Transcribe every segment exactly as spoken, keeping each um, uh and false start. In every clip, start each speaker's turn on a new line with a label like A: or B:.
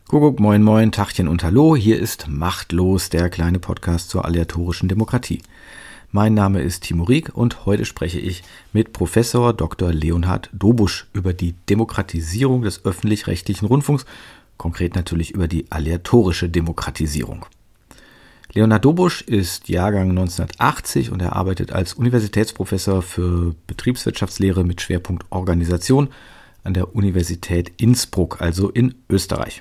A: Kuckuck, moin moin, Tachchen und Hallo, hier ist Machtlos, der kleine Podcast zur aleatorischen Demokratie. Mein Name ist Timo Rieck und heute spreche ich mit Professor Doktor Leonhard Dobusch über die Demokratisierung des öffentlich-rechtlichen Rundfunks, konkret natürlich über die aleatorische Demokratisierung. Leonhard Dobusch ist Jahrgang neunzehnhundertachtzig und er arbeitet als Universitätsprofessor für Betriebswirtschaftslehre mit Schwerpunkt Organisation an der Universität Innsbruck, also in Österreich.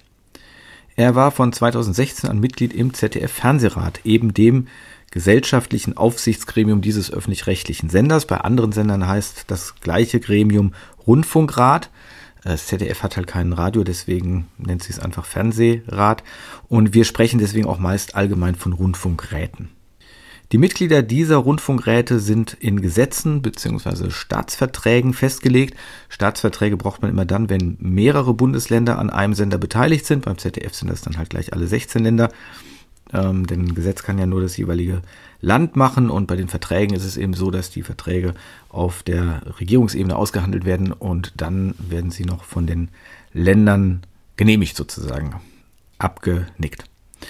A: Er war von zweitausendsechzehn an Mitglied im Z D F-Fernsehrat, eben dem gesellschaftlichen Aufsichtsgremium dieses öffentlich-rechtlichen Senders. Bei anderen Sendern heißt das gleiche Gremium Rundfunkrat. Das Z D F hat halt kein Radio, deswegen nennt sie es einfach Fernsehrat. Und wir sprechen deswegen auch meist allgemein von Rundfunkräten. Die Mitglieder dieser Rundfunkräte sind in Gesetzen bzw. Staatsverträgen festgelegt. Staatsverträge braucht man immer dann, wenn mehrere Bundesländer an einem Sender beteiligt sind. Beim Z D F sind das dann halt gleich alle sechzehn Länder. Ähm, denn ein Gesetz kann ja nur das jeweilige Land machen. Und bei den Verträgen ist es eben so, dass die Verträge auf der Regierungsebene ausgehandelt werden. Und dann werden sie noch von den Ländern genehmigt sozusagen, abgenickt.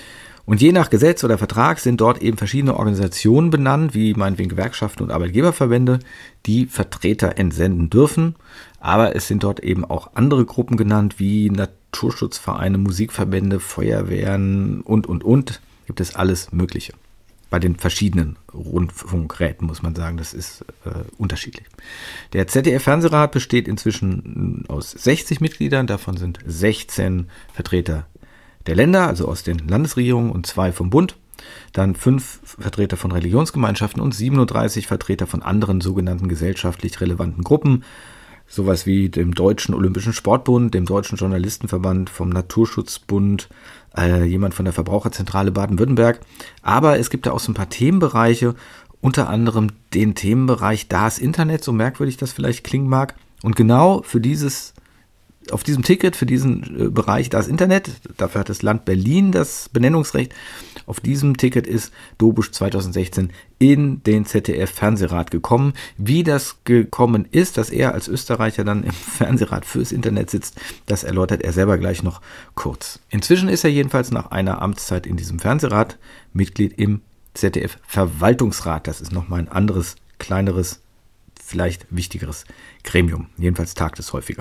A: Und je nach Gesetz oder Vertrag sind dort eben verschiedene Organisationen benannt, wie meinetwegen Gewerkschaften und Arbeitgeberverbände, die Vertreter entsenden dürfen. Aber es sind dort eben auch andere Gruppen genannt, wie Naturschutzvereine, Musikverbände, Feuerwehren und, und, und. Gibt es alles Mögliche. Bei den verschiedenen Rundfunkräten muss man sagen, das ist äh, unterschiedlich. Der Z D F-Fernsehrat besteht inzwischen aus sechzig Mitgliedern, davon sind sechzehn Vertreter der Länder, also aus den Landesregierungen und zwei vom Bund, dann fünf Vertreter von Religionsgemeinschaften und siebenunddreißig Vertreter von anderen sogenannten gesellschaftlich relevanten Gruppen, sowas wie dem Deutschen Olympischen Sportbund, dem Deutschen Journalistenverband, vom Naturschutzbund, äh, jemand von der Verbraucherzentrale Baden-Württemberg. Aber es gibt da auch so ein paar Themenbereiche, unter anderem den Themenbereich Das Internet, so merkwürdig das vielleicht klingen mag. Und genau für dieses Auf diesem Ticket für diesen Bereich Das Internet, dafür hat das Land Berlin das Benennungsrecht, auf diesem Ticket ist Dobusch zweitausendsechzehn in den Z D F-Fernsehrat gekommen. Wie das gekommen ist, dass er als Österreicher dann im Fernsehrat fürs Internet sitzt, das erläutert er selber gleich noch kurz. Inzwischen ist er jedenfalls nach einer Amtszeit in diesem Fernsehrat Mitglied im Z D F-Verwaltungsrat. Das ist nochmal ein anderes, kleineres, vielleicht wichtigeres Gremium. Jedenfalls tagt es häufiger.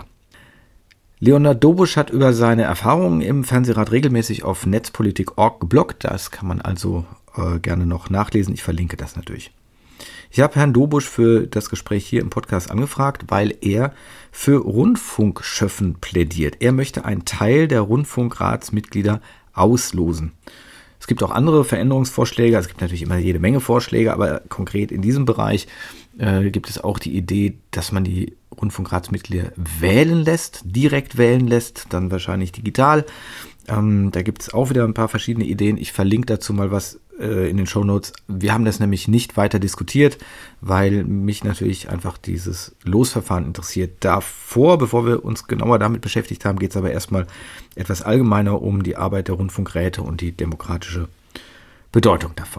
A: Leonhard Dobusch hat über seine Erfahrungen im Fernsehrat regelmäßig auf netzpolitik punkt org gebloggt. Das kann man also äh, gerne noch nachlesen. Ich verlinke das natürlich. Ich habe Herrn Dobusch für das Gespräch hier im Podcast angefragt, weil er für Rundfunkschöffen plädiert. Er möchte einen Teil der Rundfunkratsmitglieder auslosen. Es gibt auch andere Veränderungsvorschläge. Es gibt natürlich immer jede Menge Vorschläge, aber konkret in diesem Bereich äh, gibt es auch die Idee, dass man die Rundfunkratsmitglieder wählen lässt, direkt wählen lässt, dann wahrscheinlich digital. Ähm, da gibt es auch wieder ein paar verschiedene Ideen. Ich verlinke dazu mal was äh, in den Shownotes. Wir haben das nämlich nicht weiter diskutiert, weil mich natürlich einfach dieses Losverfahren interessiert. Davor, bevor wir uns genauer damit beschäftigt haben, geht es aber erstmal etwas allgemeiner um die Arbeit der Rundfunkräte und die demokratische Bedeutung davon.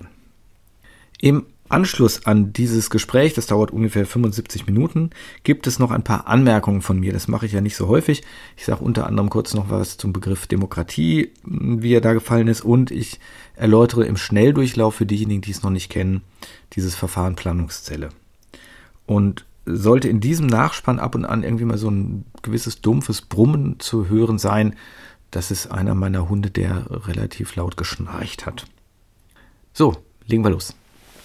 A: Im Anschluss an dieses Gespräch, das dauert ungefähr fünfundsiebzig Minuten, gibt es noch ein paar Anmerkungen von mir. Das mache ich ja nicht so häufig. Ich sage unter anderem kurz noch was zum Begriff Demokratie, wie er da gefallen ist, und ich erläutere im Schnelldurchlauf für diejenigen, die es noch nicht kennen, dieses Verfahren Planungszelle. Und sollte in diesem Nachspann ab und an irgendwie mal so ein gewisses dumpfes Brummen zu hören sein, das ist einer meiner Hunde, der relativ laut geschnarcht hat. So, legen wir los.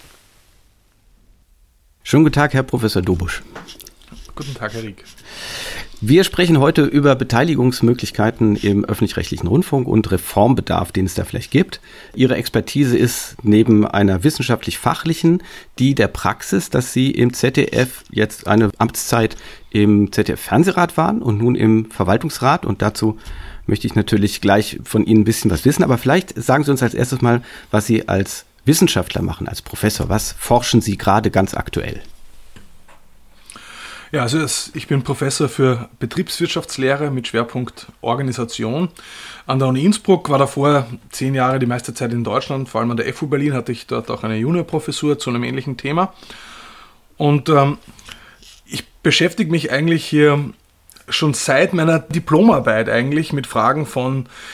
A: Schönen guten Tag, Herr Professor Dobusch.
B: Guten Tag, Herr Rieck.
A: Wir sprechen heute über Beteiligungsmöglichkeiten im öffentlich-rechtlichen Rundfunk und Reformbedarf, den es da vielleicht gibt. Ihre Expertise ist neben einer wissenschaftlich-fachlichen die der Praxis, dass Sie im Z D F jetzt eine Amtszeit im Z D F-Fernsehrat waren und nun im Verwaltungsrat. Und dazu möchte ich natürlich gleich von Ihnen ein bisschen was wissen. Aber vielleicht sagen Sie uns als erstes mal, was Sie als Wissenschaftler machen, als Professor. Was forschen Sie gerade ganz aktuell?
B: Ja, also ich bin Professor für Betriebswirtschaftslehre mit Schwerpunkt Organisation an der Uni Innsbruck, war davor zehn Jahre die meiste Zeit in Deutschland, vor allem an der F U Berlin hatte ich dort auch eine Juniorprofessur zu einem ähnlichen Thema. Und ähm, ich beschäftige mich eigentlich hier schon seit meiner Diplomarbeit eigentlich mit Fragen von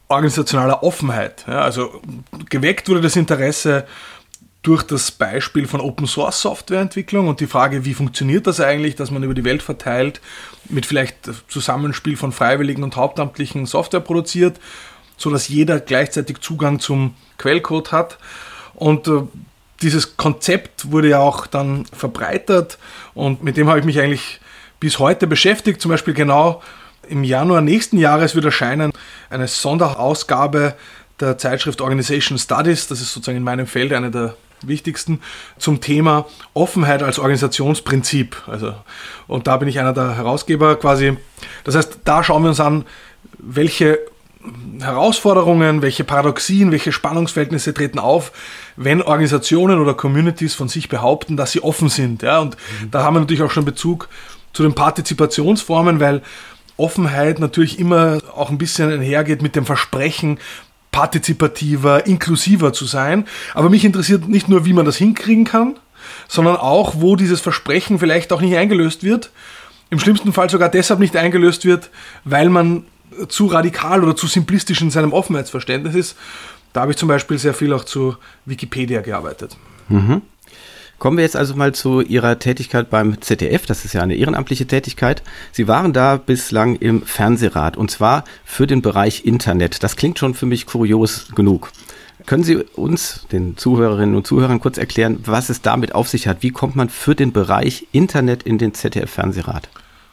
B: organisationaler Offenheit. Ja, also geweckt wurde das Interesse durch das Beispiel von Open-Source-Softwareentwicklung und die Frage, wie funktioniert das eigentlich, dass man über die Welt verteilt mit vielleicht Zusammenspiel von Freiwilligen und Hauptamtlichen Software produziert, sodass jeder gleichzeitig Zugang zum Quellcode hat. Und äh, dieses Konzept wurde ja auch dann verbreitert und mit dem habe ich mich eigentlich bis heute beschäftigt. Zum Beispiel genau im Januar nächsten Jahres wird erscheinen eine Sonderausgabe der Zeitschrift Organization Studies, das ist sozusagen in meinem Feld eine der wichtigsten, zum Thema Offenheit als Organisationsprinzip. Also, und da bin ich einer der Herausgeber quasi. Das heißt, da schauen wir uns an, welche Herausforderungen, welche Paradoxien, welche Spannungsverhältnisse treten auf, wenn Organisationen oder Communities von sich behaupten, dass sie offen sind. Ja, und mhm. da haben wir natürlich auch schon Bezug zu den Partizipationsformen, weil Offenheit natürlich immer auch ein bisschen einhergeht mit dem Versprechen, partizipativer, inklusiver zu sein. Aber mich interessiert nicht nur, wie man das hinkriegen kann, sondern auch, wo dieses Versprechen vielleicht auch nicht eingelöst wird. Im schlimmsten Fall sogar deshalb nicht eingelöst wird, weil man zu radikal oder zu simplistisch in seinem Offenheitsverständnis ist. Da habe ich zum Beispiel sehr viel auch zu Wikipedia gearbeitet.
A: Mhm. Kommen wir jetzt also mal zu Ihrer Tätigkeit beim Z D F. Das ist ja eine ehrenamtliche Tätigkeit. Sie waren da bislang im Fernsehrat und zwar für den Bereich Internet. Das klingt schon für mich kurios genug. Können Sie uns, den Zuhörerinnen und Zuhörern, kurz erklären, was es damit auf sich hat? Wie kommt man für den Bereich Internet in den Z D F-Fernsehrat?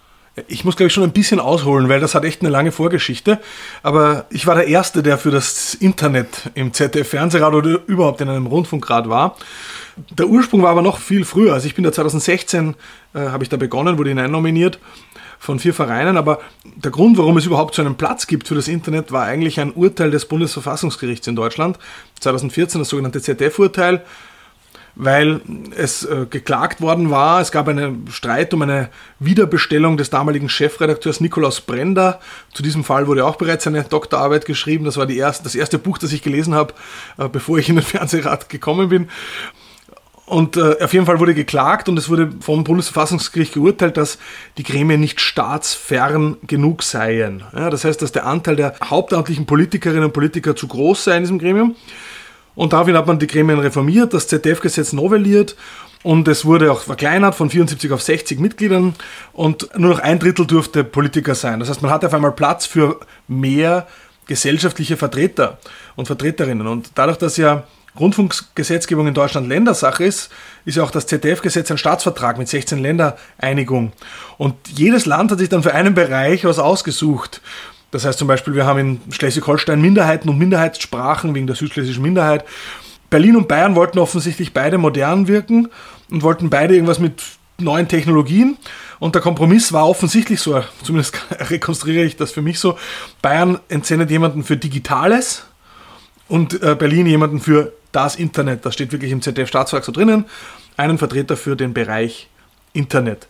B: Ich muss, glaube ich, schon ein bisschen ausholen, weil das hat echt eine lange Vorgeschichte. Aber ich war der Erste, der für das Internet im Z D F-Fernsehrat oder überhaupt in einem Rundfunkrat war. Der Ursprung war aber noch viel früher. Also ich bin da zwanzig sechzehn, äh, habe ich da begonnen, wurde hineinnominiert von vier Vereinen. Aber der Grund, warum es überhaupt so einen Platz gibt für das Internet, war eigentlich ein Urteil des Bundesverfassungsgerichts in Deutschland. zwanzig vierzehn das sogenannte Z D F-Urteil. Weil es äh, geklagt worden war. Es gab einen Streit um eine Wiederbestellung des damaligen Chefredakteurs Nikolaus Brender. Zu diesem Fall wurde auch bereits eine Doktorarbeit geschrieben. Das war die erste, das erste Buch, das ich gelesen habe, äh, bevor ich in den Fernsehrat gekommen bin. Und äh, auf jeden Fall wurde geklagt und es wurde vom Bundesverfassungsgericht geurteilt, dass die Gremien nicht staatsfern genug seien. Ja, das heißt, dass der Anteil der hauptamtlichen Politikerinnen und Politiker zu groß sei in diesem Gremium. Und daraufhin hat man die Gremien reformiert, das Z D F-Gesetz novelliert und es wurde auch verkleinert von vierundsiebzig auf sechzig Mitgliedern und nur noch ein Drittel durfte Politiker sein. Das heißt, man hatte auf einmal Platz für mehr gesellschaftliche Vertreter und Vertreterinnen. Und dadurch, dass ja Rundfunkgesetzgebung in Deutschland Ländersache ist, ist ja auch das Z D F-Gesetz ein Staatsvertrag mit sechzehn Ländereinigung. Und jedes Land hat sich dann für einen Bereich was ausgesucht. Das heißt zum Beispiel, wir haben in Schleswig-Holstein Minderheiten und Minderheitssprachen wegen der südschlesischen Minderheit. Berlin und Bayern wollten offensichtlich beide modern wirken und wollten beide irgendwas mit neuen Technologien. Und der Kompromiss war offensichtlich so, zumindest rekonstruiere ich das für mich so, Bayern entsendet jemanden für Digitales und Berlin jemanden für das Internet. Das steht wirklich im Z D F-Staatsvertrag so drinnen. Einen Vertreter für den Bereich Internet.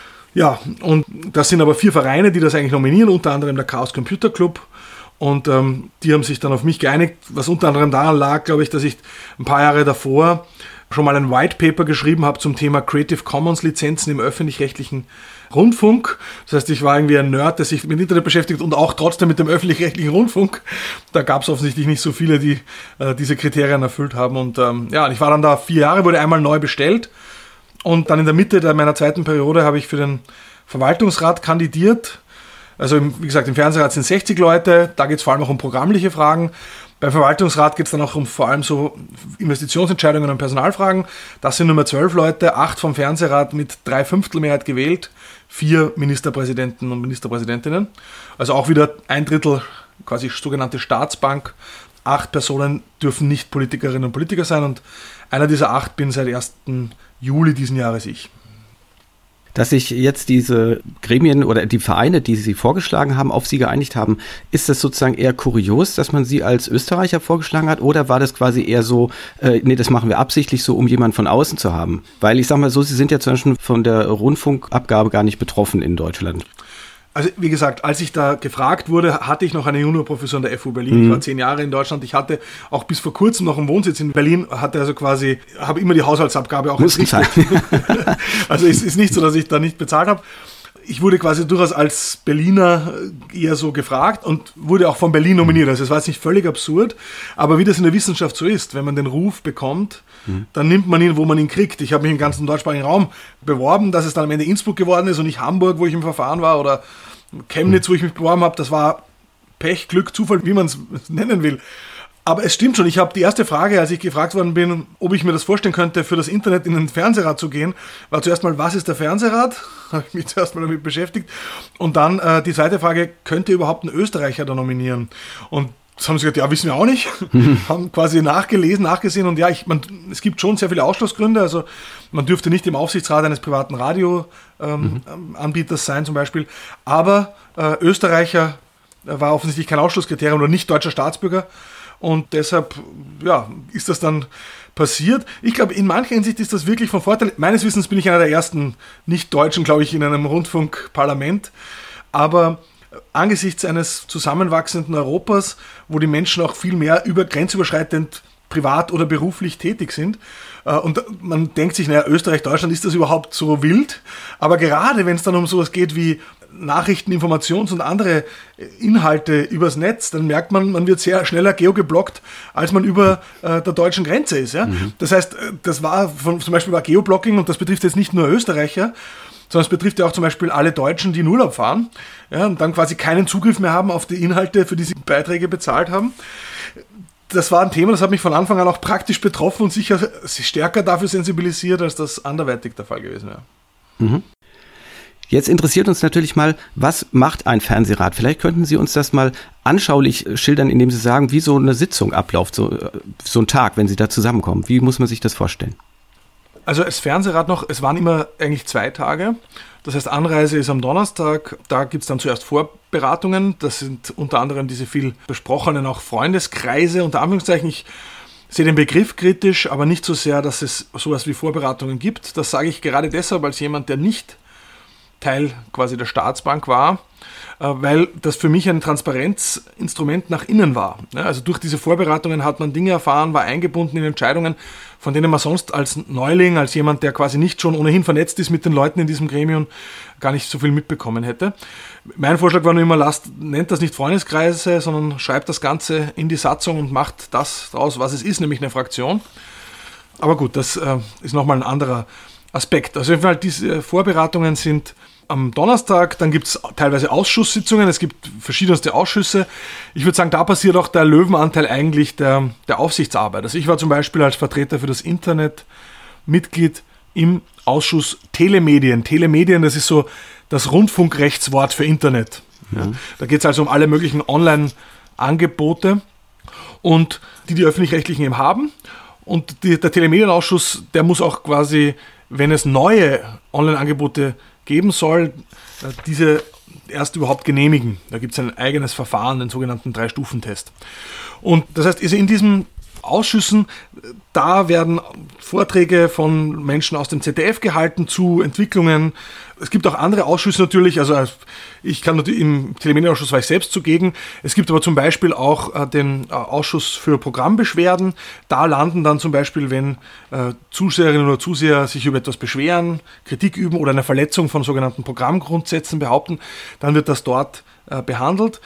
B: Ja, und das sind aber vier Vereine, die das eigentlich nominieren, unter anderem der Chaos Computer Club. Und ähm, die haben sich dann auf mich geeinigt, was unter anderem daran lag, glaube ich, dass ich ein paar Jahre davor schon mal ein White Paper geschrieben habe zum Thema Creative Commons Lizenzen im öffentlich-rechtlichen Rundfunk. Das heißt, ich war irgendwie ein Nerd, der sich mit Internet beschäftigt und auch trotzdem mit dem öffentlich-rechtlichen Rundfunk. Da gab es offensichtlich nicht so viele, die äh, diese Kriterien erfüllt haben. Und ähm, ja, ich war dann da vier Jahre, wurde einmal neu bestellt. Und dann in der Mitte der, meiner zweiten Periode habe ich für den Verwaltungsrat kandidiert. Also im, wie gesagt, im Fernsehrat sind sechzig Leute, da geht es vor allem auch um programmliche Fragen. Beim Verwaltungsrat geht es dann auch um vor allem so Investitionsentscheidungen und Personalfragen. Das sind Nummer zwölf Leute, acht vom Fernsehrat mit drei Fünftel Mehrheit gewählt, vier Ministerpräsidenten und Ministerpräsidentinnen. Also auch wieder ein Drittel, quasi sogenannte Staatsbank. Acht Personen dürfen nicht Politikerinnen und Politiker sein und einer dieser acht bin seit ersten Juli diesen Jahres ich.
A: Dass sich jetzt diese Gremien oder die Vereine, die Sie vorgeschlagen haben, auf Sie geeinigt haben, ist das sozusagen eher kurios, dass man Sie als Österreicher vorgeschlagen hat, oder war das quasi eher so, äh, nee, das machen wir absichtlich so, um jemanden von außen zu haben? Weil ich sag mal so, Sie sind ja zum Beispiel von der Rundfunkabgabe gar nicht betroffen in Deutschland.
B: Also wie gesagt, als ich da gefragt wurde, hatte ich noch eine Juniorprofessur an der F U Berlin. Mhm. Ich war zehn Jahre in Deutschland. Ich hatte auch bis vor kurzem noch einen Wohnsitz in Berlin, hatte also quasi, habe immer die Haushaltsabgabe auch
A: entrichtet.
B: Also es ist nicht so, dass ich da nicht bezahlt habe. ich wurde quasi durchaus als Berliner eher so gefragt und wurde auch von Berlin nominiert. Also es war jetzt nicht völlig absurd, aber wie das in der Wissenschaft so ist, wenn man den Ruf bekommt, mhm. dann nimmt man ihn, wo man ihn kriegt. Ich habe mich im ganzen deutschsprachigen Raum beworben, dass es dann am Ende Innsbruck geworden ist und nicht Hamburg, wo ich im Verfahren war, oder Chemnitz, mhm. wo ich mich beworben habe. Das war Pech, Glück, Zufall, wie man es nennen will. Aber es stimmt schon, ich habe die erste Frage, als ich gefragt worden bin, ob ich mir das vorstellen könnte, für das Internet in den Fernsehrat zu gehen, war zuerst mal, was ist der Fernsehrat? Habe ich mich zuerst mal damit beschäftigt. Und dann äh, die zweite Frage, könnte überhaupt ein Österreicher da nominieren? Und das haben sie gesagt, ja, wissen wir auch nicht. Haben quasi nachgelesen, nachgesehen und ja, ich, man, es gibt schon sehr viele Ausschlussgründe. Also man dürfte nicht im Aufsichtsrat eines privaten Radioanbieters ähm, mhm. sein zum Beispiel. Aber äh, Österreicher war offensichtlich kein Ausschlusskriterium oder nicht deutscher Staatsbürger. Und deshalb, ja, ist das dann passiert. Ich glaube, in mancher Hinsicht ist das wirklich von Vorteil. Meines Wissens bin ich einer der ersten Nicht-Deutschen, glaube ich, in einem Rundfunkparlament. Aber angesichts eines zusammenwachsenden Europas, wo die Menschen auch viel mehr über grenzüberschreitend privat oder beruflich tätig sind. Und man denkt sich, naja, Österreich, Deutschland, ist das überhaupt so wild? Aber gerade wenn es dann um sowas geht wie Nachrichten, Informations- und andere Inhalte übers Netz, dann merkt man, man wird sehr schneller geogeblockt, als man über äh, der deutschen Grenze ist. Ja? Mhm. Das heißt, das war von, zum Beispiel war Geoblocking, und das betrifft jetzt nicht nur Österreicher, sondern es betrifft ja auch zum Beispiel alle Deutschen, die in Urlaub fahren, ja, und dann quasi keinen Zugriff mehr haben auf die Inhalte, für die sie Beiträge bezahlt haben. Das war ein Thema, das hat mich von Anfang an auch praktisch betroffen und sicher stärker dafür sensibilisiert, als das anderweitig der Fall gewesen wäre.
A: Mhm. Jetzt interessiert uns natürlich mal, was macht ein Fernsehrat? Vielleicht könnten Sie uns das mal anschaulich schildern, indem Sie sagen, wie so eine Sitzung abläuft, so, so ein Tag, wenn Sie da zusammenkommen. Wie muss man sich das vorstellen?
B: Also als Fernsehrat noch, es waren immer eigentlich zwei Tage. Das heißt, Anreise ist am Donnerstag, da gibt es dann zuerst Vorberatungen. Das sind unter anderem diese viel besprochenen auch Freundeskreise, unter Anführungszeichen. Ich sehe den Begriff kritisch, aber nicht so sehr, dass es sowas wie Vorberatungen gibt. Das sage ich gerade deshalb als jemand, der nicht Teil quasi der Staatsbank war, weil das für mich ein Transparenzinstrument nach innen war. Also durch diese Vorberatungen hat man Dinge erfahren, war eingebunden in Entscheidungen, von denen man sonst als Neuling, als jemand, der quasi nicht schon ohnehin vernetzt ist mit den Leuten in diesem Gremium, gar nicht so viel mitbekommen hätte. Mein Vorschlag war nur immer, lasst, nennt das nicht Freundeskreise, sondern schreibt das Ganze in die Satzung und macht das draus, was es ist, nämlich eine Fraktion. Aber gut, das äh, ist nochmal ein anderer Aspekt. Also auf jeden Fall, diese Vorberatungen sind am Donnerstag, dann gibt es teilweise Ausschusssitzungen, es gibt verschiedenste Ausschüsse. Ich würde sagen, da passiert auch der Löwenanteil eigentlich der, der Aufsichtsarbeit. Also ich war zum Beispiel als Vertreter für das Internet Mitglied im Ausschuss Telemedien. Telemedien, das ist so das Rundfunkrechtswort für Internet. Ja. Ja. Da geht es also um alle möglichen Online-Angebote, und die die Öffentlich-Rechtlichen eben haben. Und die, der Telemedienausschuss, der muss auch quasi, wenn es neue Online-Angebote geben soll, diese erst überhaupt genehmigen. Da gibt es ein eigenes Verfahren, den sogenannten Drei-Stufen-Test. Und das heißt, also in diesen Ausschüssen, da werden Vorträge von Menschen aus dem Z D F gehalten zu Entwicklungen. Es gibt auch andere Ausschüsse natürlich, also ich kann natürlich, im Telemedienausschuss war ich selbst zugegen. Es gibt aber zum Beispiel auch den Ausschuss für Programmbeschwerden. Da landen dann zum Beispiel, wenn Zuseherinnen oder Zuseher sich über etwas beschweren, Kritik üben oder eine Verletzung von sogenannten Programmgrundsätzen behaupten, dann wird das dort behandelt.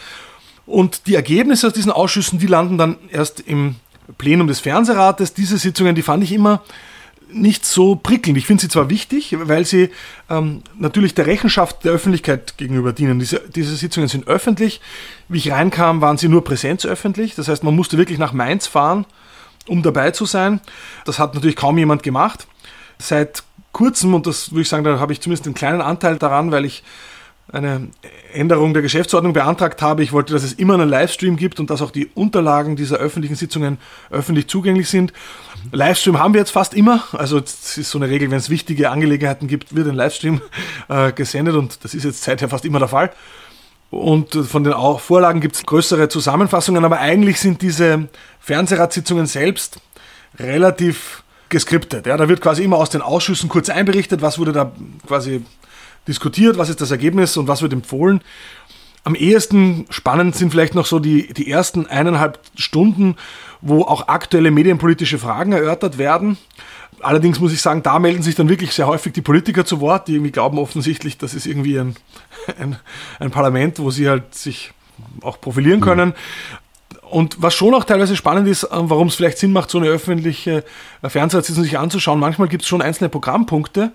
B: Und die Ergebnisse aus diesen Ausschüssen, die landen dann erst im Plenum des Fernsehrates. Diese Sitzungen, die fand ich immer nicht so prickelnd. Ich finde sie zwar wichtig, weil sie ähm, natürlich der Rechenschaft der Öffentlichkeit gegenüber dienen. Diese, diese Sitzungen sind öffentlich. Wie ich reinkam, waren sie nur präsenzöffentlich. Das heißt, man musste wirklich nach Mainz fahren, um dabei zu sein. Das hat natürlich kaum jemand gemacht. Seit kurzem, und das würde ich sagen, da habe ich zumindest einen kleinen Anteil daran, weil ich eine Änderung der Geschäftsordnung beantragt habe. Ich wollte, dass es immer einen Livestream gibt und dass auch die Unterlagen dieser öffentlichen Sitzungen öffentlich zugänglich sind. Livestream haben wir jetzt fast immer. Also es ist so eine Regel, wenn es wichtige Angelegenheiten gibt, wird ein Livestream äh, gesendet, und das ist jetzt seither fast immer der Fall. Und von den Vorlagen gibt es größere Zusammenfassungen, aber eigentlich sind diese Fernsehratssitzungen selbst relativ geskriptet. Ja, da wird quasi immer aus den Ausschüssen kurz einberichtet, was wurde da quasi diskutiert, was ist das Ergebnis und was wird empfohlen. Am ehesten spannend sind vielleicht noch so die, die ersten eineinhalb Stunden, wo auch aktuelle medienpolitische Fragen erörtert werden. Allerdings muss ich sagen, da melden sich dann wirklich sehr häufig die Politiker zu Wort, die irgendwie glauben offensichtlich, das ist irgendwie ein, ein, ein Parlament, wo sie halt sich auch profilieren können. Mhm. Und was schon auch teilweise spannend ist, warum es vielleicht Sinn macht, so eine öffentliche Fernsehersitzung sich anzuschauen, manchmal gibt es schon einzelne Programmpunkte,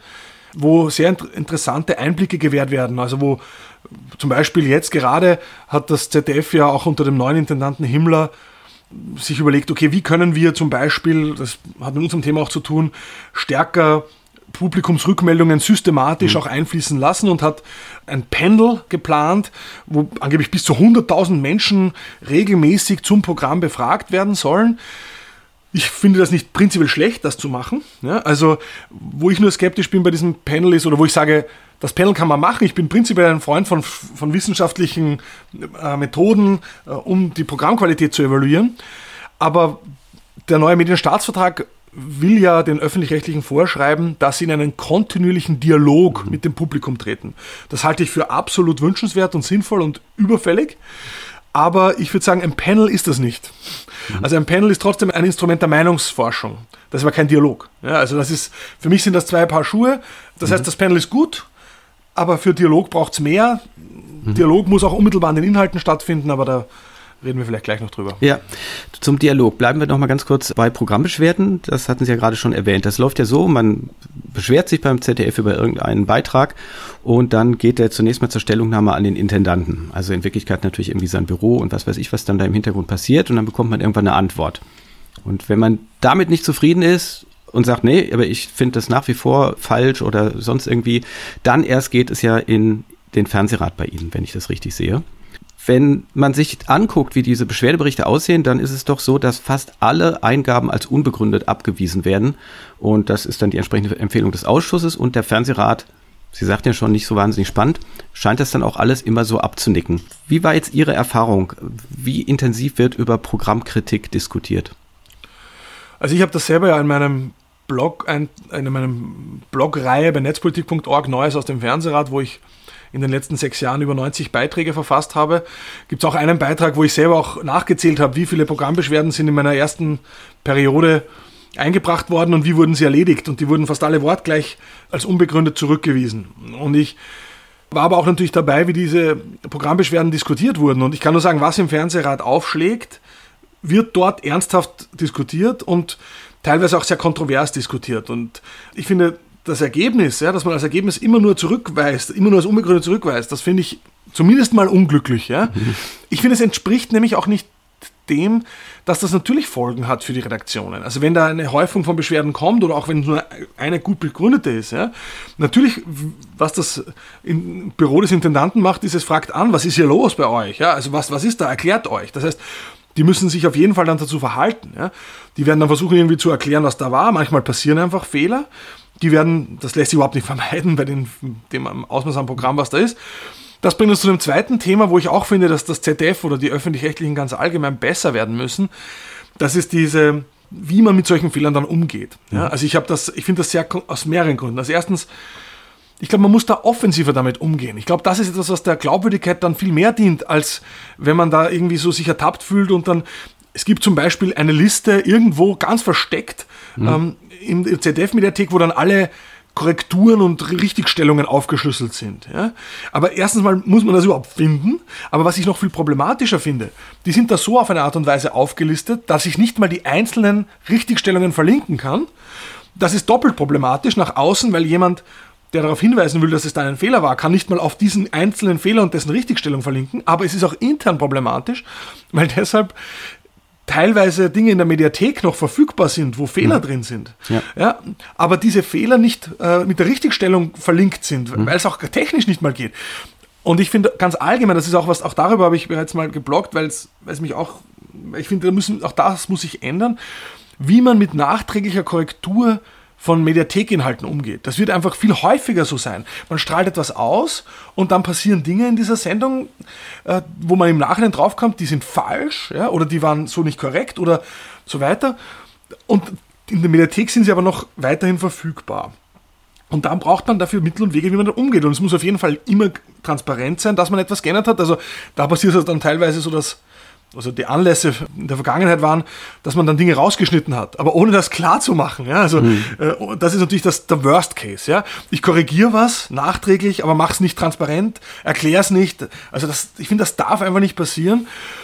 B: wo sehr interessante Einblicke gewährt werden. Also wo zum Beispiel jetzt gerade hat das Z D F ja auch unter dem neuen Intendanten Himmler sich überlegt, okay, wie können wir zum Beispiel, das hat mit unserem Thema auch zu tun, stärker Publikumsrückmeldungen systematisch mhm. auch einfließen lassen und hat ein Panel geplant, wo angeblich bis zu hunderttausend Menschen regelmäßig zum Programm befragt werden sollen. Ich finde das nicht prinzipiell schlecht, das zu machen. Ja, also, wo ich nur skeptisch bin bei diesem Panel ist, oder wo ich sage, das Panel kann man machen. Ich bin prinzipiell ein Freund von, von wissenschaftlichen äh, Methoden, äh, um die Programmqualität zu evaluieren. Aber der neue Medienstaatsvertrag will ja den Öffentlich-Rechtlichen vorschreiben, dass sie in einen kontinuierlichen Dialog mhm. mit dem Publikum treten. Das halte ich für absolut wünschenswert und sinnvoll und überfällig. Aber ich würde sagen, ein Panel ist das nicht. Mhm. Also ein Panel ist trotzdem ein Instrument der Meinungsforschung. Das ist aber kein Dialog. Ja, also das ist, für mich sind das zwei Paar Schuhe. Das mhm. heißt, das Panel ist gut, aber für Dialog braucht es mehr. Mhm. Dialog muss auch unmittelbar an den Inhalten stattfinden, aber da reden wir vielleicht gleich noch drüber.
A: Ja, zum Dialog. Bleiben wir noch mal ganz kurz bei Programmbeschwerden. Das hatten Sie ja gerade schon erwähnt. Das läuft ja so, man beschwert sich beim Z D F über irgendeinen Beitrag und dann geht er zunächst mal zur Stellungnahme an den Intendanten. Also in Wirklichkeit natürlich irgendwie sein Büro und was weiß ich, was dann da im Hintergrund passiert, und dann bekommt man irgendwann eine Antwort. Und wenn man damit nicht zufrieden ist und sagt, nee, aber ich finde das nach wie vor falsch oder sonst irgendwie, dann erst geht es ja in den Fernsehrat bei Ihnen, wenn ich das richtig sehe. Wenn man sich anguckt, wie diese Beschwerdeberichte aussehen, dann ist es doch so, dass fast alle Eingaben als unbegründet abgewiesen werden. Und das ist dann die entsprechende Empfehlung des Ausschusses. Und der Fernsehrat, Sie sagten ja schon, nicht so wahnsinnig spannend, scheint das dann auch alles immer so abzunicken. Wie war jetzt Ihre Erfahrung? Wie intensiv wird über Programmkritik diskutiert?
B: Also ich habe das selber ja in meinem Blog, in meinem Blogreihe bei netzpolitik punkt org, Neues aus dem Fernsehrat, wo ich in den letzten sechs Jahren über neunzig Beiträge verfasst habe. Gibt es auch einen Beitrag, wo ich selber auch nachgezählt habe, wie viele Programmbeschwerden sind in meiner ersten Periode eingebracht worden und wie wurden sie erledigt. Und die wurden fast alle wortgleich als unbegründet zurückgewiesen. Und ich war aber auch natürlich dabei, wie diese Programmbeschwerden diskutiert wurden. Und ich kann nur sagen, was im Fernsehrat aufschlägt, wird dort ernsthaft diskutiert und teilweise auch sehr kontrovers diskutiert. Und ich finde, das Ergebnis, ja, dass man als Ergebnis immer nur zurückweist, immer nur als unbegründet zurückweist, das finde ich zumindest mal unglücklich. Ja. Mhm. Ich finde, es entspricht nämlich auch nicht dem, dass das natürlich Folgen hat für die Redaktionen. Also wenn da eine Häufung von Beschwerden kommt oder auch wenn nur eine gut begründete ist, ja, natürlich, was das im Büro des Intendanten macht, ist, es fragt an, was ist hier los bei euch? Ja, also was, was ist da? Erklärt euch. Das heißt, die müssen sich auf jeden Fall dann dazu verhalten. Ja. Die werden dann versuchen, irgendwie zu erklären, was da war. Manchmal passieren einfach Fehler. Die werden, das lässt sich überhaupt nicht vermeiden bei den, dem Ausmaß am Programm, was da ist. Das bringt uns zu dem zweiten Thema, wo ich auch finde, dass das Z D F oder die Öffentlich-Rechtlichen ganz allgemein besser werden müssen. Das ist diese, wie man mit solchen Fehlern dann umgeht. Ja, also ich habe das, ich finde das sehr aus mehreren Gründen. Also erstens, ich glaube, man muss da offensiver damit umgehen. Ich glaube, das ist etwas, was der Glaubwürdigkeit dann viel mehr dient, als wenn man da irgendwie so sich ertappt fühlt und dann, es gibt zum Beispiel eine Liste irgendwo ganz versteckt, mhm. ähm, in der Z D F-Mediathek, wo dann alle Korrekturen und Richtigstellungen aufgeschlüsselt sind. Ja? Aber erstens mal muss man das überhaupt finden, aber was ich noch viel problematischer finde, die sind da so auf eine Art und Weise aufgelistet, dass ich nicht mal die einzelnen Richtigstellungen verlinken kann. Das ist doppelt problematisch nach außen, weil jemand, der darauf hinweisen will, dass es da ein Fehler war, kann nicht mal auf diesen einzelnen Fehler und dessen Richtigstellung verlinken, aber es ist auch intern problematisch, weil deshalb teilweise Dinge in der Mediathek noch verfügbar sind, wo Fehler mhm. drin sind. Ja. Ja, aber diese Fehler nicht äh, mit der Richtigstellung verlinkt sind, mhm. weil es auch technisch nicht mal geht. Und ich finde ganz allgemein, das ist auch was, auch darüber habe ich bereits mal gebloggt, weil es, weil es mich auch, ich finde, da müssen, auch das muss sich ändern, wie man mit nachträglicher Korrektur von Mediathekinhalten umgeht. Das wird einfach viel häufiger so sein. Man strahlt etwas aus und dann passieren Dinge in dieser Sendung, äh, wo man im Nachhinein draufkommt, die sind falsch, ja, oder die waren so nicht korrekt oder so weiter. Und in der Mediathek sind sie aber noch weiterhin verfügbar. Und dann braucht man dafür Mittel und Wege, wie man da umgeht. Und es muss auf jeden Fall immer transparent sein, dass man etwas geändert hat. Also da passiert es dann teilweise so, dass also die Anlässe in der Vergangenheit waren, dass man dann Dinge rausgeschnitten hat, aber ohne das klar zu machen. Ja? Also mhm. äh, das ist natürlich das, der Worst Case. Ja? Ich korrigiere was nachträglich, aber mache es nicht transparent, erkläre es nicht. Also das, ich finde, das darf einfach nicht passieren.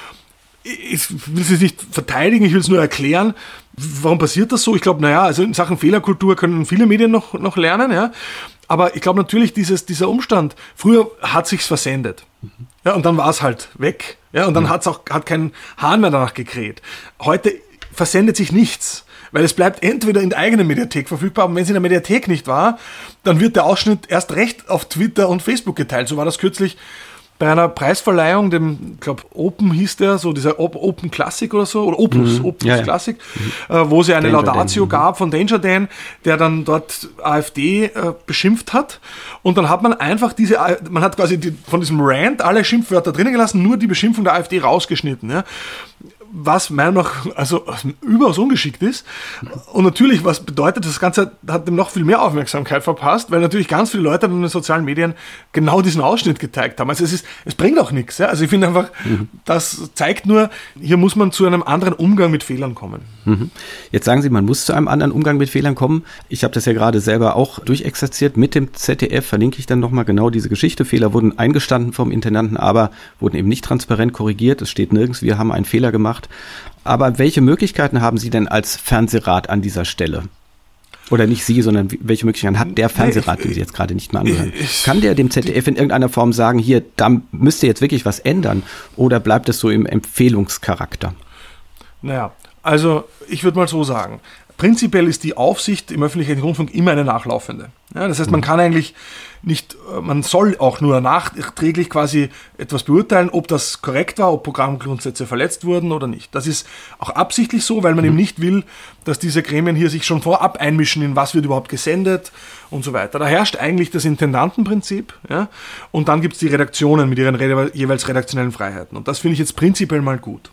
B: Ich will es nicht verteidigen, ich will es nur erklären. Warum passiert das so? Ich glaube, naja, also in Sachen Fehlerkultur können viele Medien noch, noch lernen, ja. Aber ich glaube natürlich, dieses, dieser Umstand, früher hat sich's versendet. Ja, und dann war es halt weg. Ja, und dann mhm. hat's auch, hat kein Hahn mehr danach gekräht. Heute versendet sich nichts, weil es bleibt entweder in der eigenen Mediathek verfügbar, und wenn es in der Mediathek nicht war, dann wird der Ausschnitt erst recht auf Twitter und Facebook geteilt. So war das kürzlich bei einer Preisverleihung, dem, ich glaube, Open hieß der, so dieser Open Classic oder so, oder Opus,
A: mhm.
B: Opus
A: ja, ja.
B: Classic, mhm. äh, wo sie eine
A: Danger
B: Laudatio
A: Dan.
B: gab von Danger Dan, der dann dort AfD äh, beschimpft hat. Und dann hat man einfach diese, man hat quasi die, von diesem Rant alle Schimpfwörter drinnen gelassen, nur die Beschimpfung der AfD rausgeschnitten. Ja. Was meiner Meinung nach also überaus ungeschickt ist. Und natürlich, was bedeutet, das Ganze hat dem noch viel mehr Aufmerksamkeit verpasst, weil natürlich ganz viele Leute in den sozialen Medien genau diesen Ausschnitt gezeigt haben. Also es ist, es bringt auch nichts. Ja? Also ich finde einfach, mhm. das zeigt nur, hier muss man zu einem anderen Umgang mit Fehlern kommen.
A: Mhm. Jetzt sagen Sie, man muss zu einem anderen Umgang mit Fehlern kommen. Ich habe das ja gerade selber auch durchexerziert mit dem Z D F, verlinke ich dann nochmal genau diese Geschichte. Fehler wurden eingestanden vom Intendanten, aber wurden eben nicht transparent korrigiert. Es steht nirgends, wir haben einen Fehler gemacht. Aber welche Möglichkeiten haben Sie denn als Fernsehrat an dieser Stelle? Oder nicht Sie, sondern welche Möglichkeiten hat der Fernsehrat, den Sie jetzt gerade nicht mehr angehören? Kann der dem Z D F in irgendeiner Form sagen, hier, da müsst ihr jetzt wirklich was ändern? Oder bleibt es so im Empfehlungscharakter?
B: Naja, also ich würde mal so sagen, prinzipiell ist die Aufsicht im öffentlichen Rundfunk immer eine nachlaufende. Ja, das heißt, man kann eigentlich nicht, man soll auch nur nachträglich quasi etwas beurteilen, ob das korrekt war, ob Programmgrundsätze verletzt wurden oder nicht. Das ist auch absichtlich so, weil man mhm. eben nicht will, dass diese Gremien hier sich schon vorab einmischen, in was wird überhaupt gesendet und so weiter. Da herrscht eigentlich das Intendantenprinzip, ja, und dann gibt es die Redaktionen mit ihren jeweils redaktionellen Freiheiten. Und das finde ich jetzt prinzipiell mal gut.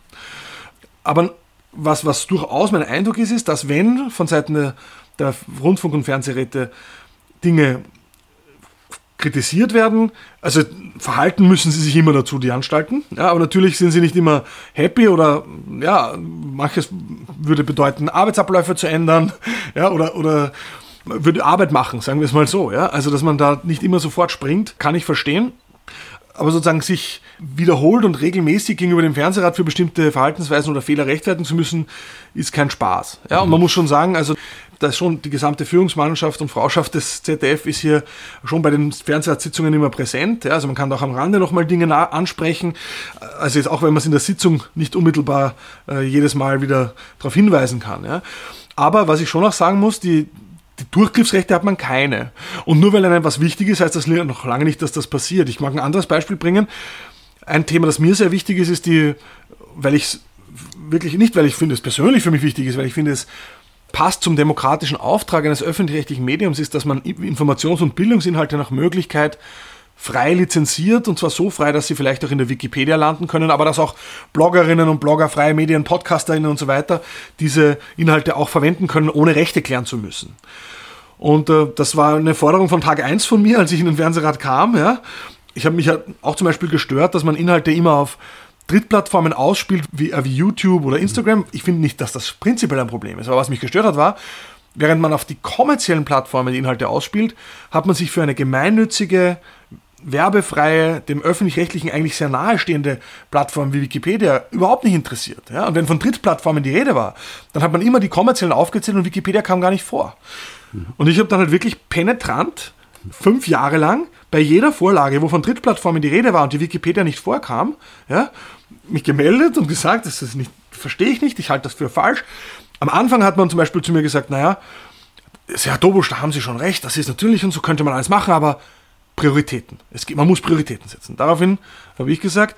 B: Aber was, was durchaus mein Eindruck ist, ist, dass wenn von Seiten der, der Rundfunk- und Fernsehräte Dinge kritisiert werden, also verhalten müssen sie sich immer dazu, die Anstalten, ja, aber natürlich sind sie nicht immer happy oder ja, manches würde bedeuten, Arbeitsabläufe zu ändern, ja, oder, oder würde Arbeit machen, sagen wir es mal so, ja, also dass man da nicht immer sofort springt, kann ich verstehen, aber sozusagen sich wiederholt und regelmäßig gegenüber dem Fernsehrat für bestimmte Verhaltensweisen oder Fehler rechtfertigen zu müssen, ist kein Spaß. Ja, und man muss schon sagen, also da ist schon die gesamte Führungsmannschaft und Frauschaft des Z D F ist hier schon bei den Fernsehratssitzungen immer präsent. Ja, also man kann da auch am Rande nochmal Dinge na- ansprechen. Also jetzt auch, wenn man es in der Sitzung nicht unmittelbar äh, jedes Mal wieder darauf hinweisen kann. Ja. Aber was ich schon auch sagen muss, die Die Durchgriffsrechte hat man keine. Und nur weil einem was wichtig ist, heißt das noch lange nicht, dass das passiert. Ich mag ein anderes Beispiel bringen. Ein Thema, das mir sehr wichtig ist, ist die, weil ich es wirklich nicht, weil ich finde, es persönlich für mich wichtig ist, weil ich finde, es passt zum demokratischen Auftrag eines öffentlich-rechtlichen Mediums, ist, dass man Informations- und Bildungsinhalte nach Möglichkeit frei lizenziert, und zwar so frei, dass sie vielleicht auch in der Wikipedia landen können, aber dass auch Bloggerinnen und Blogger, freie Medien, Podcasterinnen und so weiter diese Inhalte auch verwenden können, ohne Rechte klären zu müssen. Und äh, das war eine Forderung von Tag eins von mir, als ich in den Fernsehrat kam. Ja. Ich habe mich ja auch zum Beispiel gestört, dass man Inhalte immer auf Drittplattformen ausspielt, wie, äh, wie YouTube oder Instagram. Ich finde nicht, dass das prinzipiell ein Problem ist, aber was mich gestört hat, war, während man auf die kommerziellen Plattformen die Inhalte ausspielt, hat man sich für eine gemeinnützige, werbefreie, dem öffentlich-rechtlichen eigentlich sehr nahestehende Plattform wie Wikipedia überhaupt nicht interessiert. Ja? Und wenn von Drittplattformen die Rede war, dann hat man immer die kommerziellen aufgezählt und Wikipedia kam gar nicht vor. Mhm. Und ich habe dann halt wirklich penetrant fünf Jahre lang bei jeder Vorlage, wo von Drittplattformen die Rede war und die Wikipedia nicht vorkam, ja, mich gemeldet und gesagt, das ist nicht, verstehe ich nicht, ich halte das für falsch. Am Anfang hat man zum Beispiel zu mir gesagt, naja, Herr Dobusch, da haben Sie schon recht, das ist natürlich und so könnte man alles machen, aber Prioritäten. Es gibt, man muss Prioritäten setzen. Daraufhin habe ich gesagt,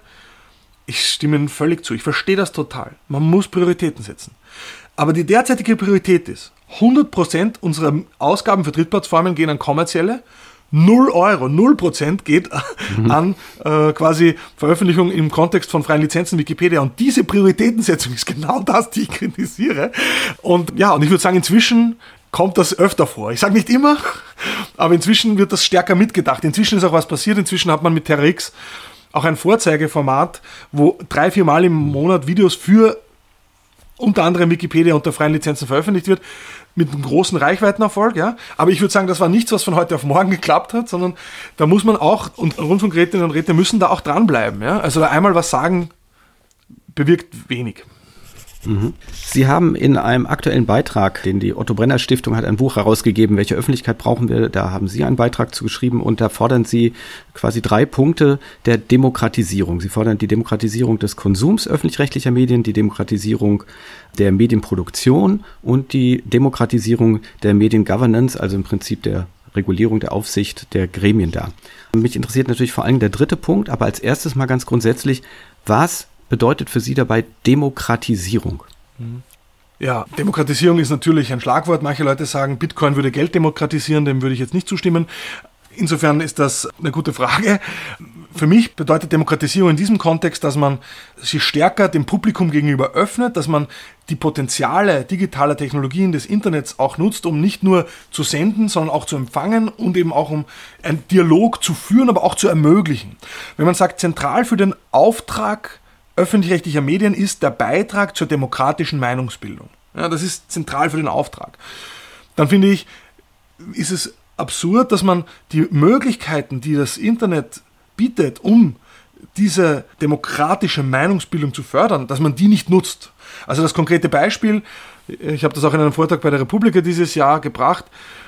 B: ich stimme Ihnen völlig zu, ich verstehe das total. Man muss Prioritäten setzen. Aber die derzeitige Priorität ist, hundert Prozent unserer Ausgaben für Drittplattformen gehen an kommerzielle, null Euro, null Prozent geht mhm. an äh, quasi Veröffentlichung im Kontext von freien Lizenzen Wikipedia. Und diese Prioritätensetzung ist genau das, die ich kritisiere. Und ja, und ich würde sagen, inzwischen kommt das öfter vor. Ich sage nicht immer, aber inzwischen wird das stärker mitgedacht. Inzwischen ist auch was passiert. Inzwischen hat man mit Terra X auch ein Vorzeigeformat, wo drei, vier Mal im Monat Videos für unter anderem Wikipedia unter freien Lizenzen veröffentlicht wird, mit einem großen Reichweitenerfolg, ja. Aber ich würde sagen, das war nichts, was von heute auf morgen geklappt hat, sondern da muss man auch, und Rundfunkrätinnen und Räte müssen da auch dranbleiben, ja. Also da einmal was sagen, bewirkt wenig.
A: Sie haben in einem aktuellen Beitrag, den die Otto Brenner Stiftung hat, ein Buch herausgegeben, welche Öffentlichkeit brauchen wir, da haben Sie einen Beitrag zu geschrieben und da fordern Sie quasi drei Punkte der Demokratisierung. Sie fordern die Demokratisierung des Konsums öffentlich-rechtlicher Medien, die Demokratisierung der Medienproduktion und die Demokratisierung der Mediengovernance, also im Prinzip der Regulierung, der Aufsicht der Gremien da. Mich interessiert natürlich vor allem der dritte Punkt, aber als erstes mal ganz grundsätzlich, was bedeutet für Sie dabei Demokratisierung?
B: Ja, Demokratisierung ist natürlich ein Schlagwort. Manche Leute sagen, Bitcoin würde Geld demokratisieren, dem würde ich jetzt nicht zustimmen. Insofern ist das eine gute Frage. Für mich bedeutet Demokratisierung in diesem Kontext, dass man sich stärker dem Publikum gegenüber öffnet, dass man die Potenziale digitaler Technologien des Internets auch nutzt, um nicht nur zu senden, sondern auch zu empfangen und eben auch um einen Dialog zu führen, aber auch zu ermöglichen. Wenn man sagt, zentral für den Auftrag öffentlich-rechtlicher Medien ist der Beitrag zur demokratischen Meinungsbildung. Ja, das ist zentral für den Auftrag. Dann finde ich, ist es absurd, dass man die Möglichkeiten, die das Internet bietet, um diese demokratische Meinungsbildung zu fördern, dass man die nicht nutzt. Also das konkrete Beispiel, ich habe das auch in einem Vortrag bei der Republika dieses Jahr gebracht,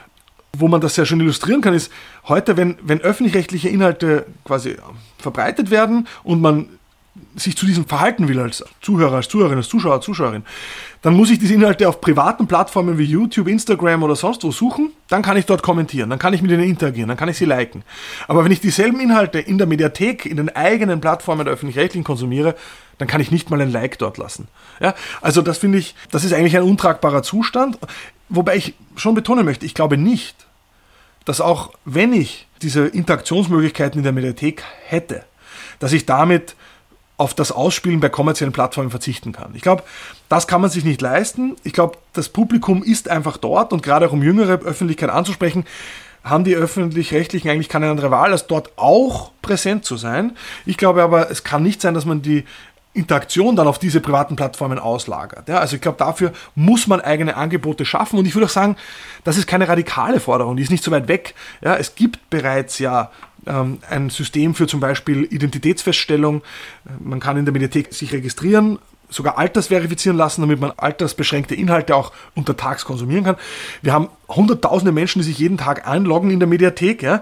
B: wo man das sehr schön illustrieren kann, ist heute, wenn, wenn öffentlich-rechtliche Inhalte quasi verbreitet werden und man sich zu diesem verhalten will als Zuhörer, als Zuhörerin, als Zuschauer, Zuschauerin, dann muss ich diese Inhalte auf privaten Plattformen wie YouTube, Instagram oder sonst wo suchen, dann kann ich dort kommentieren, dann kann ich mit ihnen interagieren, dann kann ich sie liken. Aber wenn ich dieselben Inhalte in der Mediathek, in den eigenen Plattformen der Öffentlich-Rechtlichen konsumiere, dann kann ich nicht mal ein Like dort lassen. Ja, also das finde ich, das ist eigentlich ein untragbarer Zustand, wobei ich schon betonen möchte, ich glaube nicht, dass auch wenn ich diese Interaktionsmöglichkeiten in der Mediathek hätte, dass ich damit auf das Ausspielen bei kommerziellen Plattformen verzichten kann. Ich glaube, das kann man sich nicht leisten. Ich glaube, das Publikum ist einfach dort und gerade auch um jüngere Öffentlichkeit anzusprechen, haben die Öffentlich-Rechtlichen eigentlich keine andere Wahl, als dort auch präsent zu sein. Ich glaube aber, es kann nicht sein, dass man die Interaktion dann auf diese privaten Plattformen auslagert. Ja, also ich glaube, dafür muss man eigene Angebote schaffen und ich würde auch sagen, das ist keine radikale Forderung, die ist nicht so weit weg. Ja, es gibt bereits ja ähm, ein System für zum Beispiel Identitätsfeststellung. Man kann in der Mediathek sich registrieren, sogar altersverifizieren lassen, damit man altersbeschränkte Inhalte auch untertags konsumieren kann. Wir haben hunderttausende Menschen, die sich jeden Tag einloggen in der Mediathek, ja.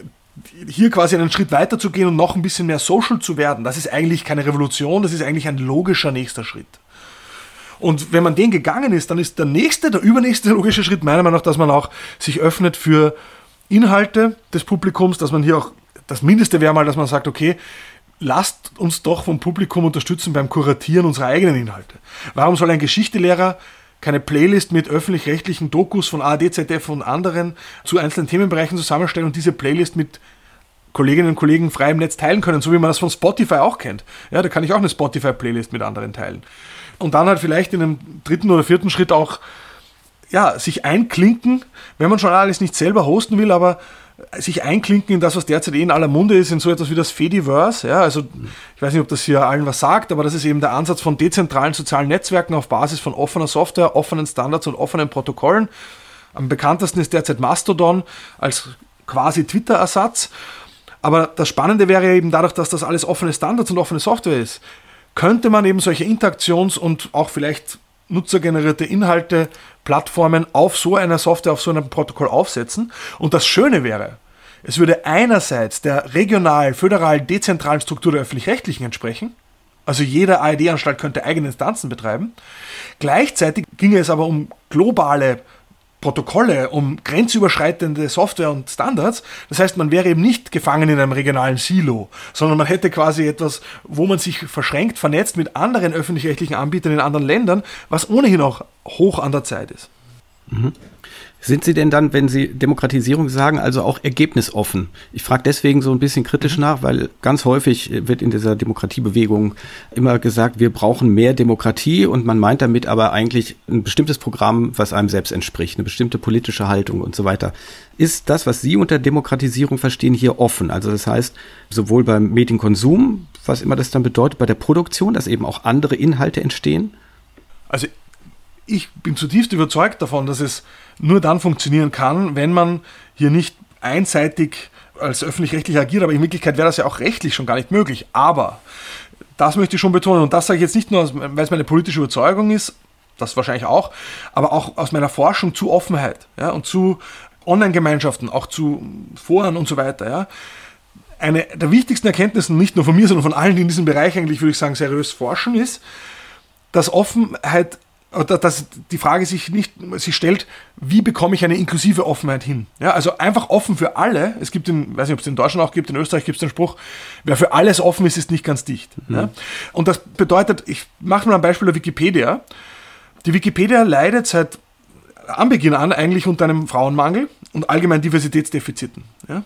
B: Hier quasi einen Schritt weiter zu gehen und noch ein bisschen mehr social zu werden, das ist eigentlich keine Revolution, das ist eigentlich ein logischer nächster Schritt. Und wenn man den gegangen ist, dann ist der nächste, der übernächste logische Schritt meiner Meinung nach, dass man auch sich öffnet für Inhalte des Publikums, dass man hier auch, das Mindeste wäre mal, dass man sagt, okay, lasst uns doch vom Publikum unterstützen beim Kuratieren unserer eigenen Inhalte. Warum soll ein Geschichtelehrer keine Playlist mit öffentlich-rechtlichen Dokus von A R D, Z D F und anderen zu einzelnen Themenbereichen zusammenstellen und diese Playlist mit Kolleginnen und Kollegen frei im Netz teilen können, so wie man das von Spotify auch kennt. Ja, da kann ich auch eine Spotify-Playlist mit anderen teilen. Und dann halt vielleicht in einem dritten oder vierten Schritt auch ja, sich einklinken, wenn man schon alles nicht selber hosten will, aber sich einklinken in das, was derzeit eh in aller Munde ist, in so etwas wie das Fediverse. Ja, also ich weiß nicht, ob das hier allen was sagt, aber das ist eben der Ansatz von dezentralen sozialen Netzwerken auf Basis von offener Software, offenen Standards und offenen Protokollen. Am bekanntesten ist derzeit Mastodon als quasi Twitter-Ersatz. Aber das Spannende wäre eben dadurch, dass das alles offene Standards und offene Software ist, könnte man eben solche Interaktions- und auch vielleicht nutzergenerierte Inhalte, Plattformen auf so einer Software, auf so einem Protokoll aufsetzen. Und das Schöne wäre, es würde einerseits der regional, föderal, dezentralen Struktur der Öffentlich-Rechtlichen entsprechen. Also jede A R D-Anstalt könnte eigene Instanzen betreiben. Gleichzeitig ginge es aber um globale Protokolle, um grenzüberschreitende Software und Standards. Das heißt, man wäre eben nicht gefangen in einem regionalen Silo, sondern man hätte quasi etwas, wo man sich verschränkt, vernetzt mit anderen öffentlich-rechtlichen Anbietern in anderen Ländern, was ohnehin auch hoch an der Zeit ist.
A: Mhm. Sind Sie denn dann, wenn Sie Demokratisierung sagen, also auch ergebnisoffen? Ich frage deswegen so ein bisschen kritisch nach, weil ganz häufig wird in dieser Demokratiebewegung immer gesagt, wir brauchen mehr Demokratie und man meint damit aber eigentlich ein bestimmtes Programm, was einem selbst entspricht, eine bestimmte politische Haltung und so weiter. Ist das, was Sie unter Demokratisierung verstehen, hier offen? Also das heißt, sowohl beim Medienkonsum, was immer das dann bedeutet, bei der Produktion, dass eben auch andere Inhalte entstehen?
B: Also ich bin zutiefst überzeugt davon, dass es nur dann funktionieren kann, wenn man hier nicht einseitig als öffentlich-rechtlich agiert, aber in Wirklichkeit wäre das ja auch rechtlich schon gar nicht möglich. Aber das möchte ich schon betonen und das sage ich jetzt nicht nur, weil es meine politische Überzeugung ist, das wahrscheinlich auch, aber auch aus meiner Forschung zu Offenheit, ja, und zu Online-Gemeinschaften, auch zu Foren und so weiter. Ja. Eine der wichtigsten Erkenntnissen, nicht nur von mir, sondern von allen, die in diesem Bereich eigentlich, würde ich sagen, seriös forschen, ist, dass Offenheit, oder dass die Frage sich nicht, sich stellt, wie bekomme ich eine inklusive Offenheit hin? Ja, also einfach offen für alle. Es gibt, in, weiß nicht, ob es in Deutschland auch gibt, in Österreich gibt es den Spruch, wer für alles offen ist, ist nicht ganz dicht. Mhm. Ja? Und das bedeutet, ich mache mal ein Beispiel der Wikipedia. Die Wikipedia leidet seit Anbeginn an eigentlich unter einem Frauenmangel und allgemein Diversitätsdefiziten. Ja?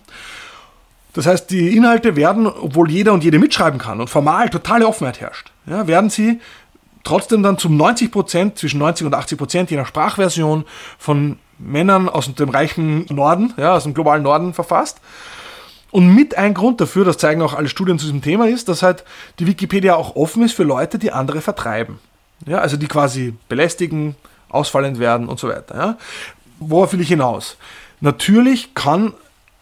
B: Das heißt, die Inhalte werden, obwohl jeder und jede mitschreiben kann und formal totale Offenheit herrscht, ja, werden sie trotzdem dann zum neunzig Prozent, zwischen neunzig und achtzig Prozent je nach Sprachversion von Männern aus dem reichen Norden, ja, aus dem globalen Norden verfasst. Und mit ein Grund dafür, das zeigen auch alle Studien zu diesem Thema, ist, dass halt die Wikipedia auch offen ist für Leute, die andere vertreiben. Ja, also die quasi belästigen, ausfallend werden und so weiter. Ja. Worauf will ich hinaus? Natürlich kann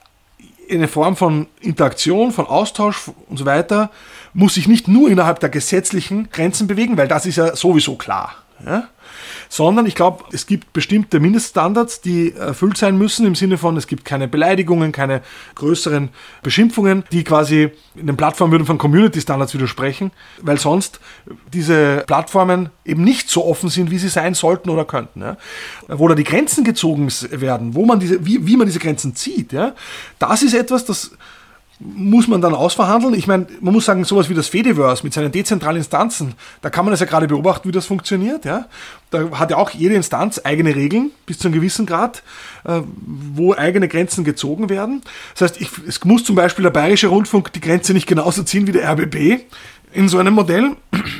B: eine Form von Interaktion, von Austausch und so weiter, muss sich nicht nur innerhalb der gesetzlichen Grenzen bewegen, weil das ist ja sowieso klar. Ja? Sondern ich glaube, es gibt bestimmte Mindeststandards, die erfüllt sein müssen, im Sinne von, es gibt keine Beleidigungen, keine größeren Beschimpfungen, die quasi in den Plattformen würden von Community-Standards widersprechen, weil sonst diese Plattformen eben nicht so offen sind, wie sie sein sollten oder könnten. Ja? Wo da die Grenzen gezogen werden, wo man diese, wie, wie man diese Grenzen zieht, ja? Das ist etwas, das muss man dann ausverhandeln. Ich meine, man muss sagen, sowas wie das Fediverse mit seinen dezentralen Instanzen, da kann man das ja gerade beobachten, wie das funktioniert. Ja? Da hat ja auch jede Instanz eigene Regeln, bis zu einem gewissen Grad, äh, wo eigene Grenzen gezogen werden. Das heißt, ich, es muss zum Beispiel der Bayerische Rundfunk die Grenze nicht genauso ziehen wie der R B B in so einem Modell.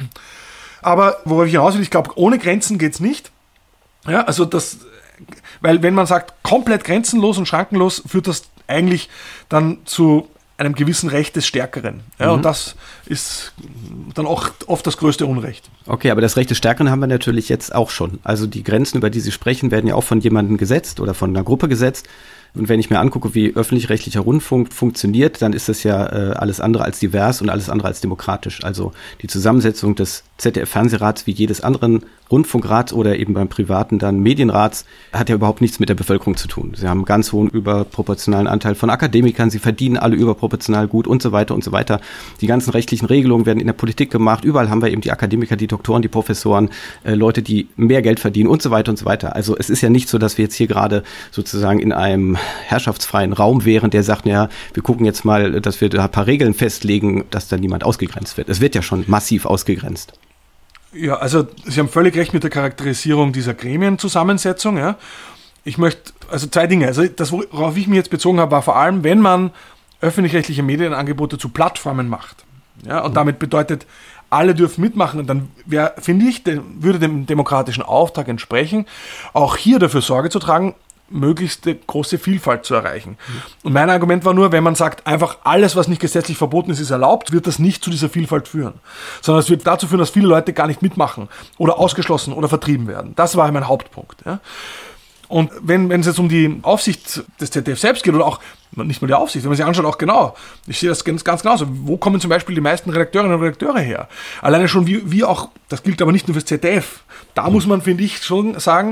B: Aber worauf ich hinaus will, ich glaube, ohne Grenzen geht's nicht. Ja, also das, weil wenn man sagt, komplett grenzenlos und schrankenlos, führt das eigentlich dann zu einem gewissen Recht des Stärkeren. Ja, mhm. Und das ist dann auch oft das größte Unrecht.
A: Okay, aber das Recht des Stärkeren haben wir natürlich jetzt auch schon. Also die Grenzen, über die Sie sprechen, werden ja auch von jemandem gesetzt oder von einer Gruppe gesetzt. Und wenn ich mir angucke, wie öffentlich-rechtlicher Rundfunk funktioniert, dann ist das ja äh, alles andere als divers und alles andere als demokratisch. Also die Zusammensetzung des Z D F-Fernsehrats wie jedes anderen Rundfunkrats oder eben beim privaten dann Medienrats hat ja überhaupt nichts mit der Bevölkerung zu tun. Sie haben einen ganz hohen überproportionalen Anteil von Akademikern, sie verdienen alle überproportional gut und so weiter und so weiter. Die ganzen rechtlichen Regelungen werden in der Politik gemacht. Überall haben wir eben die Akademiker, die Doktoren, die Professoren, äh, Leute, die mehr Geld verdienen und so weiter und so weiter. Also es ist ja nicht so, dass wir jetzt hier gerade sozusagen in einem herrschaftsfreien Raum wären, der sagt, ja, wir gucken jetzt mal, dass wir da ein paar Regeln festlegen, dass da niemand ausgegrenzt wird. Es wird ja schon massiv ausgegrenzt.
B: Ja, also Sie haben völlig recht mit der Charakterisierung dieser Gremienzusammensetzung. Ja. Ich möchte, also zwei Dinge. Also das, worauf ich mich jetzt bezogen habe, war vor allem, wenn man öffentlich-rechtliche Medienangebote zu Plattformen macht. Ja, und damit bedeutet, alle dürfen mitmachen. Und dann wäre, finde ich, würde dem demokratischen Auftrag entsprechen, auch hier dafür Sorge zu tragen, möglichst große Vielfalt zu erreichen. Mhm. Und mein Argument war nur, wenn man sagt, einfach alles, was nicht gesetzlich verboten ist, ist erlaubt, wird das nicht zu dieser Vielfalt führen. Sondern es wird dazu führen, dass viele Leute gar nicht mitmachen oder ausgeschlossen oder vertrieben werden. Das war mein Hauptpunkt. Ja. Und wenn, wenn es jetzt um die Aufsicht des Z D F selbst geht oder auch, nicht nur die Aufsicht, wenn man sich anschaut, auch genau, ich sehe das ganz, ganz genauso. Wo kommen zum Beispiel die meisten Redakteurinnen und Redakteure her? Alleine schon wie, wie auch, das gilt aber nicht nur fürs Z D F. Da mhm. muss man, finde ich, schon sagen,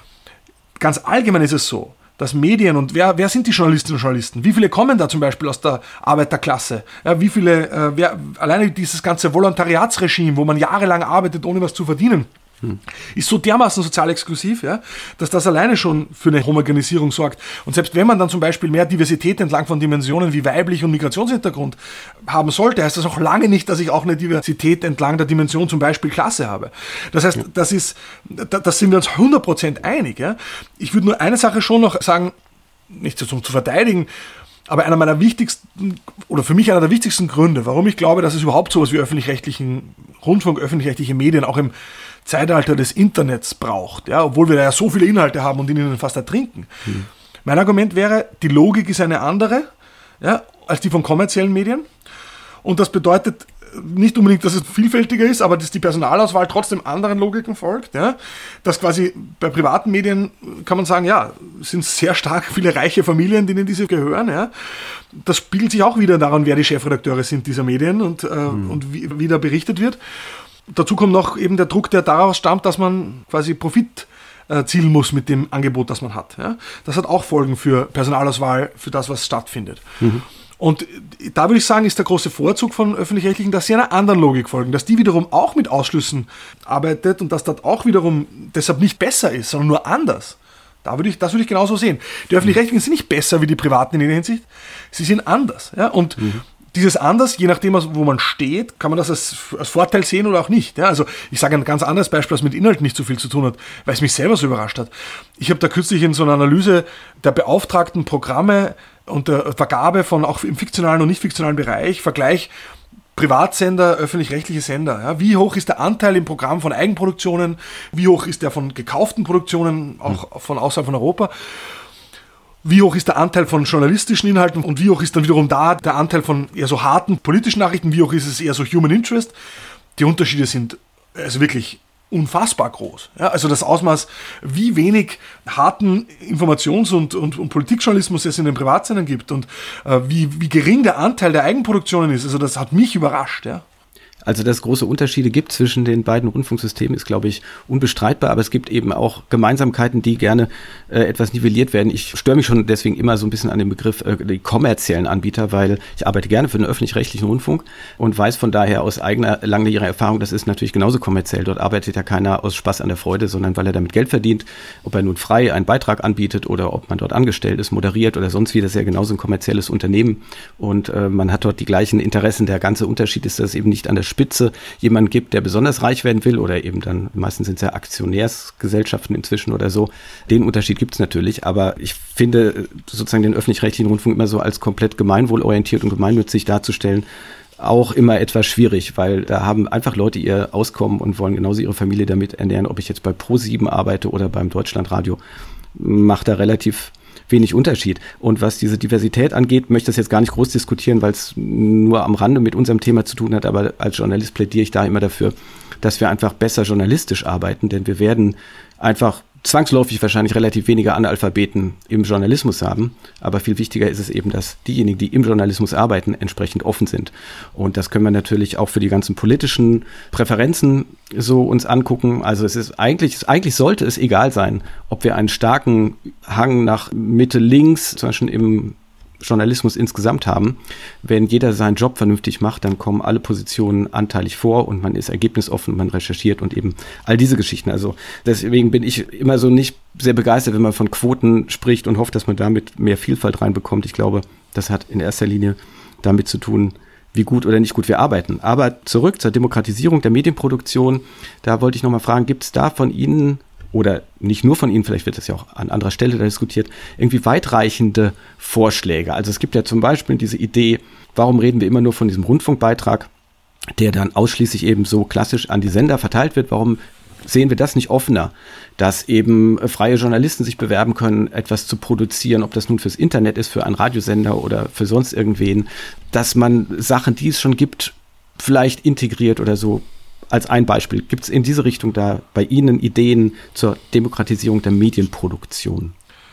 B: ganz allgemein ist es so, dass Medien und wer, wer sind die Journalistinnen und Journalisten? Wie viele kommen da zum Beispiel aus der Arbeiterklasse? Ja, wie viele, äh, wer, alleine dieses ganze Volontariatsregime, wo man jahrelang arbeitet, ohne was zu verdienen. hm. ist so dermaßen sozial exklusiv, ja, dass das alleine schon für eine Homogenisierung sorgt. Und selbst wenn man dann zum Beispiel mehr Diversität entlang von Dimensionen wie weiblich und Migrationshintergrund haben sollte, heißt das noch lange nicht, dass ich auch eine Diversität entlang der Dimension zum Beispiel Klasse habe. Das heißt, ja. das ist, da, das sind wir uns hundert Prozent einig. Ja. Ich würde nur eine Sache schon noch sagen, nicht so zum zu verteidigen, aber einer meiner wichtigsten, oder für mich einer der wichtigsten Gründe, warum ich glaube, dass es überhaupt sowas wie öffentlich-rechtlichen Rundfunk, öffentlich-rechtliche Medien auch im Zeitalter des Internets braucht, ja, obwohl wir da ja so viele Inhalte haben und in ihnen fast ertrinken. Hm. Mein Argument wäre, die Logik ist eine andere, ja, als die von kommerziellen Medien. Und das bedeutet nicht unbedingt, dass es vielfältiger ist, aber dass die Personalauswahl trotzdem anderen Logiken folgt. Ja? Dass quasi bei privaten Medien kann man sagen, ja, es sind sehr stark viele reiche Familien, denen diese gehören. Ja? Das spiegelt sich auch wieder daran, wer die Chefredakteure sind dieser Medien und, äh, mhm. und wie, wie da berichtet wird. Dazu kommt noch eben der Druck, der daraus stammt, dass man quasi Profit erzielen muss mit dem Angebot, das man hat. Ja? Das hat auch Folgen für Personalauswahl, für das, was stattfindet. Mhm. Und da würde ich sagen, ist der große Vorzug von Öffentlich-Rechtlichen, dass sie einer anderen Logik folgen, dass die wiederum auch mit Ausschlüssen arbeitet und dass das auch wiederum deshalb nicht besser ist, sondern nur anders. Da würde ich, das würde ich genauso sehen. Die Öffentlich-Rechtlichen sind nicht besser wie die Privaten in jeder Hinsicht, sie sind anders. Ja? Und mhm. dieses anders, je nachdem, wo man steht, kann man das als, als Vorteil sehen oder auch nicht. Ja? Also ich sage ein ganz anderes Beispiel, das mit Inhalten nicht so viel zu tun hat, weil es mich selber so überrascht hat. Ich habe da kürzlich in so einer Analyse der beauftragten Programme und der Vergabe von auch im fiktionalen und nicht fiktionalen Bereich, Vergleich Privatsender, öffentlich-rechtliche Sender. Ja? Wie hoch ist der Anteil im Programm von Eigenproduktionen? Wie hoch ist der von gekauften Produktionen, auch von außerhalb von Europa? Wie hoch ist der Anteil von journalistischen Inhalten und wie hoch ist dann wiederum da der Anteil von eher so harten politischen Nachrichten? Wie hoch ist es eher so Human Interest? Die Unterschiede sind also wirklich unfassbar groß. Ja, also das Ausmaß, wie wenig harten Informations- und, und, und Politikjournalismus es in den Privatsendern gibt und äh, wie, wie gering der Anteil der Eigenproduktionen ist, also das hat mich überrascht. Ja.
A: Also, dass es große Unterschiede gibt zwischen den beiden Rundfunksystemen, ist, glaube ich, unbestreitbar. Aber es gibt eben auch Gemeinsamkeiten, die gerne äh, etwas nivelliert werden. Ich störe mich schon deswegen immer so ein bisschen an den Begriff äh, die kommerziellen Anbieter, weil ich arbeite gerne für den öffentlich-rechtlichen Rundfunk und weiß von daher aus eigener langjähriger Erfahrung, das ist natürlich genauso kommerziell. Dort arbeitet ja keiner aus Spaß an der Freude, sondern weil er damit Geld verdient. Ob er nun frei einen Beitrag anbietet oder ob man dort angestellt ist, moderiert oder sonst wie, das ist ja genauso ein kommerzielles Unternehmen. Und äh, man hat dort die gleichen Interessen. Der ganze Unterschied ist, dass es eben nicht an der Spitze jemanden gibt, der besonders reich werden will oder eben dann, meistens sind es ja Aktionärsgesellschaften inzwischen oder so. Den Unterschied gibt es natürlich, aber ich finde sozusagen den öffentlich-rechtlichen Rundfunk immer so als komplett gemeinwohlorientiert und gemeinnützig darzustellen, auch immer etwas schwierig, weil da haben einfach Leute ihr Auskommen und wollen genauso ihre Familie damit ernähren, ob ich jetzt bei ProSieben arbeite oder beim Deutschlandradio, macht da relativ wenig Unterschied. Und was diese Diversität angeht, möchte ich das jetzt gar nicht groß diskutieren, weil es nur am Rande mit unserem Thema zu tun hat, aber als Journalist plädiere ich da immer dafür, dass wir einfach besser journalistisch arbeiten, denn wir werden einfach zwangsläufig wahrscheinlich relativ weniger Analphabeten im Journalismus haben, aber viel wichtiger ist es eben, dass diejenigen, die im Journalismus arbeiten, entsprechend offen sind. Und das können wir natürlich auch für die ganzen politischen Präferenzen so uns angucken. Also es ist eigentlich, eigentlich sollte es egal sein, ob wir einen starken Hang nach Mitte links, zum Beispiel im Journalismus insgesamt haben. Wenn jeder seinen Job vernünftig macht, dann kommen alle Positionen anteilig vor und man ist ergebnisoffen, man recherchiert und eben all diese Geschichten. Also deswegen bin ich immer so nicht sehr begeistert, wenn man von Quoten spricht und hofft, dass man damit mehr Vielfalt reinbekommt. Ich glaube, das hat in erster Linie damit zu tun, wie gut oder nicht gut wir arbeiten. Aber zurück zur Demokratisierung der Medienproduktion. Da wollte ich nochmal fragen, gibt es da von Ihnen oder nicht nur von Ihnen, vielleicht wird das ja auch an anderer Stelle da diskutiert, irgendwie weitreichende Vorschläge. Also es gibt ja zum Beispiel diese Idee, warum reden wir immer nur von diesem Rundfunkbeitrag, der dann ausschließlich eben so klassisch an die Sender verteilt wird. Warum sehen wir das nicht offener, dass eben freie Journalisten sich bewerben können, etwas zu produzieren, ob das nun fürs Internet ist, für einen Radiosender oder für sonst irgendwen, dass man Sachen, die es schon gibt, vielleicht integriert oder so. Als ein Beispiel, gibt es in diese Richtung da bei Ihnen Ideen zur Demokratisierung der Medienproduktion?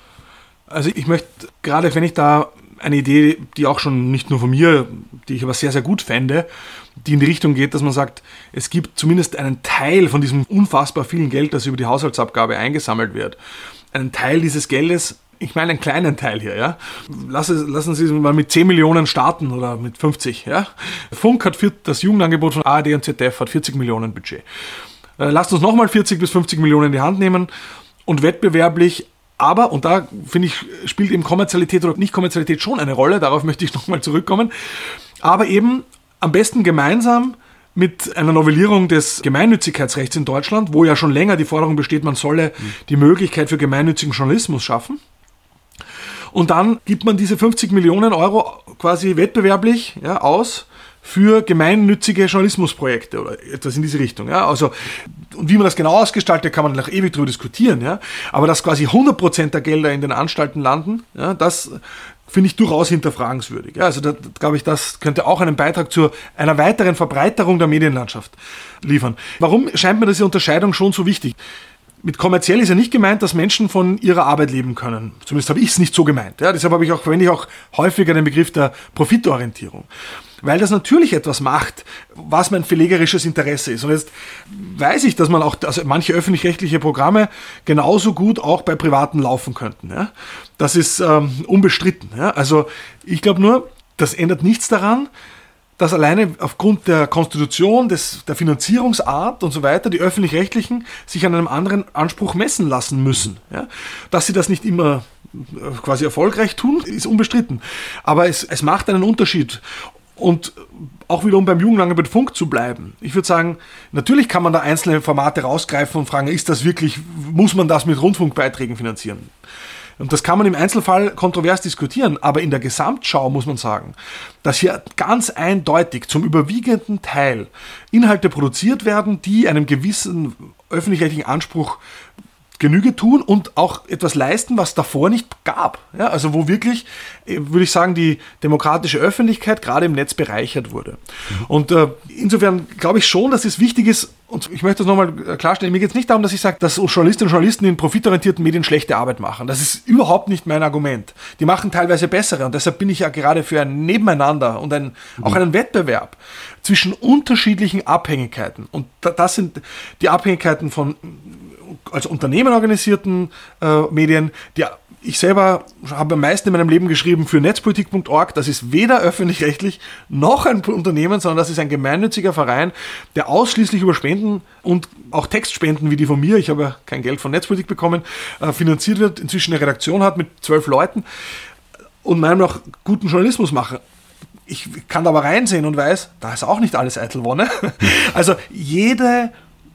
B: Also ich möchte, gerade wenn ich da eine Idee, die auch schon nicht nur von mir, die ich aber sehr, sehr gut fände, die in die Richtung geht, dass man sagt, es gibt zumindest einen Teil von diesem unfassbar vielen Geld, das über die Haushaltsabgabe eingesammelt wird. Einen Teil dieses Geldes, ich meine einen kleinen Teil hier, ja. Lassen, lassen Sie es mal mit zehn Millionen starten oder mit fünfzig, ja. Funk hat für das Jugendangebot von A R D und Z D F hat vierzig Millionen Budget. Äh, lasst uns nochmal vierzig bis fünfzig Millionen in die Hand nehmen und wettbewerblich, aber, und da finde ich, spielt eben Kommerzialität oder Nicht-Kommerzialität schon eine Rolle, darauf möchte ich nochmal zurückkommen, aber eben am besten gemeinsam mit einer Novellierung des Gemeinnützigkeitsrechts in Deutschland, wo ja schon länger die Forderung besteht, man solle die Möglichkeit für gemeinnützigen Journalismus schaffen. Und dann gibt man diese fünfzig Millionen Euro quasi wettbewerblich ja, aus für gemeinnützige Journalismusprojekte oder etwas in diese Richtung. Ja. Also, und wie man das genau ausgestaltet, kann man noch ewig darüber diskutieren. Ja. Aber dass quasi hundert Prozent der Gelder in den Anstalten landen, ja, das finde ich durchaus hinterfragenswürdig. Ja, also da glaube ich, das könnte auch einen Beitrag zu einer weiteren Verbreiterung der Medienlandschaft liefern. Warum scheint mir diese Unterscheidung schon so wichtig? Mit kommerziell ist ja nicht gemeint, dass Menschen von ihrer Arbeit leben können. Zumindest habe ich es nicht so gemeint. Ja, deshalb habe ich auch, verwende ich auch häufiger den Begriff der Profitorientierung. Weil das natürlich etwas macht, was mein verlegerisches Interesse ist. Und jetzt weiß ich, dass man auch, also manche öffentlich-rechtliche Programme genauso gut auch bei Privaten laufen könnten. Ja? Das ist ähm, unbestritten. Ja? Also ich glaube nur, das ändert nichts daran, dass alleine aufgrund der Konstitution, des, der Finanzierungsart und so weiter die Öffentlich-Rechtlichen sich an einem anderen Anspruch messen lassen müssen. Ja? Dass sie das nicht immer quasi erfolgreich tun, ist unbestritten. Aber es, es macht einen Unterschied. Und auch wieder, um beim Jugendangebot Funk zu bleiben. Ich würde sagen, natürlich kann man da einzelne Formate rausgreifen und fragen, ist das wirklich, muss man das mit Rundfunkbeiträgen finanzieren? Und das kann man im Einzelfall kontrovers diskutieren, aber in der Gesamtschau muss man sagen, dass hier ganz eindeutig zum überwiegenden Teil Inhalte produziert werden, die einem gewissen öffentlich-rechtlichen Anspruch Genüge tun und auch etwas leisten, was davor nicht gab. Ja, also wo wirklich, würde ich sagen, die demokratische Öffentlichkeit gerade im Netz bereichert wurde. Mhm. Und äh, insofern glaube ich schon, dass es wichtig ist, und ich möchte das nochmal klarstellen, mir geht es nicht darum, dass ich sage, dass Journalistinnen und Journalisten in profitorientierten Medien schlechte Arbeit machen. Das ist überhaupt nicht mein Argument. Die machen teilweise bessere und deshalb bin ich ja gerade für ein Nebeneinander und ein, mhm. auch einen Wettbewerb zwischen unterschiedlichen Abhängigkeiten. Und das sind die Abhängigkeiten von als Unternehmen organisierten äh, Medien. Die, ich selber habe am meisten in meinem Leben geschrieben für netzpolitik punkt org. Das ist weder öffentlich-rechtlich noch ein Unternehmen, sondern das ist ein gemeinnütziger Verein, der ausschließlich über Spenden und auch Textspenden wie die von mir, ich habe ja kein Geld von Netzpolitik bekommen, äh, finanziert wird, inzwischen eine Redaktion hat mit zwölf Leuten und meinem noch guten Journalismus mache. Ich kann da aber reinsehen und weiß, da ist auch nicht alles eitel Wonne. Also jede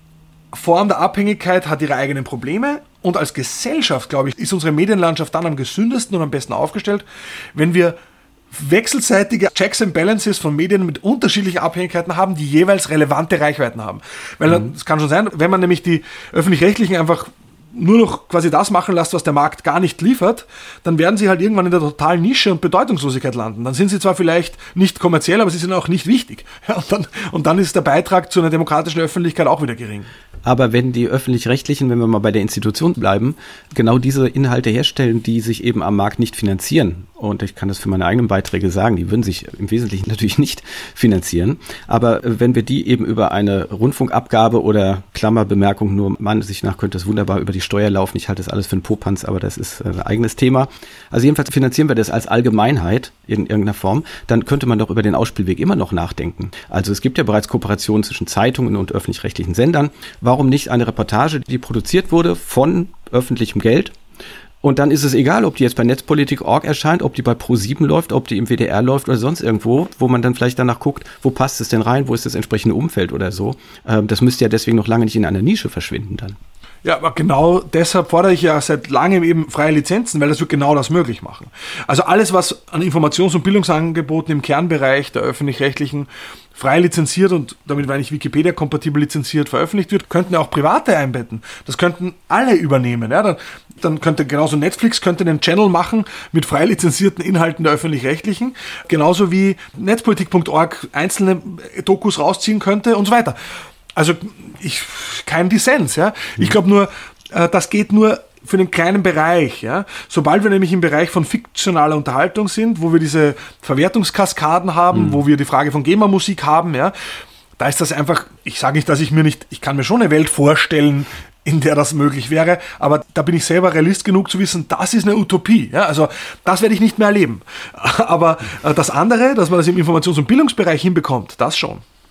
B: Form der Abhängigkeit hat ihre eigenen Probleme und als Gesellschaft, glaube ich, ist unsere Medienlandschaft dann am gesündesten und am besten aufgestellt, wenn wir wechselseitige Checks and Balances von Medien mit unterschiedlichen Abhängigkeiten haben, die jeweils relevante Reichweiten haben. Weil es mhm. kann schon sein, wenn man nämlich die Öffentlich-Rechtlichen einfach nur noch quasi das machen lässt, was der Markt gar nicht liefert, dann werden sie halt irgendwann in der totalen Nische und Bedeutungslosigkeit landen. Dann sind sie zwar vielleicht nicht kommerziell, aber sie sind auch nicht wichtig. Ja, und, dann, und dann ist der Beitrag zu einer demokratischen Öffentlichkeit auch wieder gering.
A: Aber wenn die Öffentlich-Rechtlichen, wenn wir mal bei der Institution bleiben, genau diese Inhalte herstellen, die sich eben am Markt nicht finanzieren, und ich kann das für meine eigenen Beiträge sagen, die würden sich im Wesentlichen natürlich nicht finanzieren, aber wenn wir die eben über eine Rundfunkabgabe oder Klammerbemerkung, nur meiner Sicht nach könnte es wunderbar über die Steuer laufen, ich halte das alles für einen Popanz, aber das ist ein eigenes Thema. Also jedenfalls finanzieren wir das als Allgemeinheit in irgendeiner Form, dann könnte man doch über den Ausspielweg immer noch nachdenken. Also es gibt ja bereits Kooperationen zwischen Zeitungen und öffentlich-rechtlichen Sendern. Warum nicht eine Reportage, die produziert wurde von öffentlichem Geld? Und dann ist es egal, ob die jetzt bei netzpolitik punkt org erscheint, ob die bei Pro sieben läuft, ob die im W D R läuft oder sonst irgendwo, wo man dann vielleicht danach guckt, wo passt es denn rein, wo ist das entsprechende Umfeld oder so. Das müsste ja deswegen noch lange nicht in einer Nische verschwinden dann.
B: Ja, aber genau deshalb fordere ich ja seit langem eben freie Lizenzen, weil das wird genau das möglich machen. Also alles, was an Informations- und Bildungsangeboten im Kernbereich der öffentlich-rechtlichen frei lizenziert und damit meine ich Wikipedia-kompatibel lizenziert veröffentlicht wird, könnten ja auch Private einbetten. Das könnten alle übernehmen. Ja? Dann, dann könnte genauso Netflix könnte einen Channel machen mit frei lizenzierten Inhalten der öffentlich-rechtlichen, genauso wie netzpolitik punkt org einzelne Dokus rausziehen könnte und so weiter. Also ich, kein Dissens, ja. Ich glaube nur, äh, das geht nur für den kleinen Bereich, ja. Sobald wir nämlich im Bereich von fiktionaler Unterhaltung sind, wo wir diese Verwertungskaskaden haben, mhm. wo wir die Frage von GEMA-Musik haben, ja, da ist das einfach, ich sage nicht, dass ich mir nicht, ich kann mir schon eine Welt vorstellen, in der das möglich wäre, aber da bin ich selber Realist genug zu wissen, das ist eine Utopie, ja, also das werde ich nicht mehr erleben. Aber äh, das andere, dass man das im Informations- und Bildungsbereich hinbekommt, das schon.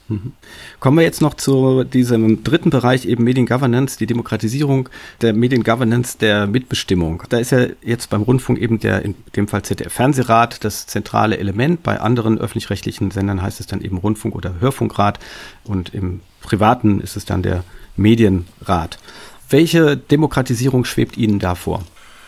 A: Mhm. Kommen wir jetzt noch zu diesem dritten Bereich, eben Mediengovernance, die Demokratisierung der Mediengovernance, der Mitbestimmung. Da ist ja jetzt beim Rundfunk eben der, in dem Fall Z D F-Fernsehrat, das zentrale Element. Bei anderen öffentlich-rechtlichen Sendern heißt es dann eben Rundfunk- oder Hörfunkrat und im Privaten ist es dann der Medienrat. Welche Demokratisierung schwebt Ihnen da vor?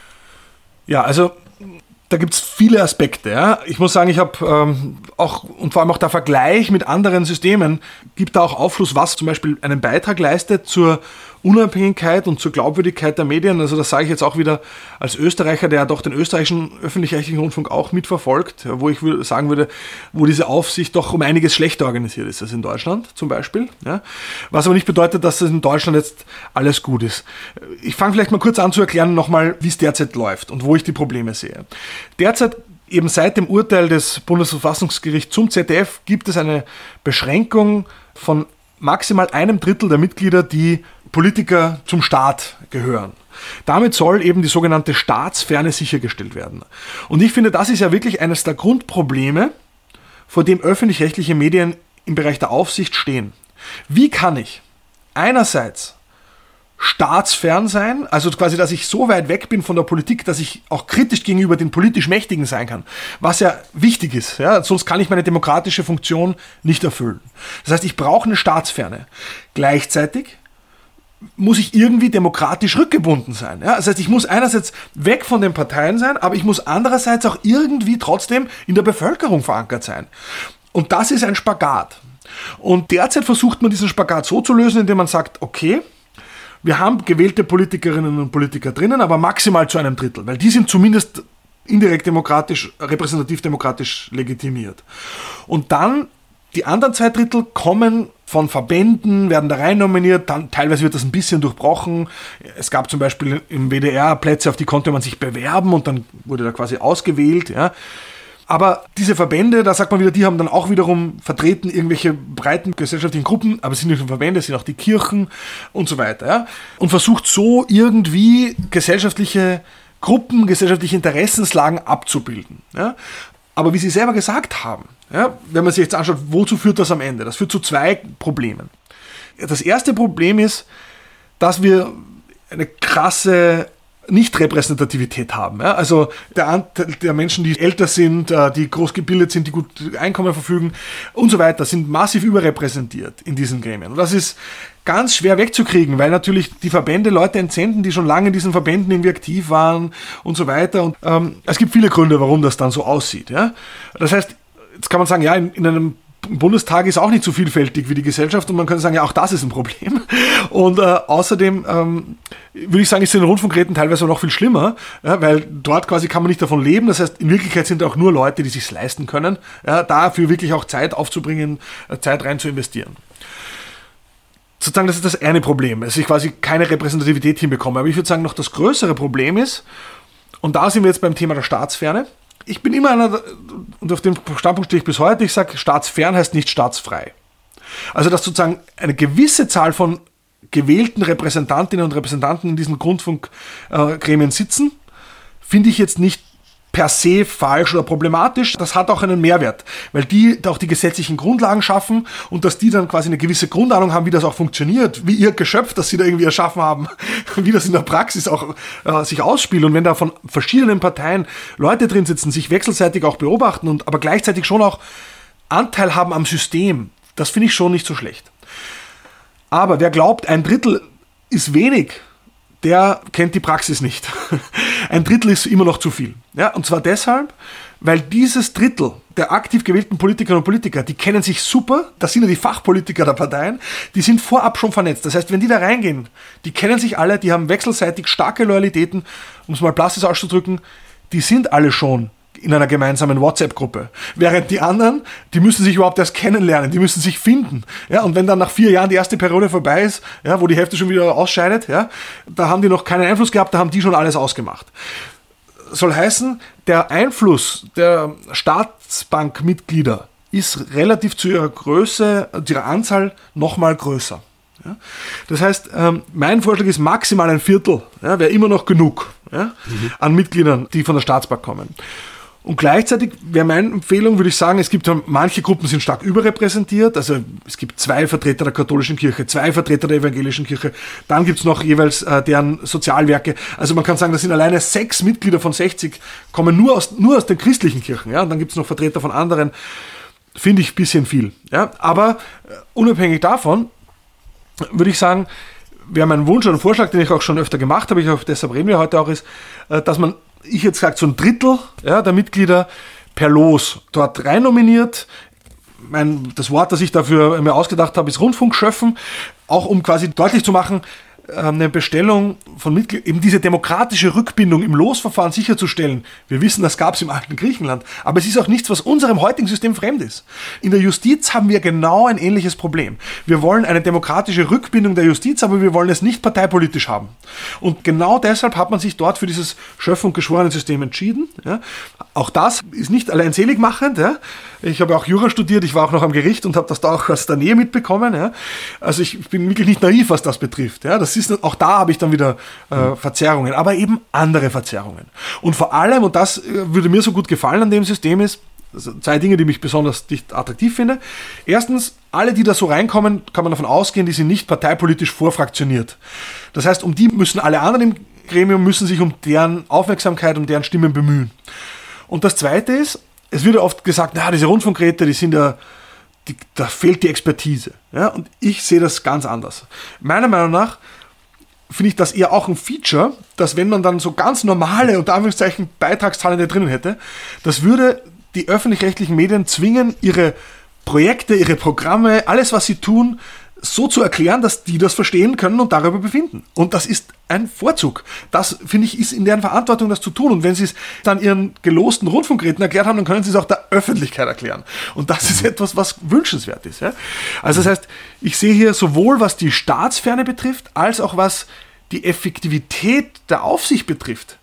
B: Ja, also da gibt es viele Aspekte. Ja. Ich muss sagen, ich habe ähm, auch, und vor allem auch der Vergleich mit anderen Systemen, gibt da auch Aufschluss, was zum Beispiel einen Beitrag leistet zur Unabhängigkeit und zur Glaubwürdigkeit der Medien. Also das sage ich jetzt auch wieder als Österreicher, der ja doch den österreichischen öffentlich-rechtlichen Rundfunk auch mitverfolgt, wo ich sagen würde, wo diese Aufsicht doch um einiges schlechter organisiert ist als in Deutschland zum Beispiel. Ja. Was aber nicht bedeutet, dass es in Deutschland jetzt alles gut ist. Ich fange vielleicht mal kurz an zu erklären nochmal, wie es derzeit läuft und wo ich die Probleme sehe. Derzeit, eben seit dem Urteil des Bundesverfassungsgerichts zum Z D F, gibt es eine Beschränkung von maximal einem Drittel der Mitglieder, die Politiker zum Staat gehören. Damit soll eben die sogenannte Staatsferne sichergestellt werden. Und ich finde, das ist ja wirklich eines der Grundprobleme, vor dem öffentlich-rechtliche Medien im Bereich der Aufsicht stehen. Wie kann ich einerseits staatsfern sein, also quasi, dass ich so weit weg bin von der Politik, dass ich auch kritisch gegenüber den politisch Mächtigen sein kann, was ja wichtig ist, ja? Sonst kann ich meine demokratische Funktion nicht erfüllen. Das heißt, ich brauche eine Staatsferne. Gleichzeitig muss ich irgendwie demokratisch rückgebunden sein. Ja? Das heißt, ich muss einerseits weg von den Parteien sein, aber ich muss andererseits auch irgendwie trotzdem in der Bevölkerung verankert sein. Und das ist ein Spagat. Und derzeit versucht man diesen Spagat so zu lösen, indem man sagt, okay, wir haben gewählte Politikerinnen und Politiker drinnen, aber maximal zu einem Drittel, weil die sind zumindest indirekt demokratisch, repräsentativ demokratisch legitimiert. Und dann die anderen zwei Drittel kommen von Verbänden, werden da rein nominiert, dann teilweise wird das ein bisschen durchbrochen. Es gab zum Beispiel im W D R Plätze, auf die konnte man sich bewerben und dann wurde da quasi ausgewählt, ja. Aber diese Verbände, da sagt man wieder, die haben dann auch wiederum vertreten irgendwelche breiten gesellschaftlichen Gruppen, aber es sind nicht nur Verbände, es sind auch die Kirchen und so weiter. Ja? Und versucht so irgendwie gesellschaftliche Gruppen, gesellschaftliche Interessenslagen abzubilden. Ja? Aber wie Sie selber gesagt haben, ja, wenn man sich jetzt anschaut, wozu führt das am Ende? Das führt zu zwei Problemen. Das erste Problem ist, dass wir eine krasse Nicht-Repräsentativität haben. Ja? Also der Anteil der Menschen, die älter sind, die groß gebildet sind, die gut Einkommen verfügen und so weiter, sind massiv überrepräsentiert in diesen Gremien. Und das ist ganz schwer wegzukriegen, weil natürlich die Verbände Leute entsenden, die schon lange in diesen Verbänden irgendwie aktiv waren und so weiter. Und ähm, es gibt viele Gründe, warum das dann so aussieht. Ja? Das heißt, jetzt kann man sagen, ja, in, in einem Bundestag ist auch nicht so vielfältig wie die Gesellschaft und man könnte sagen, ja, auch das ist ein Problem. Und äh, außerdem ähm, würde ich sagen, ist es in den Rundfunkräten teilweise noch viel schlimmer, ja, weil dort quasi kann man nicht davon leben. Das heißt, in Wirklichkeit sind auch nur Leute, die es sich leisten können, ja, dafür wirklich auch Zeit aufzubringen, Zeit rein zu investieren. Sozusagen, das ist das eine Problem, dass ich quasi keine Repräsentativität hinbekomme. Aber ich würde sagen, noch das größere Problem ist, und da sind wir jetzt beim Thema der Staatsferne. Ich bin immer einer, und auf dem Standpunkt stehe ich bis heute, ich sage, staatsfern heißt nicht staatsfrei. Also, dass sozusagen eine gewisse Zahl von gewählten Repräsentantinnen und Repräsentanten in diesen Grundfunkgremien sitzen, finde ich jetzt nicht per se falsch oder problematisch. Das hat auch einen Mehrwert, weil die auch die gesetzlichen Grundlagen schaffen und dass die dann quasi eine gewisse Grundahnung haben, wie das auch funktioniert, wie ihr Geschöpf, das sie da irgendwie erschaffen haben, wie das in der Praxis auch äh, sich ausspielt. Und wenn da von verschiedenen Parteien Leute drin sitzen, sich wechselseitig auch beobachten und aber gleichzeitig schon auch Anteil haben am System, das finde ich schon nicht so schlecht. Aber wer glaubt, ein Drittel ist wenig, der kennt die Praxis nicht. Ein Drittel ist immer noch zu viel. Ja, und zwar deshalb, weil dieses Drittel der aktiv gewählten Politikerinnen und Politiker, die kennen sich super, das sind ja die Fachpolitiker der Parteien, die sind vorab schon vernetzt. Das heißt, wenn die da reingehen, die kennen sich alle, die haben wechselseitig starke Loyalitäten, um es mal plastisch auszudrücken, die sind alle schon in einer gemeinsamen WhatsApp-Gruppe. Während die anderen, die müssen sich überhaupt erst kennenlernen, die müssen sich finden. Ja, und wenn dann nach vier Jahren die erste Periode vorbei ist, ja, wo die Hälfte schon wieder ausscheidet, ja, da haben die noch keinen Einfluss gehabt, da haben die schon alles ausgemacht. Soll heißen, der Einfluss der Staatsbankmitglieder ist relativ zu ihrer Größe, zu ihrer Anzahl nochmal größer. Ja? Das heißt, ähm, mein Vorschlag ist maximal ein Viertel, ja, wäre immer noch genug, ja, mhm. an Mitgliedern, die von der Staatsbank kommen. Und gleichzeitig wäre meine Empfehlung, würde ich sagen, es gibt manche Gruppen sind stark überrepräsentiert, also es gibt zwei Vertreter der katholischen Kirche, zwei Vertreter der evangelischen Kirche, dann gibt es noch jeweils äh, deren Sozialwerke, also man kann sagen, das sind alleine sechs Mitglieder von sechzig, kommen nur aus, nur aus den christlichen Kirchen, ja, und dann gibt es noch Vertreter von anderen, finde ich ein bisschen viel, ja, aber äh, unabhängig davon würde ich sagen, wäre mein Wunsch oder ein Vorschlag, den ich auch schon öfter gemacht habe, ich hoffe, deshalb reden wir heute auch, ist, äh, dass man ich jetzt gesagt, so ein Drittel ja, der Mitglieder per Los dort rein nominiert. Mein, das Wort, das ich dafür mir ausgedacht habe, ist Rundfunkschöffen, auch um quasi deutlich zu machen, eine Bestellung von Mitgliedern, eben diese demokratische Rückbindung im Losverfahren sicherzustellen. Wir wissen, das gab es im alten Griechenland, aber es ist auch nichts, was unserem heutigen System fremd ist. In der Justiz haben wir genau ein ähnliches Problem. Wir wollen eine demokratische Rückbindung der Justiz, aber wir wollen es nicht parteipolitisch haben. Und genau deshalb hat man sich dort für dieses Schöff- und Geschworenensystem entschieden. Ja. Auch das ist nicht allein seligmachend. Ja. Ich habe auch Jura studiert, ich war auch noch am Gericht und habe das da auch aus der Nähe mitbekommen. Ja. Also ich bin wirklich nicht naiv, was das betrifft. Ja. Das ist, auch da habe ich dann wieder äh, Verzerrungen, aber eben andere Verzerrungen. Und vor allem, und das äh, würde mir so gut gefallen an dem System ist, also zwei Dinge, die mich besonders attraktiv finde. Erstens, alle, die da so reinkommen, kann man davon ausgehen, die sind nicht parteipolitisch vorfraktioniert. Das heißt, um die müssen alle anderen im Gremium müssen sich um deren Aufmerksamkeit, um deren Stimmen bemühen. Und das Zweite ist, es wird ja oft gesagt, na, diese Rundfunkräte, die sind ja, die, da fehlt die Expertise. Ja? Und ich sehe das ganz anders. Meiner Meinung nach finde ich das eher auch ein Feature, dass wenn man dann so ganz normale, unter Anführungszeichen, Beitragszahlende drinnen hätte, das würde die öffentlich-rechtlichen Medien zwingen, ihre Projekte, ihre Programme, alles, was sie tun, so zu erklären, dass die das verstehen können und darüber befinden. Und das ist ein Vorzug. Das, finde ich, ist in deren Verantwortung, das zu tun. Und wenn sie es dann ihren gelosten Rundfunkräten erklärt haben, dann können sie es auch der Öffentlichkeit erklären. Und das ist etwas, was wünschenswert ist. Ja? Also das heißt, ich sehe hier sowohl, was die Staatsferne betrifft, als auch was die Effektivität der Aufsicht betrifft,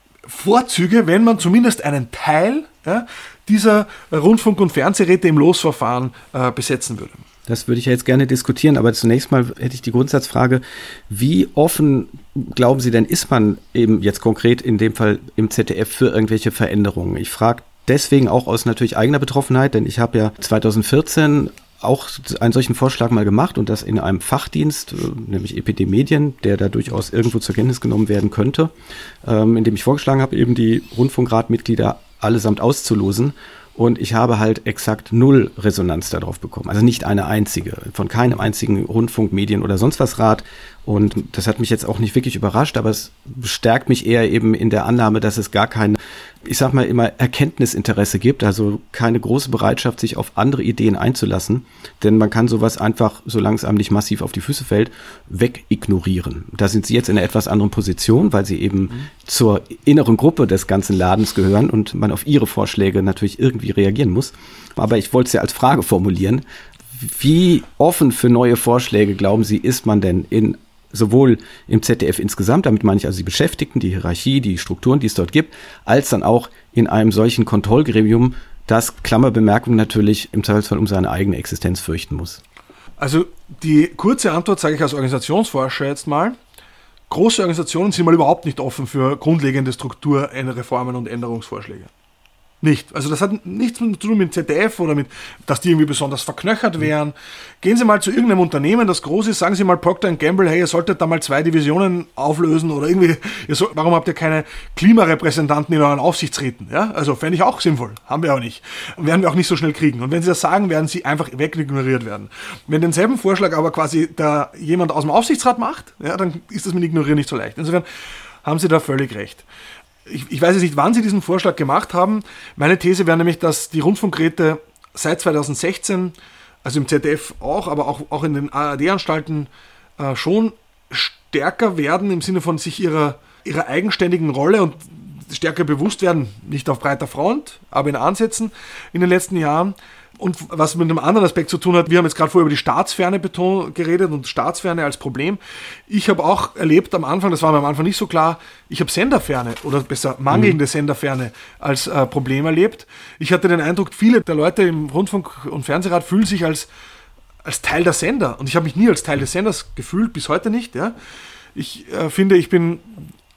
B: Vorzüge, wenn man zumindest einen Teil ja, dieser Rundfunk- und Fernsehräte im Losverfahren äh, besetzen würde.
A: Das würde ich ja jetzt gerne diskutieren, aber zunächst mal hätte ich die Grundsatzfrage, wie offen, glauben Sie denn, ist man eben jetzt konkret in dem Fall im Z D F für irgendwelche Veränderungen? Ich frage deswegen auch aus natürlich eigener Betroffenheit, denn ich habe ja zweitausendvierzehn auch einen solchen Vorschlag mal gemacht und das in einem Fachdienst, nämlich E P D Medien, der da durchaus irgendwo zur Kenntnis genommen werden könnte, ähm, indem ich vorgeschlagen habe, eben die Rundfunkratmitglieder allesamt auszulosen. Und ich habe halt exakt null Resonanz darauf bekommen. Also nicht eine einzige, von keinem einzigen Rundfunk, Medien oder sonst was Rat. Und das hat mich jetzt auch nicht wirklich überrascht, aber es bestärkt mich eher eben in der Annahme, dass es gar kein, ich sag mal immer, Erkenntnisinteresse gibt, also keine große Bereitschaft, sich auf andere Ideen einzulassen. Denn man kann sowas einfach, solange es einem nicht massiv auf die Füße fällt, wegignorieren. Da sind Sie jetzt in einer etwas anderen Position, weil Sie eben mhm. zur inneren Gruppe des ganzen Ladens gehören und man auf Ihre Vorschläge natürlich irgendwie reagieren muss. Aber ich wollte es ja als Frage formulieren. Wie offen für neue Vorschläge, glauben Sie, ist man denn in sowohl im Z D F insgesamt, damit meine ich also die Beschäftigten, die Hierarchie, die Strukturen, die es dort gibt, als dann auch in einem solchen Kontrollgremium, das, Klammerbemerkung, natürlich im Zweifelsfall um seine eigene Existenz fürchten muss?
B: Also die kurze Antwort sage ich als Organisationsforscher jetzt mal. Große Organisationen sind mal überhaupt nicht offen für grundlegende Strukturreformen und Änderungsvorschläge. Nicht. Also das hat nichts zu tun mit Z D F oder mit, dass die irgendwie besonders verknöchert wären. Gehen Sie mal zu irgendeinem Unternehmen, das groß ist, sagen Sie mal Procter and Gamble, hey, ihr solltet da mal zwei Divisionen auflösen oder irgendwie, ihr soll, warum habt ihr keine Klimarepräsentanten in euren Aufsichtsräten? Ja? Also fände ich auch sinnvoll. Haben wir auch nicht. Werden wir auch nicht so schnell kriegen. Und wenn Sie das sagen, werden Sie einfach wegignoriert werden. Wenn denselben Vorschlag aber quasi da jemand aus dem Aufsichtsrat macht, ja, dann ist das mit Ignorieren nicht so leicht. Insofern haben Sie da völlig recht. Ich, ich weiß jetzt nicht, wann Sie diesen Vorschlag gemacht haben. Meine These wäre nämlich, dass die Rundfunkräte seit zweitausendsechzehn, also im Z D F auch, aber auch, auch in den A R D-Anstalten äh, schon stärker werden im Sinne von sich ihrer, ihrer eigenständigen Rolle und stärker bewusst werden, nicht auf breiter Front, aber in Ansätzen in den letzten Jahren. Und was mit einem anderen Aspekt zu tun hat, wir haben jetzt gerade vorher über die Staatsferne beton- geredet und Staatsferne als Problem. Ich habe auch erlebt am Anfang, das war mir am Anfang nicht so klar, ich habe Senderferne oder besser mangelnde mhm. Senderferne als äh, Problem erlebt. Ich hatte den Eindruck, viele der Leute im Rundfunk- und Fernsehrat fühlen sich als, als Teil der Sender. Und ich habe mich nie als Teil des Senders gefühlt, bis heute nicht. Ja. Ich äh, finde, ich bin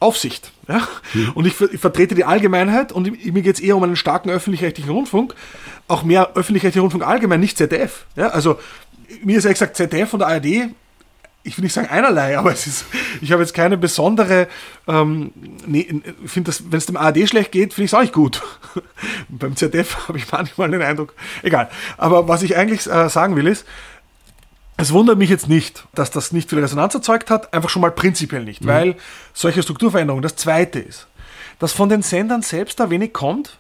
B: Aufsicht. Ja? Mhm. Und ich, ich vertrete die Allgemeinheit und ich, mir geht es eher um einen starken öffentlich-rechtlichen Rundfunk, auch mehr öffentlich-rechtlichen Rundfunk allgemein, nicht Z D F. Ja? Also mir ist ja gesagt, Z D F und der A R D, ich will nicht sagen einerlei, aber es ist, ich habe jetzt keine besondere, ähm, nee, ich finde, wenn es dem A R D schlecht geht, finde ich es auch nicht gut. Beim Z D F habe ich manchmal den Eindruck, egal. Aber was ich eigentlich äh, sagen will ist, es wundert mich jetzt nicht, dass das nicht viel Resonanz erzeugt hat, einfach schon mal prinzipiell nicht, mhm. weil solche Strukturveränderungen, das Zweite ist, dass von den Sendern selbst da wenig kommt,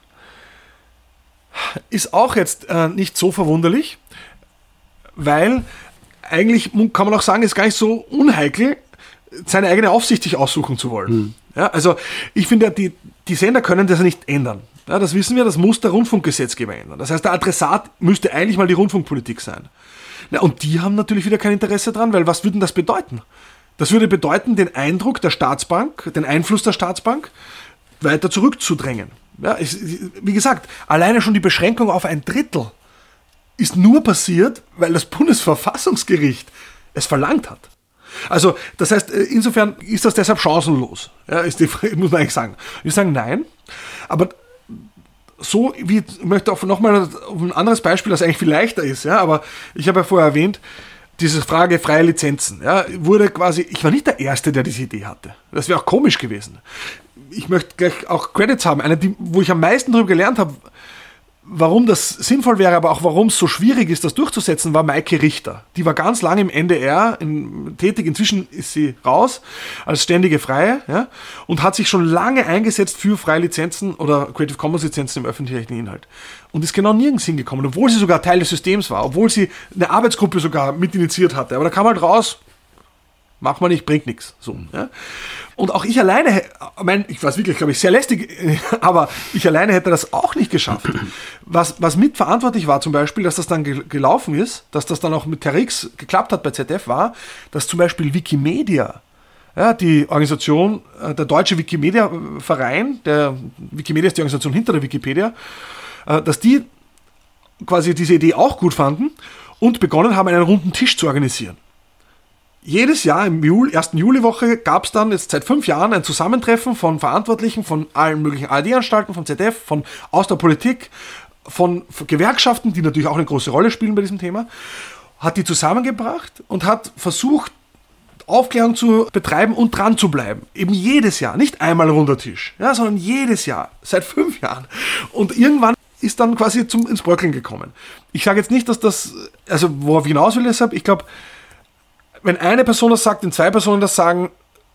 B: ist auch jetzt äh, nicht so verwunderlich, weil eigentlich kann man auch sagen, ist gar nicht so unheikel, seine eigene Aufsicht sich aussuchen zu wollen. Mhm. Ja, also ich finde, die, die Sender können das nicht ändern. Ja, das wissen wir, das muss der Rundfunkgesetzgeber ändern. Das heißt, der Adressat müsste eigentlich mal die Rundfunkpolitik sein. Ja, und die haben natürlich wieder kein Interesse dran, weil was würde denn das bedeuten? Das würde bedeuten, den Eindruck der Staatsbank, den Einfluss der Staatsbank weiter zurückzudrängen. Ja, es, wie gesagt, alleine schon die Beschränkung auf ein Drittel ist nur passiert, weil das Bundesverfassungsgericht es verlangt hat. Also, das heißt, insofern ist das deshalb chancenlos. Ja, ist die, muss man eigentlich sagen. Wir sagen nein, aber so wie, ich möchte auch nochmal auf ein anderes Beispiel, das eigentlich viel leichter ist, ja, aber ich habe ja vorher erwähnt, diese Frage freie Lizenzen, ja, wurde quasi, ich war nicht der Erste, der diese Idee hatte. Das wäre auch komisch gewesen. Ich möchte gleich auch Credits haben, eine, die, wo ich am meisten darüber gelernt habe, warum das sinnvoll wäre, aber auch warum es so schwierig ist, das durchzusetzen, war Maike Richter. Die war ganz lange im N D R in, tätig, inzwischen ist sie raus als ständige Freie, ja, und hat sich schon lange eingesetzt für freie Lizenzen oder Creative Commons Lizenzen im öffentlich-rechtlichen Inhalt. Und ist genau nirgends hingekommen, obwohl sie sogar Teil des Systems war, obwohl sie eine Arbeitsgruppe sogar mitinitiiert hatte. Aber da kam halt raus, macht man nicht, bringt nichts. So, ja. Und auch ich alleine, mein, ich weiß wirklich, glaube ich, sehr lästig, aber ich alleine hätte das auch nicht geschafft. Was, was mitverantwortlich war zum Beispiel, dass das dann ge- gelaufen ist, dass das dann auch mit T R X geklappt hat bei Z D F, war, dass zum Beispiel Wikimedia, ja, die Organisation, der Deutsche Wikimedia-Verein, der Wikimedia ist die Organisation hinter der Wikipedia, dass die quasi diese Idee auch gut fanden und begonnen haben, einen runden Tisch zu organisieren. Jedes Jahr im Juli, ersten Juliwoche gab es dann jetzt seit fünf Jahren ein Zusammentreffen von Verantwortlichen von allen möglichen A R D-Anstalten, von Z D F, von aus der Politik, von Gewerkschaften, die natürlich auch eine große Rolle spielen bei diesem Thema, hat die zusammengebracht und hat versucht, Aufklärung zu betreiben und dran zu bleiben. Eben jedes Jahr, nicht einmal runder Tisch, ja, sondern jedes Jahr, seit fünf Jahren. Und irgendwann ist dann quasi zum, ins Bröckeln gekommen. Ich sage jetzt nicht, dass das, also worauf ich hinaus will deshalb, ich glaube, wenn eine Person das sagt, wenn zwei Personen das sagen,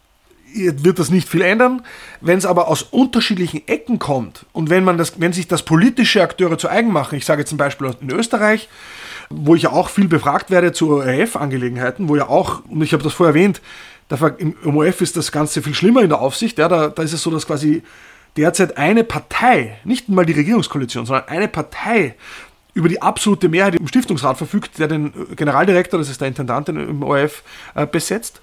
B: wird das nicht viel ändern. Wenn es aber aus unterschiedlichen Ecken kommt und wenn man das, wenn sich das politische Akteure zu eigen machen, ich sage jetzt zum Beispiel in Österreich, wo ich ja auch viel befragt werde zu O R F-Angelegenheiten, wo ja auch, und ich habe das vorher erwähnt, im O R F ist das Ganze viel schlimmer in der Aufsicht, ja, da, da ist es so, dass quasi derzeit eine Partei, nicht mal die Regierungskoalition, sondern eine Partei über die absolute Mehrheit im Stiftungsrat verfügt, der den Generaldirektor, das ist der Intendant im O R F, äh, besetzt.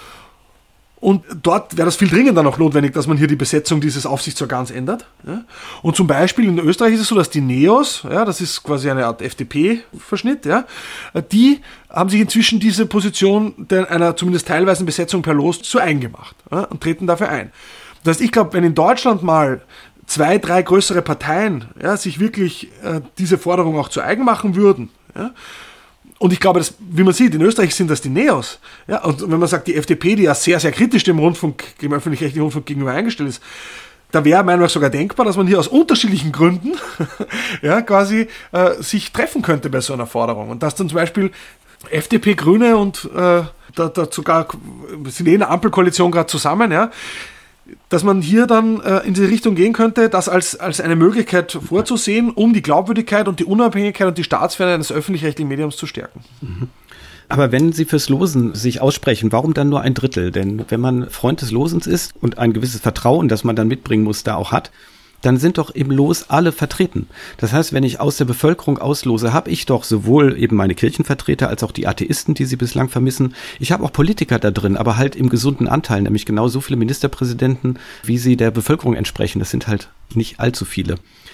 B: Und dort wäre das viel dringender noch notwendig, dass man hier die Besetzung dieses Aufsichtsorgans ändert. Ja. Und zum Beispiel in Österreich ist es so, dass die NEOS, ja, das ist quasi eine Art F D P-Verschnitt, ja, die haben sich inzwischen diese Position der, einer zumindest teilweisen Besetzung per Los zu eigen gemacht, ja, und treten dafür ein. Das heißt, ich glaube, wenn in Deutschland mal zwei, drei größere Parteien, ja, sich wirklich äh, diese Forderung auch zu eigen machen würden, ja, und ich glaube, dass, wie man sieht, in Österreich sind das die NEOS. Ja, und wenn man sagt, die F D P, die ja sehr, sehr kritisch dem Rundfunk, dem öffentlich-rechtlichen Rundfunk gegenüber eingestellt ist, da wäre meiner Meinung nach sogar denkbar, dass man hier aus unterschiedlichen Gründen ja, quasi äh, sich treffen könnte bei so einer Forderung. Und dass dann zum Beispiel F D P, Grüne und äh, da, da sogar sind eh in der Ampelkoalition gerade zusammen, ja, dass man hier dann äh, in diese Richtung gehen könnte, das als, als eine Möglichkeit vorzusehen, um die Glaubwürdigkeit und die Unabhängigkeit und die Staatsferne eines öffentlich-rechtlichen Mediums zu stärken.
A: Aber wenn Sie fürs Losen sich aussprechen, warum dann nur ein Drittel? Denn wenn man Freund des Losens ist und ein gewisses Vertrauen, das man dann mitbringen muss, da auch hat, dann sind doch im Los alle vertreten. Das heißt, wenn ich aus der Bevölkerung auslose, habe ich doch sowohl eben meine Kirchenvertreter als auch die Atheisten, die sie bislang vermissen. Ich habe auch Politiker da drin, aber halt im gesunden Anteil, nämlich genau so viele Ministerpräsidenten, wie sie der Bevölkerung entsprechen. Das sind halt nicht allzu viele.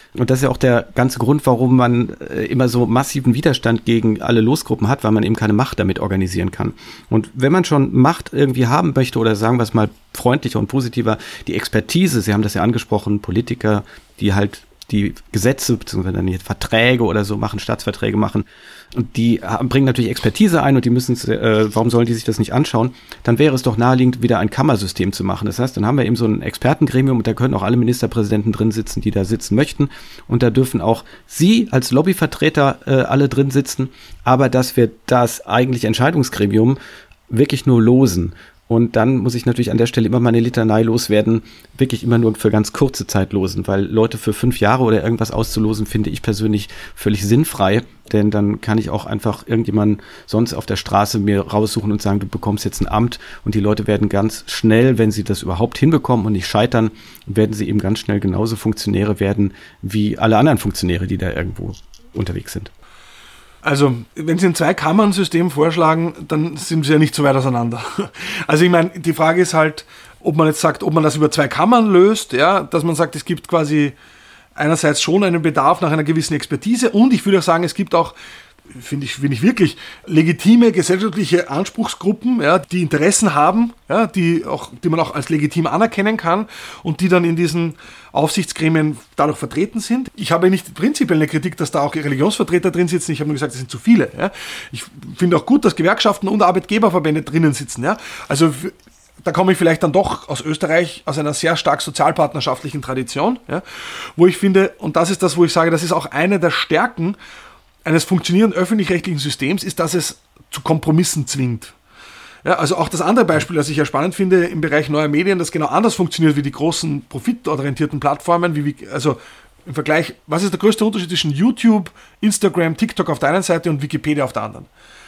A: Und das ist ja auch der ganze Grund, warum man immer so massiven Widerstand gegen alle Losgruppen hat, weil man eben keine Macht damit organisieren kann. Und wenn man schon Macht irgendwie haben möchte oder sagen wir es mal freundlicher und positiver, die Expertise, Sie haben das ja angesprochen, Politiker, die halt die Gesetze bzw. dann hier Verträge oder so machen, Staatsverträge machen und die haben, bringen natürlich Expertise ein und die müssen, äh, warum sollen die sich das nicht anschauen? Dann wäre es doch naheliegend, wieder ein Kammersystem zu machen. Das heißt, dann haben wir eben so ein Expertengremium und da können auch alle Ministerpräsidenten drin sitzen, die da sitzen möchten und da dürfen auch Sie als Lobbyvertreter äh, alle drin sitzen, aber dass wir das eigentliche Entscheidungsgremium wirklich nur losen. Und dann muss ich natürlich an der Stelle immer meine Litanei loswerden, wirklich immer nur für ganz kurze Zeit losen, weil Leute für fünf Jahre oder irgendwas auszulosen, finde ich persönlich völlig sinnfrei, denn dann kann ich auch einfach irgendjemanden sonst auf der Straße mir raussuchen und sagen, du bekommst jetzt ein Amt und die Leute werden ganz schnell, wenn sie das überhaupt hinbekommen und nicht scheitern, werden sie eben ganz schnell genauso Funktionäre werden wie alle anderen Funktionäre, die da irgendwo unterwegs sind.
B: Also, wenn Sie ein Zwei-Kammern-System vorschlagen, dann sind Sie ja nicht so weit auseinander. Also ich meine, die Frage ist halt, ob man jetzt sagt, ob man das über zwei Kammern löst, ja, dass man sagt, es gibt quasi einerseits schon einen Bedarf nach einer gewissen Expertise und ich würde auch sagen, es gibt auch, finde ich, finde ich wirklich, legitime gesellschaftliche Anspruchsgruppen, ja, die Interessen haben, ja, die, auch, die man auch als legitim anerkennen kann und die dann in diesen Aufsichtsgremien dadurch vertreten sind. Ich habe nicht prinzipiell eine Kritik, dass da auch Religionsvertreter drin sitzen. Ich habe nur gesagt, es sind zu viele. Ja. Ich finde auch gut, dass Gewerkschaften und Arbeitgeberverbände drinnen sitzen. Ja. Also da komme ich vielleicht dann doch aus Österreich, aus einer sehr stark sozialpartnerschaftlichen Tradition, ja, wo ich finde, und das ist das, wo ich sage, das ist auch eine der Stärken eines funktionierenden öffentlich-rechtlichen Systems, ist, dass es zu Kompromissen zwingt. Ja, also auch das andere Beispiel, das ich ja spannend finde im Bereich neuer Medien, das genau anders funktioniert wie die großen profitorientierten Plattformen, wie, also im Vergleich, was ist der größte Unterschied zwischen YouTube, Instagram, TikTok auf der einen Seite und Wikipedia auf der anderen?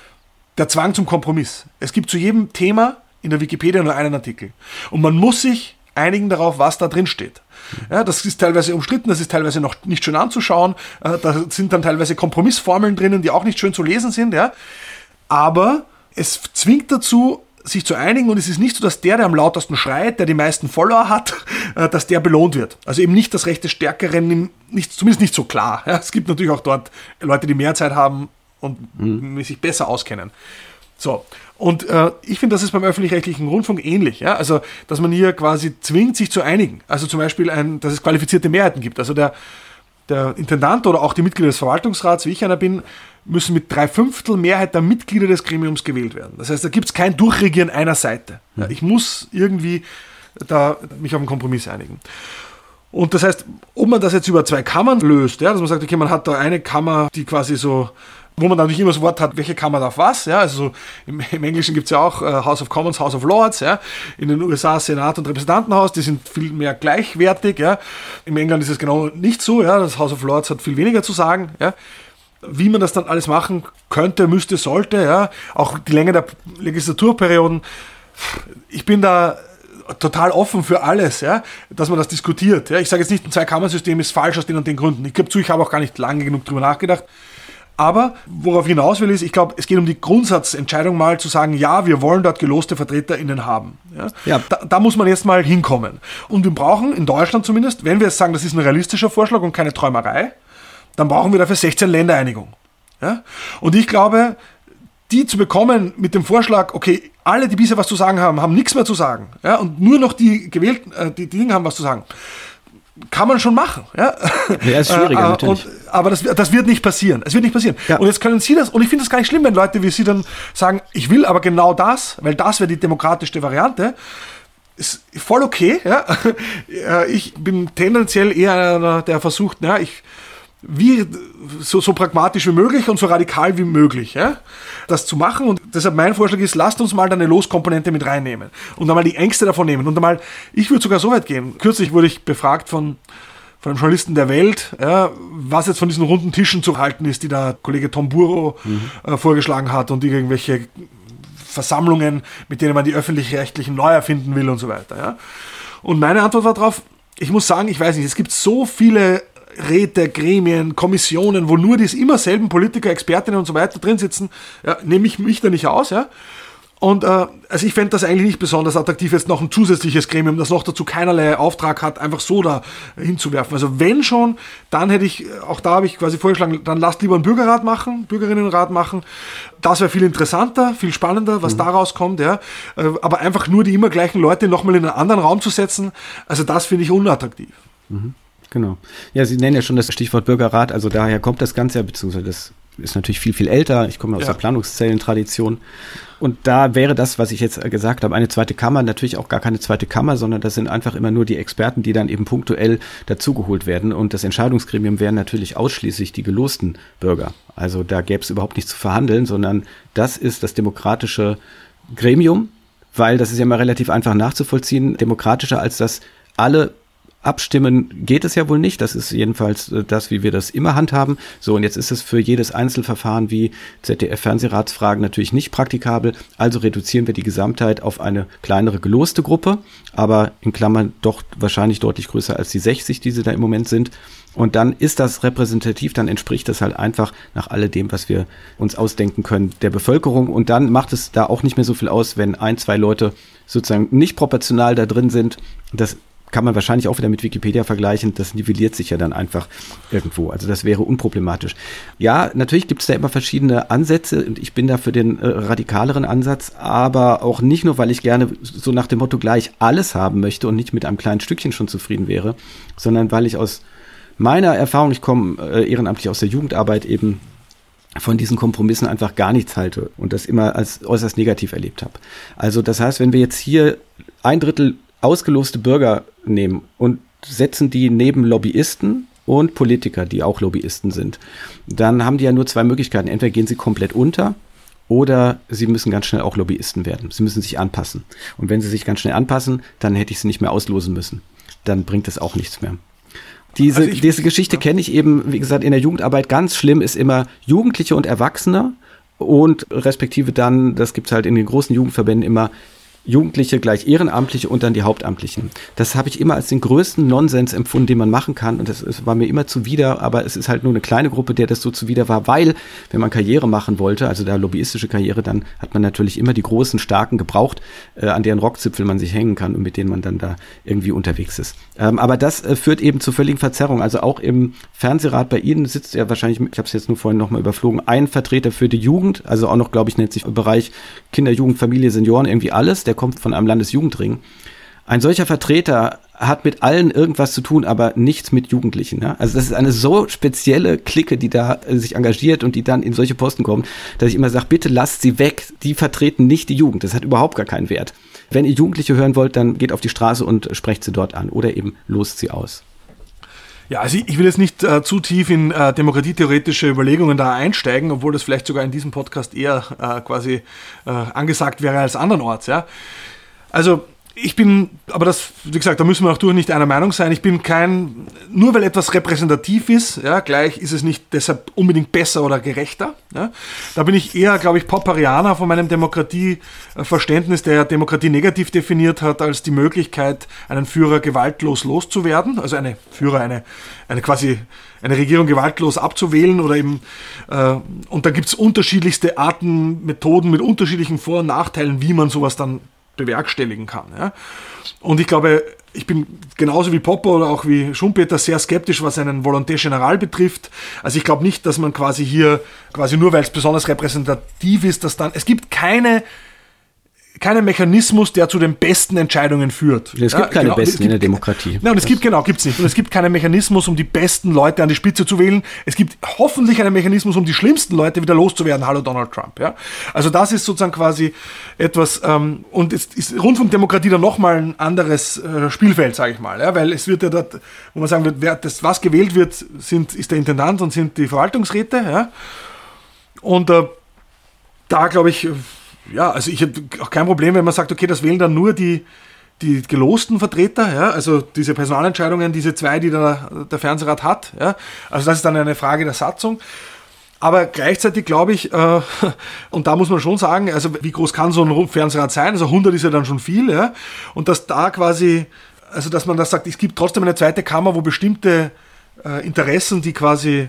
B: Der Zwang zum Kompromiss. Es gibt zu jedem Thema in der Wikipedia nur einen Artikel. Und man muss sich einigen darauf, was da drin steht. Ja, das ist teilweise umstritten, das ist teilweise noch nicht schön anzuschauen, äh, da sind dann teilweise Kompromissformeln drinnen, die auch nicht schön zu lesen sind, ja. Aber es zwingt dazu, sich zu einigen und es ist nicht so, dass der, der am lautesten schreit, der die meisten Follower hat, äh, dass der belohnt wird. Also eben nicht das Recht des Stärkeren, nicht, zumindest nicht so klar. Ja. Es gibt natürlich auch dort Leute, die mehr Zeit haben und mhm. sich besser auskennen. So, und äh, ich finde, das ist beim öffentlich-rechtlichen Rundfunk ähnlich, ja, also, dass man hier quasi zwingt, sich zu einigen, also zum Beispiel, ein, dass es qualifizierte Mehrheiten gibt, also der, der Intendant oder auch die Mitglieder des Verwaltungsrats, wie ich einer bin, müssen mit drei Fünftel Mehrheit der Mitglieder des Gremiums gewählt werden. Das heißt, da gibt es kein Durchregieren einer Seite. Ja, ich muss irgendwie da mich auf einen Kompromiss einigen. Und das heißt, ob man das jetzt über zwei Kammern löst, ja, dass man sagt, okay, man hat da eine Kammer, die quasi so, wo man dann nicht immer das Wort hat, welche Kammer darf was, ja, also so im, im Englischen gibt es ja auch äh, House of Commons, House of Lords, ja, in den U S A Senat und Repräsentantenhaus, die sind viel mehr gleichwertig, ja, im England ist es genau nicht so, ja, das House of Lords hat viel weniger zu sagen, ja, wie man das dann alles machen könnte, müsste, sollte, ja, auch die Länge der Legislaturperioden, ich bin da total offen für alles, ja, dass man das diskutiert, ja, ich sage jetzt nicht, ein Zwei-Kammern-System ist falsch aus den und den Gründen, ich gebe zu, ich habe auch gar nicht lange genug drüber nachgedacht. Aber worauf ich hinaus will, ist, ich glaube, es geht um die Grundsatzentscheidung mal zu sagen, ja, wir wollen dort geloste VertreterInnen haben. Ja? Ja. Da, da muss man jetzt mal hinkommen. Und wir brauchen, in Deutschland zumindest, wenn wir jetzt sagen, das ist ein realistischer Vorschlag und keine Träumerei, dann brauchen wir dafür sechzehn Ländereinigung. Ja? Und ich glaube, die zu bekommen mit dem Vorschlag, okay, alle, die bisher was zu sagen haben, haben nichts mehr zu sagen. Ja? Und nur noch die gewählten, äh, die, die Dinge haben was zu sagen. Kann man schon machen. Ja,
A: ja ist schwieriger,
B: äh,
A: natürlich.
B: Und, aber das, das wird nicht passieren. Es wird nicht passieren. Ja. Und jetzt können Sie das, und ich finde das gar nicht schlimm, wenn Leute wie Sie dann sagen, ich will aber genau das, weil das wäre die demokratischste Variante. Ist voll okay. Ja. Ich bin tendenziell eher einer, der versucht, ja, ich wie so, so pragmatisch wie möglich und so radikal wie möglich, ja, das zu machen. Und deshalb mein Vorschlag ist, lasst uns mal da eine Loskomponente mit reinnehmen und einmal die Ängste davon nehmen. Und einmal, ich würde sogar so weit gehen. Kürzlich wurde ich befragt von, von einem Journalisten der Welt, ja, was jetzt von diesen runden Tischen zu halten ist, die der Kollege Tom Burrow mhm. äh, vorgeschlagen hat und irgendwelche Versammlungen, mit denen man die öffentlich-rechtlichen neu erfinden will und so weiter. Ja. Und meine Antwort war darauf, ich muss sagen, ich weiß nicht, es gibt so viele Räte, Gremien, Kommissionen, wo nur die immer selben Politiker, Expertinnen und so weiter drin sitzen, ja, nehme ich mich da nicht aus, ja. Und äh, also ich fände das eigentlich nicht besonders attraktiv, jetzt noch ein zusätzliches Gremium, das noch dazu keinerlei Auftrag hat, einfach so da hinzuwerfen. Also wenn schon, dann hätte ich, auch da habe ich quasi vorgeschlagen, dann lasst lieber einen Bürgerrat machen, Bürgerinnenrat machen. Das wäre viel interessanter, viel spannender, was mhm. daraus kommt. Ja. Aber einfach nur die immer gleichen Leute nochmal in einen anderen Raum zu setzen, also das finde ich unattraktiv.
A: Mhm. Genau. Ja, Sie nennen ja schon das Stichwort Bürgerrat, also daher kommt das Ganze ja, beziehungsweise das ist natürlich viel, viel älter. Ich komme aus ja. der Planungszellentradition. Und da wäre das, was ich jetzt gesagt habe, eine zweite Kammer, natürlich auch gar keine zweite Kammer, sondern das sind einfach immer nur die Experten, die dann eben punktuell dazugeholt werden. Und das Entscheidungsgremium wären natürlich ausschließlich die gelosten Bürger. Also da gäbe es überhaupt nichts zu verhandeln, sondern das ist das demokratische Gremium, weil das ist ja immer relativ einfach nachzuvollziehen, demokratischer als das alle abstimmen geht es ja wohl nicht. Das ist jedenfalls das, wie wir das immer handhaben. So, und jetzt ist es für jedes Einzelverfahren wie Z D F-Fernsehratsfragen natürlich nicht praktikabel. Also reduzieren wir die Gesamtheit auf eine kleinere geloste Gruppe, aber in Klammern doch wahrscheinlich deutlich größer als die sechzig, die sie da im Moment sind. Und dann ist das repräsentativ, dann entspricht das halt einfach nach alledem, was wir uns ausdenken können, der Bevölkerung. Und dann macht es da auch nicht mehr so viel aus, wenn ein, zwei Leute sozusagen nicht proportional da drin sind. Das kann man wahrscheinlich auch wieder mit Wikipedia vergleichen, das nivelliert sich ja dann einfach irgendwo. Also das wäre unproblematisch. Ja, natürlich gibt es da immer verschiedene Ansätze und ich bin da für den äh, radikaleren Ansatz, aber auch nicht nur, weil ich gerne so nach dem Motto gleich alles haben möchte und nicht mit einem kleinen Stückchen schon zufrieden wäre, sondern weil ich aus meiner Erfahrung, ich komme äh, ehrenamtlich aus der Jugendarbeit, eben von diesen Kompromissen einfach gar nichts halte und das immer als äußerst negativ erlebt habe. Also das heißt, wenn wir jetzt hier ein Drittel ausgeloste Bürger nehmen und setzen die neben Lobbyisten und Politiker, die auch Lobbyisten sind, dann haben die ja nur zwei Möglichkeiten. Entweder gehen sie komplett unter oder sie müssen ganz schnell auch Lobbyisten werden. Sie müssen sich anpassen. Und wenn sie sich ganz schnell anpassen, dann hätte ich sie nicht mehr auslosen müssen. Dann bringt es auch nichts mehr. Diese, also ich, diese Geschichte ja. kenne ich eben, wie gesagt, in der Jugendarbeit. Ganz schlimm ist immer Jugendliche und Erwachsene und respektive dann, das gibt es halt in den großen Jugendverbänden immer, Jugendliche gleich Ehrenamtliche und dann die Hauptamtlichen. Das habe ich immer als den größten Nonsens empfunden, den man machen kann. Und das, das war mir immer zuwider, aber es ist halt nur eine kleine Gruppe, der das so zuwider war, weil, wenn man Karriere machen wollte, also da lobbyistische Karriere, dann hat man natürlich immer die großen, starken gebraucht, äh, an deren Rockzipfel man sich hängen kann und mit denen man dann da irgendwie unterwegs ist. Ähm, aber das äh, führt eben zu völligen Verzerrungen. Also auch im Fernsehrat bei Ihnen sitzt ja wahrscheinlich, ich habe es jetzt nur vorhin nochmal überflogen, ein Vertreter für die Jugend, also auch noch, glaube ich, nennt sich Bereich Kinder, Jugend, Familie, Senioren, irgendwie alles, der kommt von einem Landesjugendring. Ein solcher Vertreter hat mit allen irgendwas zu tun, aber nichts mit Jugendlichen. Ne? Also das ist eine so spezielle Clique, die da äh, sich engagiert und die dann in solche Posten kommt, dass ich immer sage, bitte lasst sie weg. Die vertreten nicht die Jugend. Das hat überhaupt gar keinen Wert. Wenn ihr Jugendliche hören wollt, dann geht auf die Straße und sprecht sie dort an oder eben lost sie aus.
B: Ja, also ich will jetzt nicht äh, zu tief in äh, demokratietheoretische Überlegungen da einsteigen, obwohl das vielleicht sogar in diesem Podcast eher äh, quasi äh, angesagt wäre als andernorts. Ja? Also ich bin, aber das, wie gesagt, da müssen wir auch durch nicht einer Meinung sein. Ich bin kein, nur weil etwas repräsentativ ist, ja, gleich ist es nicht deshalb unbedingt besser oder gerechter. Ja. Da bin ich eher, glaube ich, Popperianer von meinem Demokratieverständnis, der ja Demokratie negativ definiert hat, als die Möglichkeit, einen Führer gewaltlos loszuwerden, also eine Führer, eine, eine quasi eine Regierung gewaltlos abzuwählen oder eben, äh, und da gibt es unterschiedlichste Arten, Methoden mit unterschiedlichen Vor- und Nachteilen, wie man sowas dann bewerkstelligen kann. Ja. Und ich glaube, ich bin genauso wie Popper oder auch wie Schumpeter sehr skeptisch, was einen Volonté Général betrifft. Also ich glaube nicht, dass man quasi hier, quasi nur weil es besonders repräsentativ ist, dass dann, es gibt keine keinen Mechanismus, der zu den besten Entscheidungen führt.
A: Es gibt ja, keine genau, besten gibt, in der Demokratie.
B: Nein, und es gibt, genau, gibt's nicht. Und es gibt keinen Mechanismus, um die besten Leute an die Spitze zu wählen. Es gibt hoffentlich einen Mechanismus, um die schlimmsten Leute wieder loszuwerden. Hallo Donald Trump. Ja? Also das ist sozusagen quasi etwas, ähm, und es ist Rundfunkdemokratie dann nochmal ein anderes äh, Spielfeld, sage ich mal. Ja? Weil es wird ja dort, wo man sagen wird, wer das, was gewählt wird, sind, ist der Intendant und sind die Verwaltungsräte. Ja? Und äh, da glaube ich, ja, also ich habe auch kein Problem, wenn man sagt, okay, das wählen dann nur die, die gelosten Vertreter, ja, also diese Personalentscheidungen, diese zwei, die der, der Fernsehrat hat, ja, also das ist dann eine Frage der Satzung. Aber gleichzeitig glaube ich, äh, und da muss man schon sagen, also wie groß kann so ein Fernsehrat sein, also hundert ist ja dann schon viel, ja, und dass da quasi, also dass man das sagt, es gibt trotzdem eine zweite Kammer, wo bestimmte äh, Interessen, die quasi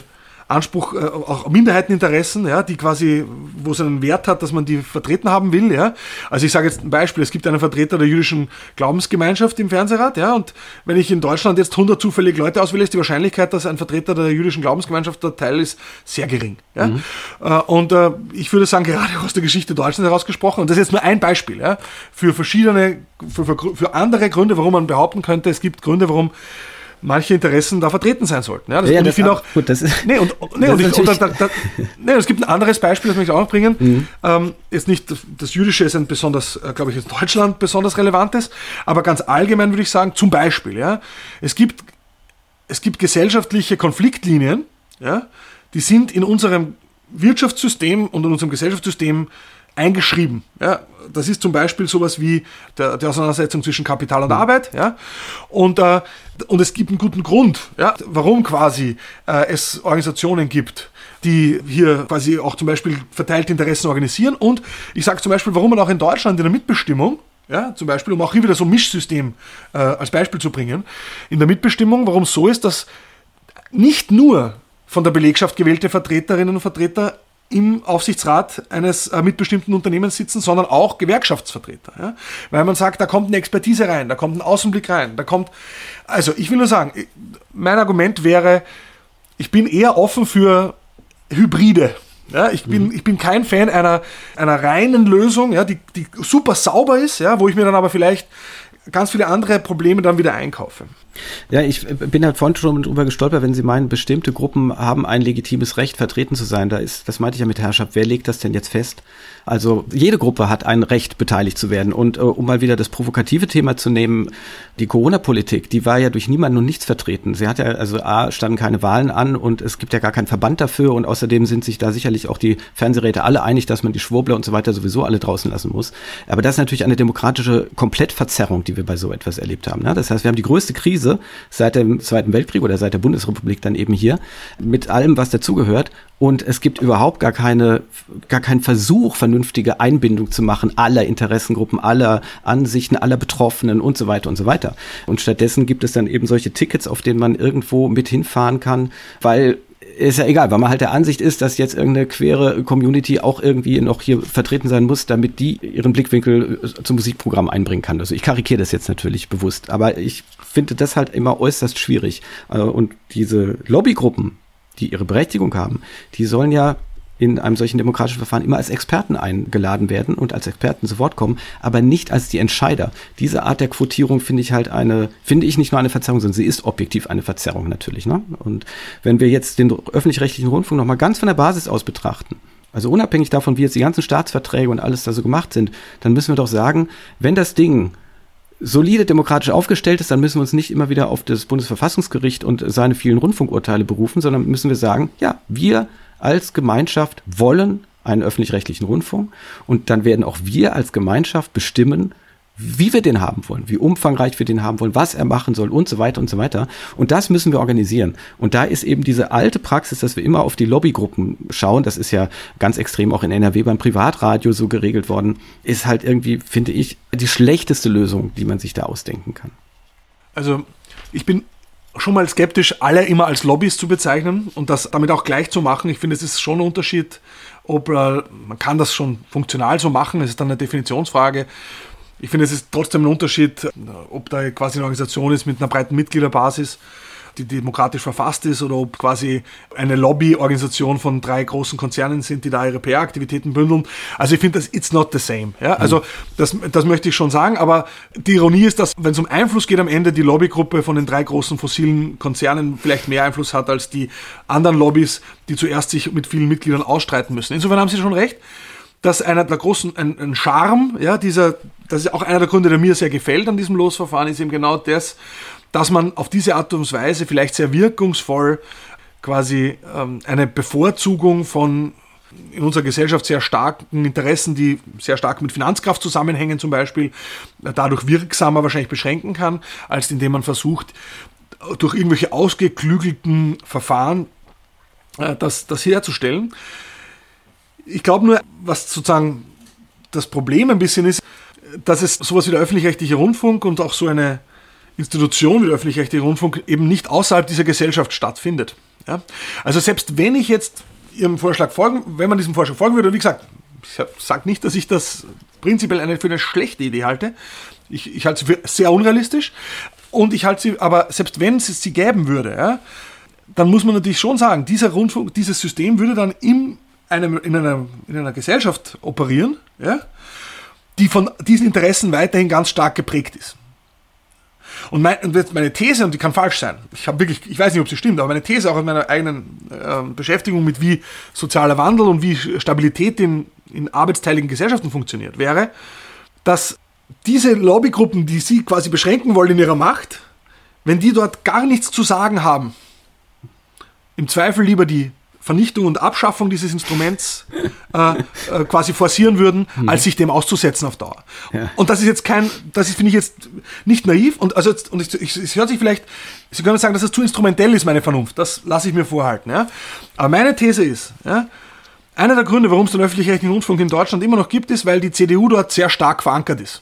B: Anspruch, äh, auch Minderheiteninteressen, ja, die quasi, wo es einen Wert hat, dass man die vertreten haben will. Ja. Also ich sage jetzt ein Beispiel, es gibt einen Vertreter der jüdischen Glaubensgemeinschaft im Fernsehrat, ja, und wenn ich in Deutschland jetzt hundert zufällige Leute auswähle, ist die Wahrscheinlichkeit, dass ein Vertreter der jüdischen Glaubensgemeinschaft der Teil ist, sehr gering. Ja. Mhm. Äh, und äh, ich würde sagen, gerade aus der Geschichte Deutschlands heraus gesprochen, und das ist jetzt nur ein Beispiel, ja, für verschiedene, für, für, für andere Gründe, warum man behaupten könnte, es gibt Gründe, warum manche Interessen da vertreten sein sollten. Ja, das, ja, und ich finde auch, gut, das ist, nee, und, nee, und, ich, und da, da, da, nee, es gibt ein anderes Beispiel, das möchte ich auch noch bringen. Mhm. Ähm, jetzt nicht, das, das Jüdische ist ein besonders, äh, glaube ich, in Deutschland besonders relevantes, aber ganz allgemein würde ich sagen, zum Beispiel, ja, es gibt, es gibt gesellschaftliche Konfliktlinien, ja, die sind in unserem Wirtschaftssystem und in unserem Gesellschaftssystem eingeschrieben. Ja. Das ist zum Beispiel sowas wie der, die Auseinandersetzung zwischen Kapital und mhm. Arbeit. Ja. Und, äh, und es gibt einen guten Grund, ja, warum quasi äh, es Organisationen gibt, die hier quasi auch zum Beispiel verteilte Interessen organisieren. Und ich sage zum Beispiel, warum man auch in Deutschland in der Mitbestimmung, ja, zum Beispiel, um auch hier wieder so ein Mischsystem äh, als Beispiel zu bringen, in der Mitbestimmung, warum es so ist, dass nicht nur von der Belegschaft gewählte Vertreterinnen und Vertreter im Aufsichtsrat eines äh, mitbestimmten Unternehmens sitzen, sondern auch Gewerkschaftsvertreter. Ja? Weil man sagt, da kommt eine Expertise rein, da kommt ein Außenblick rein, da kommt, also ich will nur sagen, mein Argument wäre, ich bin eher offen für Hybride. Ja? Ich bin, mhm. ich bin kein Fan einer, einer reinen Lösung, ja, die, die super sauber ist, ja, wo ich mir dann aber vielleicht ganz viele andere Probleme dann wieder einkaufe.
A: Ja, ich bin halt vorhin schon drüber gestolpert, wenn Sie meinen, bestimmte Gruppen haben ein legitimes Recht, vertreten zu sein. Da ist, das meinte ich ja mit Herrschaft. Wer legt das denn jetzt fest? Also jede Gruppe hat ein Recht, beteiligt zu werden. Und äh, um mal wieder das provokative Thema zu nehmen, die Corona-Politik, die war ja durch niemanden und nichts vertreten. Sie hat ja, also A, standen keine Wahlen an und es gibt ja gar keinen Verband dafür und außerdem sind sich da sicherlich auch die Fernsehräte alle einig, dass man die Schwurbler und so weiter sowieso alle draußen lassen muss. Aber das ist natürlich eine demokratische Komplettverzerrung, die wir bei so etwas erlebt haben. Ne? Das heißt, wir haben die größte Krise seit dem Zweiten Weltkrieg oder seit der Bundesrepublik dann eben hier, mit allem, was dazugehört. Und es gibt überhaupt gar keine, gar keinen Versuch, vernünftige Einbindung zu machen aller Interessengruppen, aller Ansichten, aller Betroffenen und so weiter und so weiter. Und stattdessen gibt es dann eben solche Tickets, auf denen man irgendwo mit hinfahren kann, weil ist ja egal, weil man halt der Ansicht ist, dass jetzt irgendeine queere Community auch irgendwie noch hier vertreten sein muss, damit die ihren Blickwinkel zum Musikprogramm einbringen kann. Also ich karikiere das jetzt natürlich bewusst, aber ich finde das halt immer äußerst schwierig. Und diese Lobbygruppen, die ihre Berechtigung haben, die sollen ja in einem solchen demokratischen Verfahren immer als Experten eingeladen werden und als Experten zu Wort kommen, aber nicht als die Entscheider. Diese Art der Quotierung finde ich halt eine, finde ich nicht nur eine Verzerrung, sondern sie ist objektiv eine Verzerrung natürlich. Ne? Und wenn wir jetzt den öffentlich-rechtlichen Rundfunk nochmal ganz von der Basis aus betrachten, also unabhängig davon, wie jetzt die ganzen Staatsverträge und alles da so gemacht sind, dann müssen wir doch sagen, wenn das Ding solide demokratisch aufgestellt ist, dann müssen wir uns nicht immer wieder auf das Bundesverfassungsgericht und seine vielen Rundfunkurteile berufen, sondern müssen wir sagen, ja, wir als Gemeinschaft wollen einen öffentlich-rechtlichen Rundfunk und dann werden auch wir als Gemeinschaft bestimmen, wie wir den haben wollen, wie umfangreich wir den haben wollen, was er machen soll und so weiter und so weiter. Und das müssen wir organisieren. Und da ist eben diese alte Praxis, dass wir immer auf die Lobbygruppen schauen, das ist ja ganz extrem auch in N R W beim Privatradio so geregelt worden, ist halt irgendwie, finde ich, die schlechteste Lösung, die man sich da ausdenken kann.
B: Also ich bin schon mal skeptisch, alle immer als Lobbys zu bezeichnen und das damit auch gleich zu machen. Ich finde, es ist schon ein Unterschied, ob äh, man kann das schon funktional so machen, es ist dann eine Definitionsfrage. Ich finde, es ist trotzdem ein Unterschied, ob da quasi eine Organisation ist mit einer breiten Mitgliederbasis, die demokratisch verfasst ist, oder ob quasi eine Lobbyorganisation von drei großen Konzernen sind, die da ihre P R-Aktivitäten bündeln. Also ich finde, das it's not the same. Ja? Also das, das möchte ich schon sagen, aber die Ironie ist, dass, wenn es um Einfluss geht, am Ende die Lobbygruppe von den drei großen fossilen Konzernen vielleicht mehr Einfluss hat als die anderen Lobbys, die zuerst sich mit vielen Mitgliedern ausstreiten müssen. Insofern haben Sie schon recht, dass einer der großen, ein, ein Charme, ja, dieser, das ist auch einer der Gründe, der mir sehr gefällt an diesem Losverfahren, ist eben genau das, dass man auf diese Art und Weise vielleicht sehr wirkungsvoll quasi ähm, eine Bevorzugung von in unserer Gesellschaft sehr starken Interessen, die sehr stark mit Finanzkraft zusammenhängen zum Beispiel, dadurch wirksamer wahrscheinlich beschränken kann, als indem man versucht, durch irgendwelche ausgeklügelten Verfahren äh, das, das herzustellen. Ich glaube nur, was sozusagen das Problem ein bisschen ist, dass es sowas wie der öffentlich-rechtliche Rundfunk und auch so eine Institution wie der öffentlich-rechtliche Rundfunk eben nicht außerhalb dieser Gesellschaft stattfindet. Ja? Also selbst wenn ich jetzt Ihrem Vorschlag folgen, wenn man diesem Vorschlag folgen würde, wie gesagt, ich sage nicht, dass ich das prinzipiell eine, für eine schlechte Idee halte. Ich, ich halte sie für sehr unrealistisch. Und ich halte sie, aber selbst wenn es sie gäben würde, ja, dann muss man natürlich schon sagen, dieser Rundfunk, dieses System würde dann in, einem, in, einer, in einer Gesellschaft operieren, ja, die von diesen Interessen weiterhin ganz stark geprägt ist. Und, mein, und jetzt meine These, und die kann falsch sein, ich habe wirklich, ich weiß nicht, ob sie stimmt, aber meine These auch in meiner eigenen äh, Beschäftigung mit wie sozialer Wandel und wie Stabilität in, in arbeitsteiligen Gesellschaften funktioniert, wäre, dass diese Lobbygruppen, die sie quasi beschränken wollen in ihrer Macht, wenn die dort gar nichts zu sagen haben, im Zweifel lieber die Vernichtung und Abschaffung dieses Instruments äh, äh, quasi forcieren würden, mhm. als sich dem auszusetzen auf Dauer. Ja. Und das ist jetzt kein, das ist, finde ich jetzt nicht naiv und also jetzt, und ich, ich, es hört sich vielleicht, Sie können sagen, dass es zu instrumentell ist, meine Vernunft. Das lasse ich mir vorhalten. Ja? Aber meine These ist, ja, einer der Gründe, warum es den öffentlich-rechtlichen Rundfunk in Deutschland immer noch gibt, ist, weil die C D U dort sehr stark verankert ist.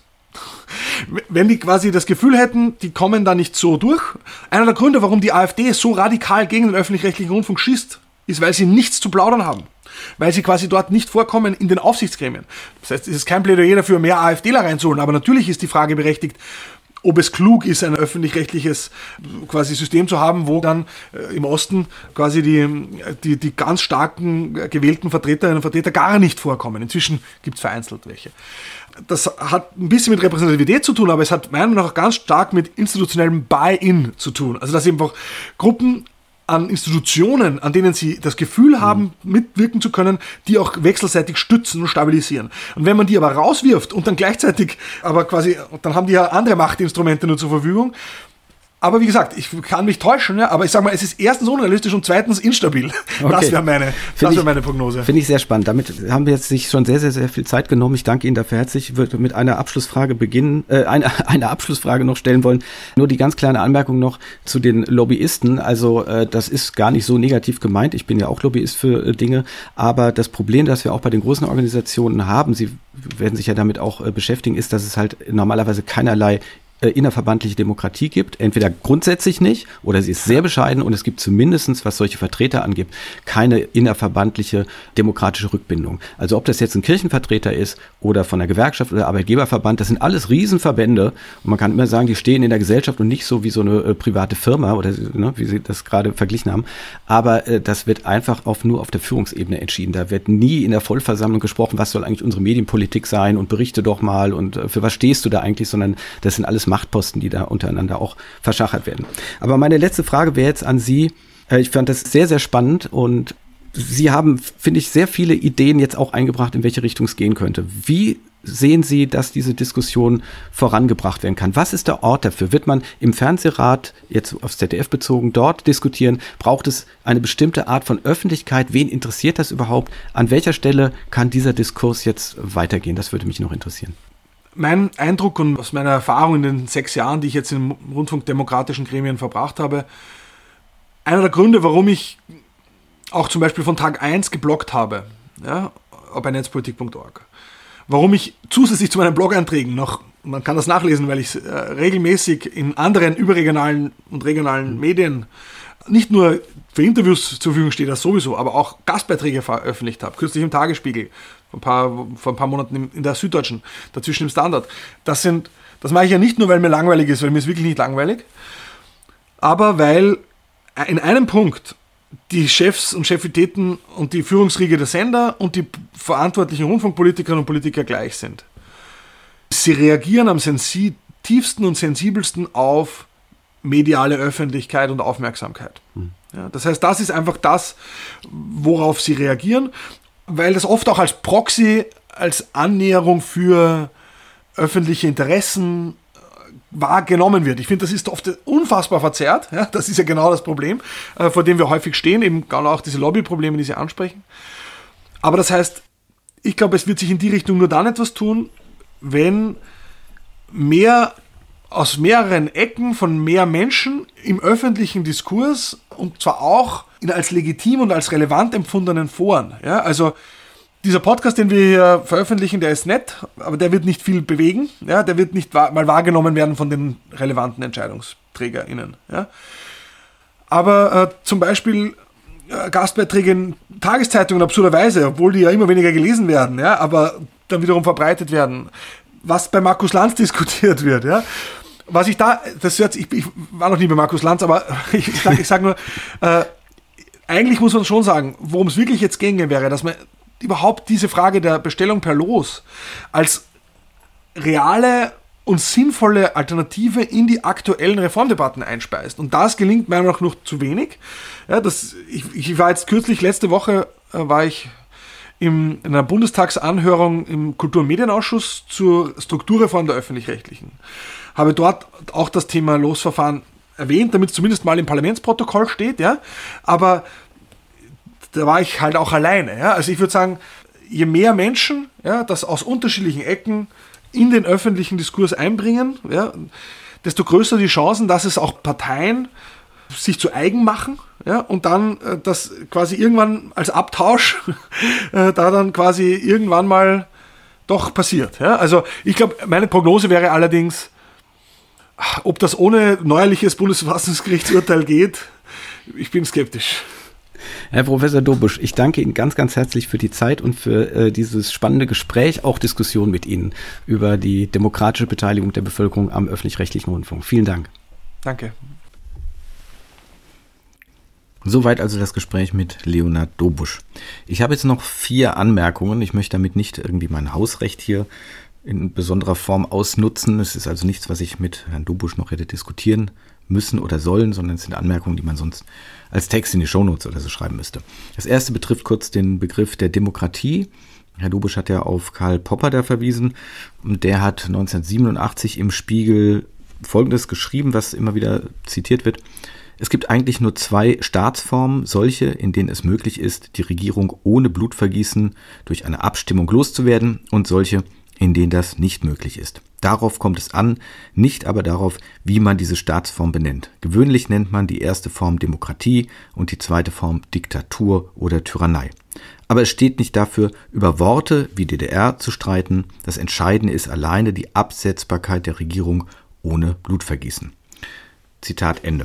B: Wenn die quasi das Gefühl hätten, die kommen da nicht so durch. Einer der Gründe, warum die AfD so radikal gegen den öffentlich-rechtlichen Rundfunk schießt, ist, weil sie nichts zu plaudern haben. Weil sie quasi dort nicht vorkommen in den Aufsichtsgremien. Das heißt, es ist kein Plädoyer dafür, mehr AfDler reinzuholen, aber natürlich ist die Frage berechtigt, ob es klug ist, ein öffentlich-rechtliches quasi System zu haben, wo dann äh, im Osten quasi die, die, die ganz starken äh, gewählten Vertreterinnen und Vertreter gar nicht vorkommen. Inzwischen gibt es vereinzelt welche. Das hat ein bisschen mit Repräsentativität zu tun, aber es hat meiner Meinung nach auch ganz stark mit institutionellem Buy-in zu tun. Also dass einfach Gruppen an Institutionen, an denen sie das Gefühl haben, mitwirken zu können, die auch wechselseitig stützen und stabilisieren. Und wenn man die aber rauswirft und dann gleichzeitig, aber quasi, dann haben die ja andere Machtinstrumente nur zur Verfügung. Aber wie gesagt, ich kann mich täuschen, ja, aber ich sage mal, es ist erstens unrealistisch und zweitens instabil. Okay. Das wäre meine, das wär meine Prognose.
A: Finde ich sehr spannend. Damit haben wir jetzt sich schon sehr, sehr, sehr viel Zeit genommen. Ich danke Ihnen dafür herzlich. Ich würde mit einer Abschlussfrage beginnen, äh, eine, eine Abschlussfrage noch stellen wollen. Nur die ganz kleine Anmerkung noch zu den Lobbyisten. Also äh, das ist gar nicht so negativ gemeint. Ich bin ja auch Lobbyist für äh, Dinge. Aber das Problem, das wir auch bei den großen Organisationen haben, Sie werden sich ja damit auch äh, beschäftigen, ist, dass es halt normalerweise keinerlei innerverbandliche Demokratie gibt, entweder grundsätzlich nicht oder sie ist sehr bescheiden und es gibt zumindestens, was solche Vertreter angeht, keine innerverbandliche demokratische Rückbindung. Also ob das jetzt ein Kirchenvertreter ist oder von der Gewerkschaft oder Arbeitgeberverband, das sind alles Riesenverbände und man kann immer sagen, die stehen in der Gesellschaft und nicht so wie so eine äh, private Firma oder ne, wie Sie das gerade verglichen haben, aber äh, das wird einfach auf, nur auf der Führungsebene entschieden. Da wird nie in der Vollversammlung gesprochen, was soll eigentlich unsere Medienpolitik sein und berichte doch mal und äh, für was stehst du da eigentlich, sondern das sind alles Machtposten, die da untereinander auch verschachert werden. Aber meine letzte Frage wäre jetzt an Sie. Ich fand das sehr, sehr spannend und Sie haben, finde ich, sehr viele Ideen jetzt auch eingebracht, in welche Richtung es gehen könnte. Wie sehen Sie, dass diese Diskussion vorangebracht werden kann? Was ist der Ort dafür? Wird man im Fernsehrat, jetzt aufs Z D F bezogen, dort diskutieren? Braucht es eine bestimmte Art von Öffentlichkeit? Wen interessiert das überhaupt? An welcher Stelle kann dieser Diskurs jetzt weitergehen? Das würde mich noch interessieren.
B: Mein Eindruck und aus meiner Erfahrung in den sechs Jahren, die ich jetzt in rundfunkdemokratischen Gremien verbracht habe, einer der Gründe, warum ich auch zum Beispiel von Tag eins gebloggt habe, ja, bei netzpolitik punkt org, warum ich zusätzlich zu meinen Blog-Einträgen noch, man kann das nachlesen, weil ich äh, regelmäßig in anderen überregionalen und regionalen Medien nicht nur für Interviews zur Verfügung stehe, das sowieso, aber auch Gastbeiträge veröffentlicht habe, kürzlich im Tagesspiegel, vor ein paar, vor ein paar Monaten in der Süddeutschen, dazwischen im Standard. Das sind, das mache ich ja nicht nur, weil mir langweilig ist, weil mir ist wirklich nicht langweilig, aber weil in einem Punkt die Chefs und Chefitäten und die Führungsriege der Sender und die verantwortlichen Rundfunkpolitikerinnen und Politiker gleich sind. Sie reagieren am sensitivsten und sensibelsten auf mediale Öffentlichkeit und Aufmerksamkeit. Hm. Ja, das heißt, das ist einfach das, worauf sie reagieren, weil das oft auch als Proxy, als Annäherung für öffentliche Interessen wahrgenommen wird. Ich finde, das ist oft unfassbar verzerrt. Ja, das ist ja genau das Problem, äh, vor dem wir häufig stehen, eben genau auch diese Lobbyprobleme, die Sie ansprechen. Aber das heißt, ich glaube, es wird sich in die Richtung nur dann etwas tun, wenn mehr aus mehreren Ecken von mehr Menschen im öffentlichen Diskurs und zwar auch in als legitim und als relevant empfundenen Foren. Ja, also dieser Podcast, den wir hier veröffentlichen, der ist nett, aber der wird nicht viel bewegen. Ja, der wird nicht wahr, mal wahrgenommen werden von den relevanten EntscheidungsträgerInnen. Ja. Aber äh, zum Beispiel Gastbeiträge in Tageszeitungen absurderweise, obwohl die ja immer weniger gelesen werden, ja, aber dann wiederum verbreitet werden. Was bei Markus Lanz diskutiert wird, ja. Was ich da, das jetzt, ich, ich war noch nie bei Markus Lanz, aber ich, ich sage ich sag nur, äh, eigentlich muss man schon sagen, worum es wirklich jetzt gehen wäre, dass man überhaupt diese Frage der Bestellung per Los als reale und sinnvolle Alternative in die aktuellen Reformdebatten einspeist. Und das gelingt meiner Meinung nach noch zu wenig. Ja, das, ich, ich war jetzt kürzlich, letzte Woche äh, war ich im, in einer Bundestagsanhörung im Kultur- und Medienausschuss zur Strukturreform der Öffentlich-Rechtlichen. Habe dort auch das Thema Losverfahren erwähnt, damit es zumindest mal im Parlamentsprotokoll steht. Ja? Aber da war ich halt auch alleine. Ja? Also ich würde sagen, je mehr Menschen ja, das aus unterschiedlichen Ecken in den öffentlichen Diskurs einbringen, ja, desto größer die Chancen, dass es auch Parteien sich zu eigen machen, ja, und dann äh, das quasi irgendwann als Abtausch äh, da dann quasi irgendwann mal doch passiert. Ja. Also ich glaube, meine Prognose wäre allerdings, ob das ohne neuerliches Bundesverfassungsgerichtsurteil geht, ich bin skeptisch.
A: Herr Professor Dobusch, ich danke Ihnen ganz, ganz herzlich für die Zeit und für äh, dieses spannende Gespräch, auch Diskussion mit Ihnen über die demokratische Beteiligung der Bevölkerung am öffentlich-rechtlichen Rundfunk. Vielen Dank.
B: Danke.
A: Soweit also das Gespräch mit Leonhard Dobusch. Ich habe jetzt noch vier Anmerkungen. Ich möchte damit nicht irgendwie mein Hausrecht hier in besonderer Form ausnutzen. Es ist also nichts, was ich mit Herrn Dobusch noch hätte diskutieren müssen oder sollen, sondern es sind Anmerkungen, die man sonst als Text in die Shownotes oder so schreiben müsste. Das erste betrifft kurz den Begriff der Demokratie. Herr Dobusch hat ja auf Karl Popper da verwiesen und der hat neunzehnhundertsiebenundachtzig im Spiegel Folgendes geschrieben, was immer wieder zitiert wird. Es gibt eigentlich nur zwei Staatsformen, solche, in denen es möglich ist, die Regierung ohne Blutvergießen durch eine Abstimmung loszuwerden und solche, in denen das nicht möglich ist. Darauf kommt es an, nicht aber darauf, wie man diese Staatsform benennt. Gewöhnlich nennt man die erste Form Demokratie und die zweite Form Diktatur oder Tyrannei. Aber es steht nicht dafür, über Worte wie D D R zu streiten. Das Entscheidende ist alleine die Absetzbarkeit der Regierung ohne Blutvergießen. Zitat Ende.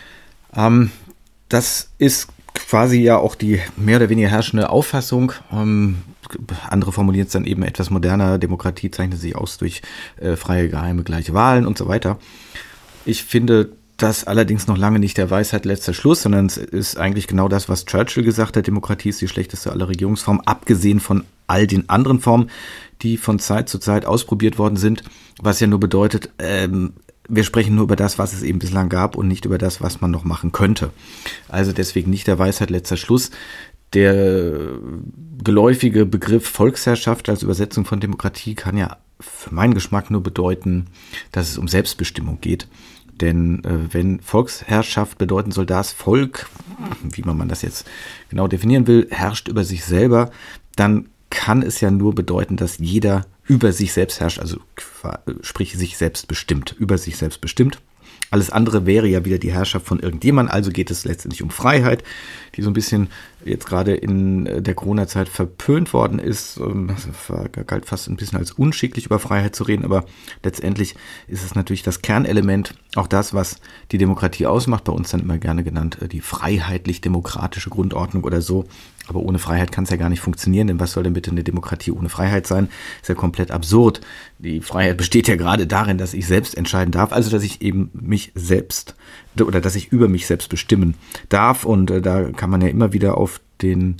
A: Ähm, das ist quasi ja auch die mehr oder weniger herrschende Auffassung. Ähm, andere formulieren es dann eben etwas moderner. Demokratie zeichnet sich aus durch äh, freie, geheime, gleiche Wahlen und so weiter. Ich finde das allerdings noch lange nicht der Weisheit letzter Schluss, sondern es ist eigentlich genau das, was Churchill gesagt hat. Demokratie ist die schlechteste aller Regierungsformen, abgesehen von all den anderen Formen, die von Zeit zu Zeit ausprobiert worden sind, was ja nur bedeutet, ähm, wir sprechen nur über das, was es eben bislang gab und nicht über das, was man noch machen könnte. Also deswegen nicht der Weisheit letzter Schluss. Der geläufige Begriff Volksherrschaft als Übersetzung von Demokratie kann ja für meinen Geschmack nur bedeuten, dass es um Selbstbestimmung geht. Denn äh, wenn Volksherrschaft bedeuten soll, das Volk, wie man das jetzt genau definieren will, herrscht über sich selber, dann kann es ja nur bedeuten, dass jeder über sich selbst herrscht, also sprich sich selbst bestimmt, über sich selbst bestimmt. Alles andere wäre ja wieder die Herrschaft von irgendjemand, also geht es letztendlich um Freiheit, die so ein bisschen jetzt gerade in der Corona-Zeit verpönt worden ist. Es galt fast ein bisschen als unschicklich, über Freiheit zu reden, aber letztendlich ist es natürlich das Kernelement, auch das, was die Demokratie ausmacht, bei uns dann immer gerne genannt, die freiheitlich-demokratische Grundordnung oder so. Aber ohne Freiheit kann es ja gar nicht funktionieren, denn was soll denn bitte eine Demokratie ohne Freiheit sein? Ist ja komplett absurd. Die Freiheit besteht ja gerade darin, dass ich selbst entscheiden darf, also dass ich eben mich selbst oder dass ich über mich selbst bestimmen darf. Und äh, da kann man ja immer wieder auf den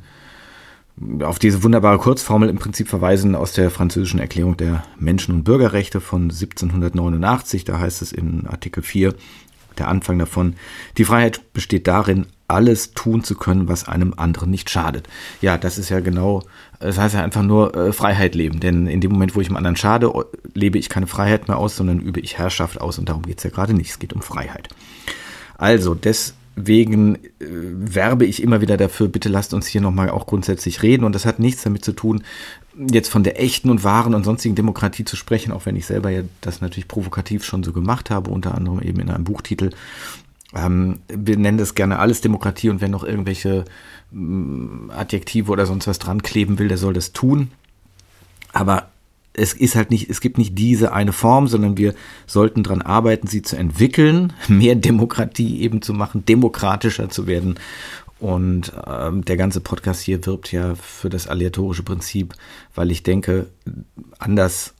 A: auf diese wunderbare Kurzformel im Prinzip verweisen aus der französischen Erklärung der Menschen- und Bürgerrechte von siebzehnhundertneunundachtzig. Da heißt es in Artikel vier, der Anfang davon, die Freiheit besteht darin, alles tun zu können, was einem anderen nicht schadet. Ja, das ist ja genau, das heißt ja einfach nur äh, Freiheit leben, denn in dem Moment, wo ich dem anderen schade, lebe ich keine Freiheit mehr aus, sondern übe ich Herrschaft aus und darum geht es ja gerade nicht, es geht um Freiheit. Also deswegen äh, werbe ich immer wieder dafür, bitte lasst uns hier nochmal auch grundsätzlich reden und das hat nichts damit zu tun, jetzt von der echten und wahren und sonstigen Demokratie zu sprechen, auch wenn ich selber ja das natürlich provokativ schon so gemacht habe, unter anderem eben in einem Buchtitel. Ähm, wir nennen das gerne alles Demokratie und wenn noch irgendwelche ähm, Adjektive oder sonst was dran kleben will, der soll das tun. Aber es ist halt nicht, es gibt nicht diese eine Form, sondern wir sollten dran arbeiten, sie zu entwickeln, mehr Demokratie eben zu machen, demokratischer zu werden Und ähm, der ganze Podcast hier wirbt ja für das aleatorische Prinzip, weil ich denke, anders,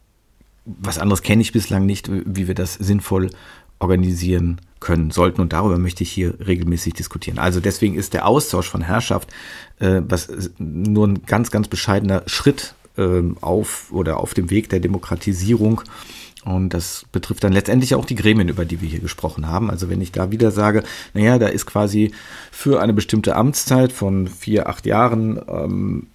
A: was anderes kenne ich bislang nicht, wie wir das sinnvoll organisieren können sollten. Und darüber möchte ich hier regelmäßig diskutieren. Also deswegen ist der Austausch von Herrschaft, äh, was nur ein ganz, ganz bescheidener Schritt äh, auf oder auf dem Weg der Demokratisierung. Und das betrifft dann letztendlich auch die Gremien, über die wir hier gesprochen haben. Also wenn ich da wieder sage, naja, da ist quasi für eine bestimmte Amtszeit von vier, acht Jahren ähm,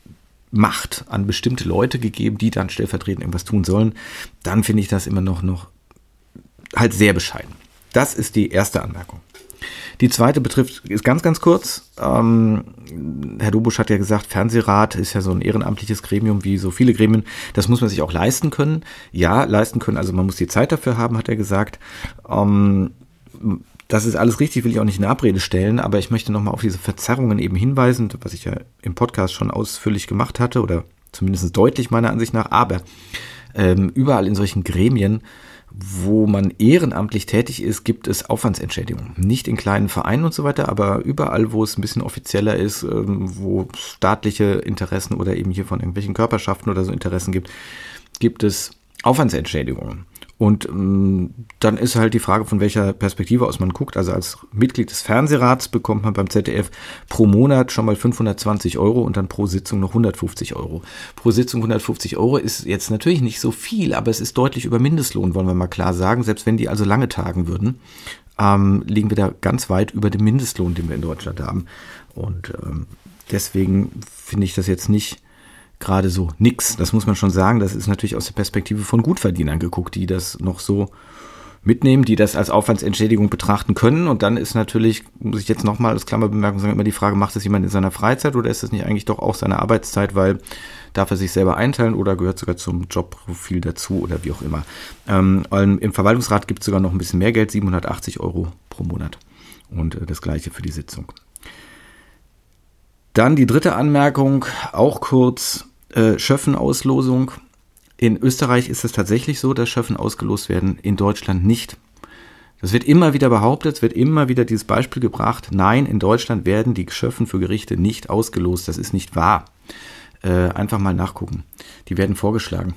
A: Macht an bestimmte Leute gegeben, die dann stellvertretend irgendwas tun sollen, dann finde ich das immer noch, noch halt sehr bescheiden. Das ist die erste Anmerkung. Die zweite betrifft, ist ganz, ganz kurz. Ähm, Herr Dobusch hat ja gesagt, Fernsehrat ist ja so ein ehrenamtliches Gremium wie so viele Gremien. Das muss man sich auch leisten können. Ja, leisten können, also man muss die Zeit dafür haben, hat er gesagt. Ähm, das ist alles richtig, will ich auch nicht in Abrede stellen, aber ich möchte nochmal auf diese Verzerrungen eben hinweisen, was ich ja im Podcast schon ausführlich gemacht hatte oder zumindest deutlich meiner Ansicht nach. Aber ähm, überall in solchen Gremien, wo man ehrenamtlich tätig ist, gibt es Aufwandsentschädigungen. Nicht in kleinen Vereinen und so weiter, aber überall, wo es ein bisschen offizieller ist, wo staatliche Interessen oder eben hier von irgendwelchen Körperschaften oder so Interessen gibt, gibt es Aufwandsentschädigungen. Und ähm, dann ist halt die Frage, von welcher Perspektive aus man guckt. Also als Mitglied des Fernsehrats bekommt man beim Z D F pro Monat schon mal fünfhundertzwanzig Euro und dann pro Sitzung noch hundertfünfzig Euro. Pro Sitzung hundertfünfzig Euro ist jetzt natürlich nicht so viel, aber es ist deutlich über Mindestlohn, wollen wir mal klar sagen. Selbst wenn die also lange tagen würden, ähm, liegen wir da ganz weit über dem Mindestlohn, den wir in Deutschland haben. Und ähm, deswegen finde ich das jetzt nicht gerade so nix. Das muss man schon sagen. Das ist natürlich aus der Perspektive von Gutverdienern geguckt, die das noch so mitnehmen, die das als Aufwandsentschädigung betrachten können. Und dann ist natürlich, muss ich jetzt nochmal als Klammerbemerkung sagen, immer die Frage, macht das jemand in seiner Freizeit oder ist das nicht eigentlich doch auch seine Arbeitszeit, weil darf er sich selber einteilen oder gehört sogar zum Jobprofil dazu oder wie auch immer. Ähm, im Verwaltungsrat gibt es sogar noch ein bisschen mehr Geld, siebenhundertachtzig Euro pro Monat. Und äh, das gleiche für die Sitzung. Dann die dritte Anmerkung, auch kurz, äh, Schöffen-Auslosung. In Österreich ist es tatsächlich so, dass Schöffen ausgelost werden, in Deutschland nicht. Das wird immer wieder behauptet, es wird immer wieder dieses Beispiel gebracht. Nein, in Deutschland werden die Schöffen für Gerichte nicht ausgelost. Das ist nicht wahr. Äh, einfach mal nachgucken. Die werden vorgeschlagen.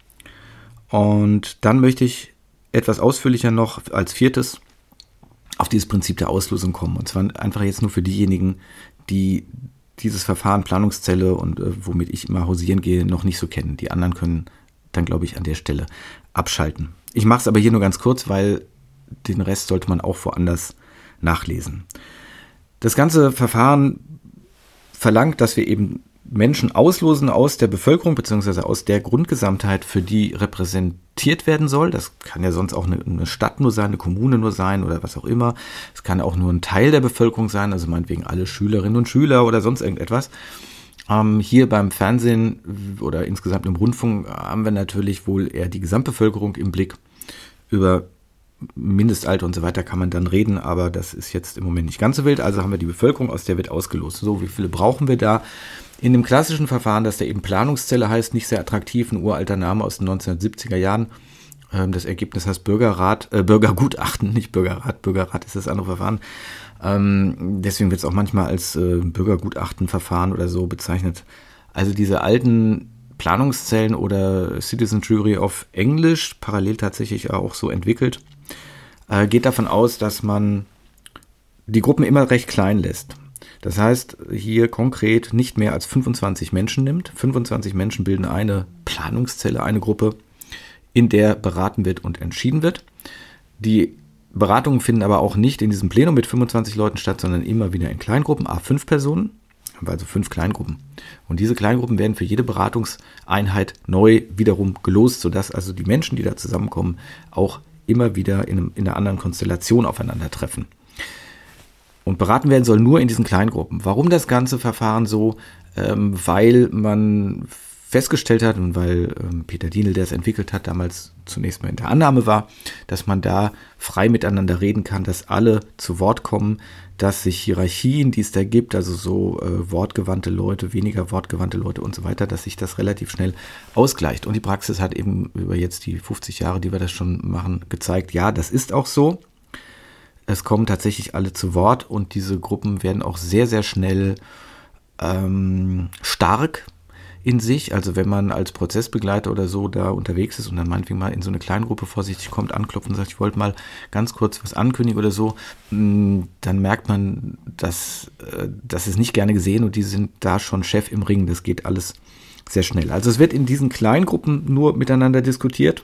A: Und dann möchte ich etwas ausführlicher noch als viertes auf dieses Prinzip der Auslosung kommen. Und zwar einfach jetzt nur für diejenigen, die dieses Verfahren Planungszelle und äh, womit ich immer hausieren gehe, noch nicht so kennen. Die anderen können dann, glaube ich, an der Stelle abschalten. Ich mache es aber hier nur ganz kurz, weil den Rest sollte man auch woanders nachlesen. Das ganze Verfahren verlangt, dass wir eben Menschen auslosen aus der Bevölkerung beziehungsweise aus der Grundgesamtheit, für die repräsentiert werden soll. Das kann ja sonst auch eine, eine Stadt nur sein, eine Kommune nur sein oder was auch immer. Es kann auch nur ein Teil der Bevölkerung sein, also meinetwegen alle Schülerinnen und Schüler oder sonst irgendetwas. Ähm, hier beim Fernsehen oder insgesamt im Rundfunk haben wir natürlich wohl eher die Gesamtbevölkerung im Blick. Über Mindestalter und so weiter kann man dann reden, aber das ist jetzt im Moment nicht ganz so wild. Also haben wir die Bevölkerung, aus der wird ausgelost. So, wie viele brauchen wir da? In dem klassischen Verfahren, das da eben Planungszelle heißt, nicht sehr attraktiv, ein uralter Name aus den neunzehnhundertsiebziger Jahren. Ähm, das Ergebnis heißt Bürgerrat, äh, Bürgergutachten, nicht Bürgerrat. Bürgerrat ist das andere Verfahren. Ähm, deswegen wird es auch manchmal als äh, Bürgergutachtenverfahren oder so bezeichnet. Also diese alten Planungszellen oder Citizen Jury auf Englisch, parallel tatsächlich auch so entwickelt, äh, geht davon aus, dass man die Gruppen immer recht klein lässt. Das heißt, hier konkret nicht mehr als fünfundzwanzig Menschen nimmt. fünfundzwanzig Menschen bilden eine Planungszelle, eine Gruppe, in der beraten wird und entschieden wird. Die Beratungen finden aber auch nicht in diesem Plenum mit fünfundzwanzig Leuten statt, sondern immer wieder in Kleingruppen, à fünf Personen. Haben wir also fünf Kleingruppen. Und diese Kleingruppen werden für jede Beratungseinheit neu wiederum gelost, sodass also die Menschen, die da zusammenkommen, auch immer wieder in, einem, in einer anderen Konstellation aufeinandertreffen. Und beraten werden soll nur in diesen Kleingruppen. Warum das ganze Verfahren so? Ähm, weil man festgestellt hat und weil ähm, Peter Dienel, der es entwickelt hat, damals zunächst mal in der Annahme war, dass man da frei miteinander reden kann, dass alle zu Wort kommen, dass sich Hierarchien, die es da gibt, also so äh, wortgewandte Leute, weniger wortgewandte Leute und so weiter, dass sich das relativ schnell ausgleicht. Und die Praxis hat eben über jetzt die fünfzig Jahre, die wir das schon machen, gezeigt, ja, das ist auch so. Es kommen tatsächlich alle zu Wort und diese Gruppen werden auch sehr, sehr schnell ähm, stark in sich. Also wenn man als Prozessbegleiter oder so da unterwegs ist und dann meinetwegen mal in so eine Kleingruppe vorsichtig kommt, anklopft und sagt, ich wollte mal ganz kurz was ankündigen oder so, dann merkt man, dass das ist nicht gerne gesehen und die sind da schon Chef im Ring. Das geht alles sehr schnell. Also es wird in diesen Kleingruppen nur miteinander diskutiert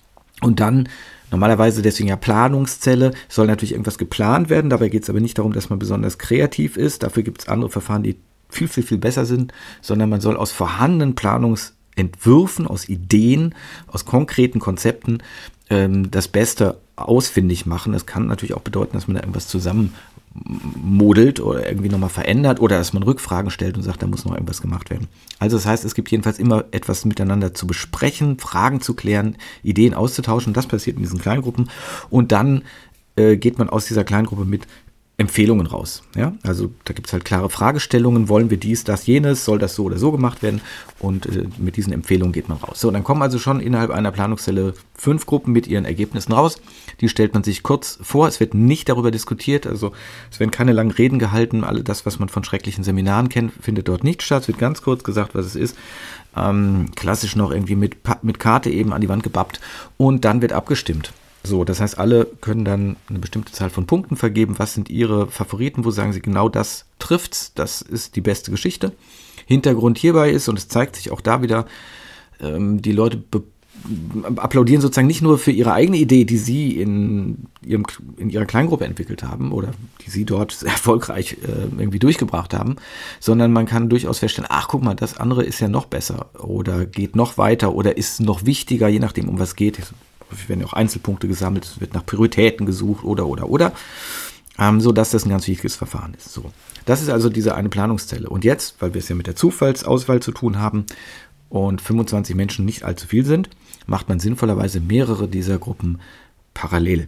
A: und dann normalerweise, deswegen ja Planungszelle, soll natürlich irgendwas geplant werden. Dabei geht es aber nicht darum, dass man besonders kreativ ist. Dafür gibt es andere Verfahren, die viel, viel, viel besser sind, sondern man soll aus vorhandenen Planungsentwürfen, aus Ideen, aus konkreten Konzepten ähm, das Beste ausfindig machen. Das kann natürlich auch bedeuten, dass man da irgendwas zusammenmodelt oder irgendwie nochmal verändert oder dass man Rückfragen stellt und sagt, da muss noch irgendwas gemacht werden. Also das heißt, es gibt jedenfalls immer etwas miteinander zu besprechen, Fragen zu klären, Ideen auszutauschen. Das passiert in diesen Kleingruppen und dann äh, geht man aus dieser Kleingruppe mit Empfehlungen raus. Ja? Also da gibt es halt klare Fragestellungen, wollen wir dies, das, jenes, soll das so oder so gemacht werden und äh, mit diesen Empfehlungen geht man raus. So, und dann kommen also schon innerhalb einer Planungszelle fünf Gruppen mit ihren Ergebnissen raus. Die stellt man sich kurz vor, es wird nicht darüber diskutiert, also es werden keine langen Reden gehalten, all das, was man von schrecklichen Seminaren kennt, findet dort nicht statt, es wird ganz kurz gesagt, was es ist. Ähm, klassisch noch irgendwie mit, mit Karte eben an die Wand gebappt und dann wird abgestimmt. So, das heißt, alle können dann eine bestimmte Zahl von Punkten vergeben. Was sind ihre Favoriten? Wo sagen sie, genau das trifft's? Das ist die beste Geschichte. Hintergrund hierbei ist, und es zeigt sich auch da wieder, ähm, die Leute be- applaudieren sozusagen nicht nur für ihre eigene Idee, die sie in, ihrem, in ihrer Kleingruppe entwickelt haben oder die sie dort sehr erfolgreich äh, irgendwie durchgebracht haben, sondern man kann durchaus feststellen, ach guck mal, das andere ist ja noch besser oder geht noch weiter oder ist noch wichtiger, je nachdem, um was geht. Es werden ja auch Einzelpunkte gesammelt, es wird nach Prioritäten gesucht oder, oder, oder, ähm, sodass das ein ganz wichtiges Verfahren ist. So, das ist also diese eine Planungszelle. Und jetzt, weil wir es ja mit der Zufallsauswahl zu tun haben und fünfundzwanzig Menschen nicht allzu viel sind, macht man sinnvollerweise mehrere dieser Gruppen parallel.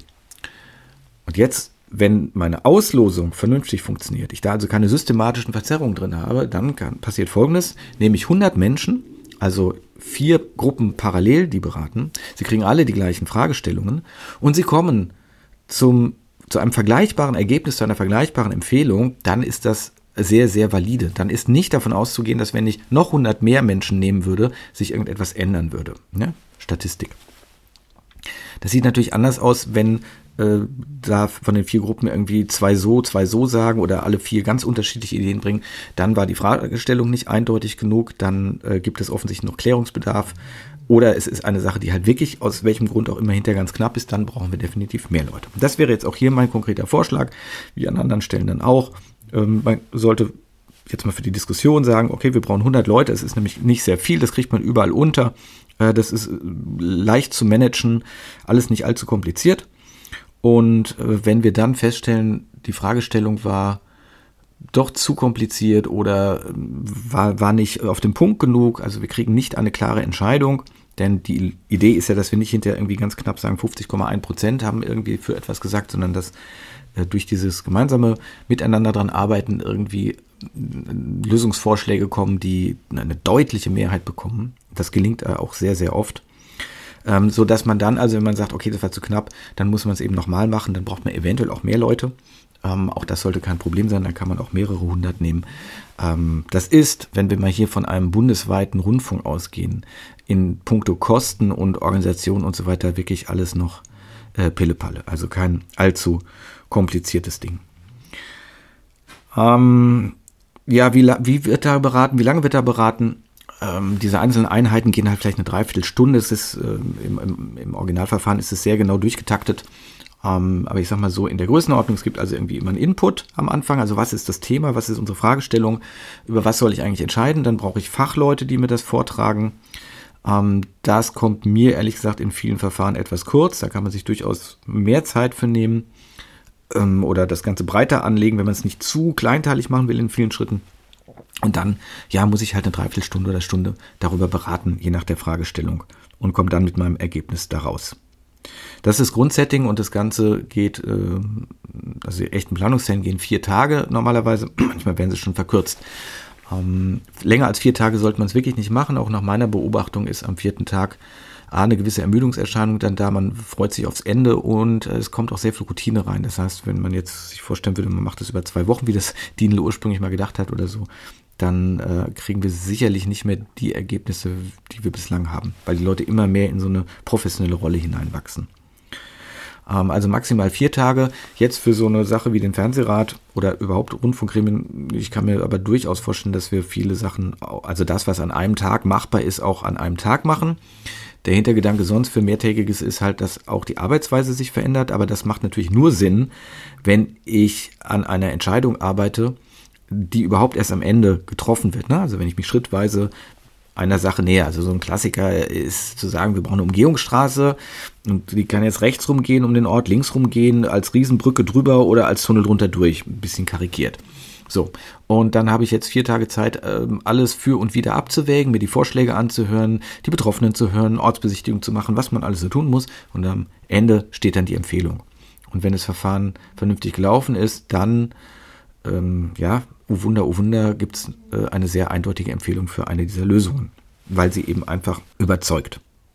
A: Und jetzt, wenn meine Auslosung vernünftig funktioniert, ich da also keine systematischen Verzerrungen drin habe, dann kann, passiert Folgendes, nämlich hundert Menschen, also vier Gruppen parallel, die beraten. Sie kriegen alle die gleichen Fragestellungen und sie kommen zum, zu einem vergleichbaren Ergebnis, zu einer vergleichbaren Empfehlung, dann ist das sehr, sehr valide. Dann ist nicht davon auszugehen, dass wenn ich noch hundert mehr Menschen nehmen würde, sich irgendetwas ändern würde. Ja? Statistik. Das sieht natürlich anders aus, wenn äh, da von den vier Gruppen irgendwie zwei so, zwei so sagen oder alle vier ganz unterschiedliche Ideen bringen. Dann war die Fragestellung nicht eindeutig genug, dann äh, gibt es offensichtlich noch Klärungsbedarf oder es ist eine Sache, die halt wirklich aus welchem Grund auch immer hinterher ganz knapp ist, dann brauchen wir definitiv mehr Leute. Das wäre jetzt auch hier mein konkreter Vorschlag, wie an anderen Stellen dann auch. Ähm, man sollte jetzt mal für die Diskussion sagen, okay, wir brauchen hundert Leute, es ist nämlich nicht sehr viel, das kriegt man überall unter. Das ist leicht zu managen, alles nicht allzu kompliziert. Und wenn wir dann feststellen, die Fragestellung war doch zu kompliziert oder war, war nicht auf den Punkt genug, also wir kriegen nicht eine klare Entscheidung, denn die Idee ist ja, dass wir nicht hinterher irgendwie ganz knapp sagen, fünfzig Komma eins Prozent haben irgendwie für etwas gesagt, sondern dass durch dieses gemeinsame Miteinander dran arbeiten irgendwie Lösungsvorschläge kommen, die eine deutliche Mehrheit bekommen. Das gelingt auch sehr, sehr oft. Ähm, so dass man dann, also wenn man sagt, okay, das war zu knapp, dann muss man es eben nochmal machen, dann braucht man eventuell auch mehr Leute. Ähm, auch das sollte kein Problem sein, dann kann man auch mehrere hundert nehmen. Ähm, das ist, wenn wir mal hier von einem bundesweiten Rundfunk ausgehen, in puncto Kosten und Organisation und so weiter wirklich alles noch äh, Pillepalle. Also kein allzu kompliziertes Ding. Ähm, ja, wie, wie wird da beraten? Wie lange wird da beraten? Ähm, diese einzelnen Einheiten gehen halt vielleicht eine Dreiviertelstunde. Es ist, äh, im, im, im Originalverfahren ist es sehr genau durchgetaktet. Ähm, aber ich sag mal so, in der Größenordnung, es gibt also irgendwie immer einen Input am Anfang. Also was ist das Thema? Was ist unsere Fragestellung? Über was soll ich eigentlich entscheiden? Dann brauche ich Fachleute, die mir das vortragen. Ähm, das kommt mir ehrlich gesagt in vielen Verfahren etwas kurz. Da kann man sich durchaus mehr Zeit für nehmen. Oder das Ganze breiter anlegen, wenn man es nicht zu kleinteilig machen will in vielen Schritten. Und dann, ja, muss ich halt eine Dreiviertelstunde oder Stunde darüber beraten, je nach der Fragestellung und komme dann mit meinem Ergebnis daraus. Das ist Grundsetting und das Ganze geht, äh, also die echten Planungszellen gehen vier Tage normalerweise, manchmal werden sie schon verkürzt. Ähm, länger als vier Tage sollte man es wirklich nicht machen, auch nach meiner Beobachtung ist am vierten Tag eine gewisse Ermüdungserscheinung dann da, man freut sich aufs Ende und es kommt auch sehr viel Routine rein. Das heißt, wenn man jetzt sich vorstellen würde, man macht das über zwei Wochen, wie das Dienel ursprünglich mal gedacht hat oder so, dann äh, kriegen wir sicherlich nicht mehr die Ergebnisse, die wir bislang haben, weil die Leute immer mehr in so eine professionelle Rolle hineinwachsen. Ähm, also maximal vier Tage. Jetzt für so eine Sache wie den Fernsehrat oder überhaupt Rundfunkgremien, ich kann mir aber durchaus vorstellen, dass wir viele Sachen, also das, was an einem Tag machbar ist, auch an einem Tag machen. Der Hintergedanke sonst für Mehrtägiges ist halt, dass auch die Arbeitsweise sich verändert, aber das macht natürlich nur Sinn, wenn ich an einer Entscheidung arbeite, die überhaupt erst am Ende getroffen wird. Ne? Also wenn ich mich schrittweise einer Sache näher, also so ein Klassiker ist zu sagen, wir brauchen eine Umgehungsstraße und die kann jetzt rechts rumgehen um den Ort, links rumgehen, als Riesenbrücke drüber oder als Tunnel drunter durch, ein bisschen karikiert. So, und dann habe ich jetzt vier Tage Zeit, alles für und wieder abzuwägen, mir die Vorschläge anzuhören, die Betroffenen zu hören, Ortsbesichtigung zu machen, was man alles so tun muss und am Ende steht dann die Empfehlung. Und wenn das Verfahren vernünftig gelaufen ist, dann ähm, ja, oh Wunder, oh Wunder, gibt es äh, eine sehr eindeutige Empfehlung für eine dieser Lösungen, weil sie eben einfach überzeugt.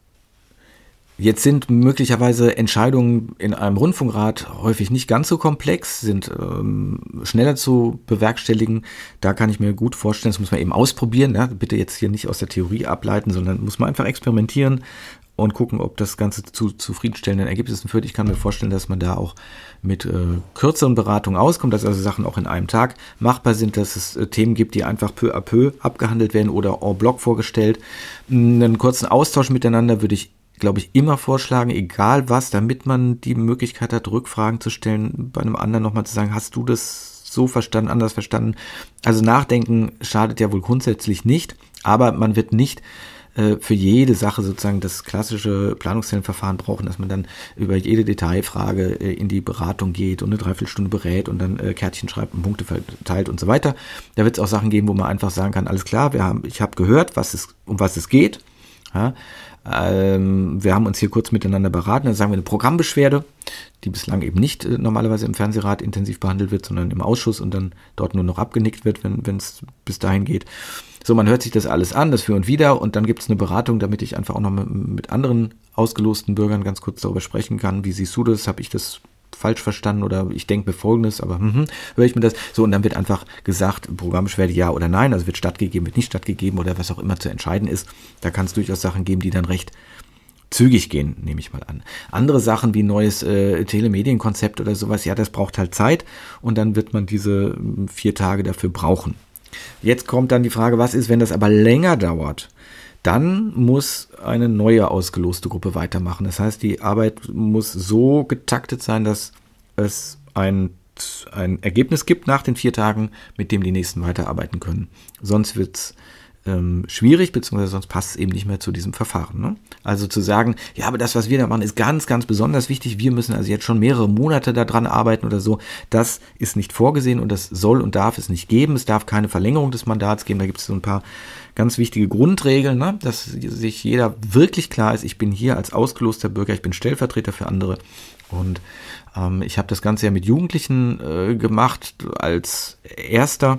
A: Jetzt sind möglicherweise Entscheidungen in einem Rundfunkrat häufig nicht ganz so komplex, sind ähm, schneller zu bewerkstelligen. Da kann ich mir gut vorstellen, das muss man eben ausprobieren. Ja? Bitte jetzt hier nicht aus der Theorie ableiten, sondern muss man einfach experimentieren und gucken, ob das Ganze zu zufriedenstellenden Ergebnissen führt. Ich kann mir vorstellen, dass man da auch mit äh, kürzeren Beratungen auskommt, dass also Sachen auch in einem Tag machbar sind, dass es äh, Themen gibt, die einfach peu à peu abgehandelt werden oder en bloc vorgestellt. Einen kurzen Austausch miteinander würde ich, glaube ich, immer vorschlagen, egal was, damit man die Möglichkeit hat, Rückfragen zu stellen, bei einem anderen nochmal zu sagen, hast du das so verstanden, anders verstanden? Also nachdenken schadet ja wohl grundsätzlich nicht, aber man wird nicht für jede Sache sozusagen das klassische Planungszellenverfahren brauchen, dass man dann über jede Detailfrage in die Beratung geht und eine Dreiviertelstunde berät und dann Kärtchen schreibt und Punkte verteilt und so weiter. Da wird es auch Sachen geben, wo man einfach sagen kann, alles klar, wir haben, ich habe gehört, was es, um was es geht. Ja, ähm, wir haben uns hier kurz miteinander beraten, dann sagen wir eine Programmbeschwerde, die bislang eben nicht äh, normalerweise im Fernsehrat intensiv behandelt wird, sondern im Ausschuss und dann dort nur noch abgenickt wird, wenn es bis dahin geht. So, man hört sich das alles an, das für und wieder und dann gibt es eine Beratung, damit ich einfach auch noch mit, mit anderen ausgelosten Bürgern ganz kurz darüber sprechen kann. Wie siehst du das? Habe ich das falsch verstanden oder ich denke mir Folgendes, aber hm, höre ich mir das? So, und dann wird einfach gesagt, Programmbeschwerde ja oder nein, also wird stattgegeben, wird nicht stattgegeben oder was auch immer zu entscheiden ist. Da kann es durchaus Sachen geben, die dann recht zügig gehen, nehme ich mal an. Andere Sachen wie neues äh, Telemedienkonzept oder sowas, ja, das braucht halt Zeit und dann wird man diese vier Tage dafür brauchen. Jetzt kommt dann die Frage, was ist, wenn das aber länger dauert? Dann muss eine neue ausgeloste Gruppe weitermachen. Das heißt, die Arbeit muss so getaktet sein, dass es ein, ein Ergebnis gibt nach den vier Tagen, mit dem die Nächsten weiterarbeiten können. Sonst wird es ähm, schwierig, beziehungsweise sonst passt es eben nicht mehr zu diesem Verfahren. Ne? Also zu sagen, ja, aber das, was wir da machen, ist ganz, ganz besonders wichtig. Wir müssen also jetzt schon mehrere Monate daran arbeiten oder so. Das ist nicht vorgesehen und das soll und darf es nicht geben. Es darf keine Verlängerung des Mandats geben. Da gibt es so ein paar ganz wichtige Grundregeln, ne? Dass sich jeder wirklich klar ist, ich bin hier als ausgeloster Bürger, ich bin Stellvertreter für andere. Und ähm, ich habe das Ganze ja mit Jugendlichen äh, gemacht als Erster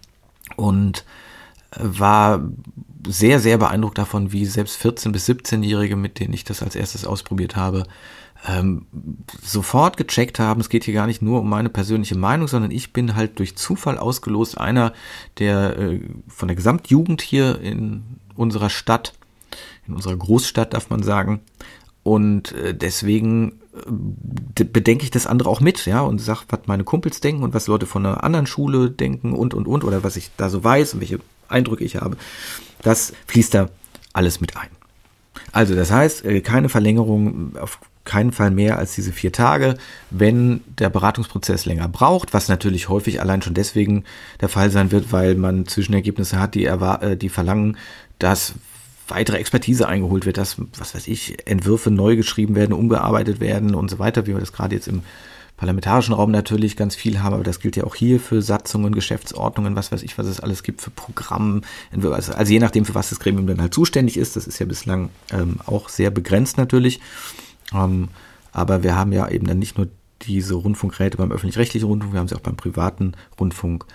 A: und war sehr, sehr beeindruckt davon, wie selbst vierzehn- bis siebzehnjährige, mit denen ich das als erstes ausprobiert habe, ähm, sofort gecheckt haben, es geht hier gar nicht nur um meine persönliche Meinung, sondern ich bin halt durch Zufall ausgelost, einer der äh, von der Gesamtjugend hier in unserer Stadt, in unserer Großstadt darf man sagen, und äh, deswegen äh, bedenke ich das andere auch mit, ja, und sage, was meine Kumpels denken und was Leute von einer anderen Schule denken und, und, und, oder was ich da so weiß und welche Eindrücke ich habe, das fließt da alles mit ein. Also das heißt, keine Verlängerung, auf keinen Fall mehr als diese vier Tage, wenn der Beratungsprozess länger braucht, was natürlich häufig allein schon deswegen der Fall sein wird, weil man Zwischenergebnisse hat, die, erwar- die verlangen, dass weitere Expertise eingeholt wird, dass, was weiß ich, Entwürfe neu geschrieben werden, umgearbeitet werden und so weiter, wie wir das gerade jetzt im parlamentarischen Raum natürlich ganz viel haben, aber das gilt ja auch hier für Satzungen, Geschäftsordnungen, was weiß ich, was es alles gibt für Programme, also, also je nachdem, für was das Gremium dann halt zuständig ist, das ist ja bislang ähm, auch sehr begrenzt natürlich, ähm, aber wir haben ja eben dann nicht nur diese Rundfunkräte beim öffentlich-rechtlichen Rundfunk, wir haben sie auch beim privaten Rundfunk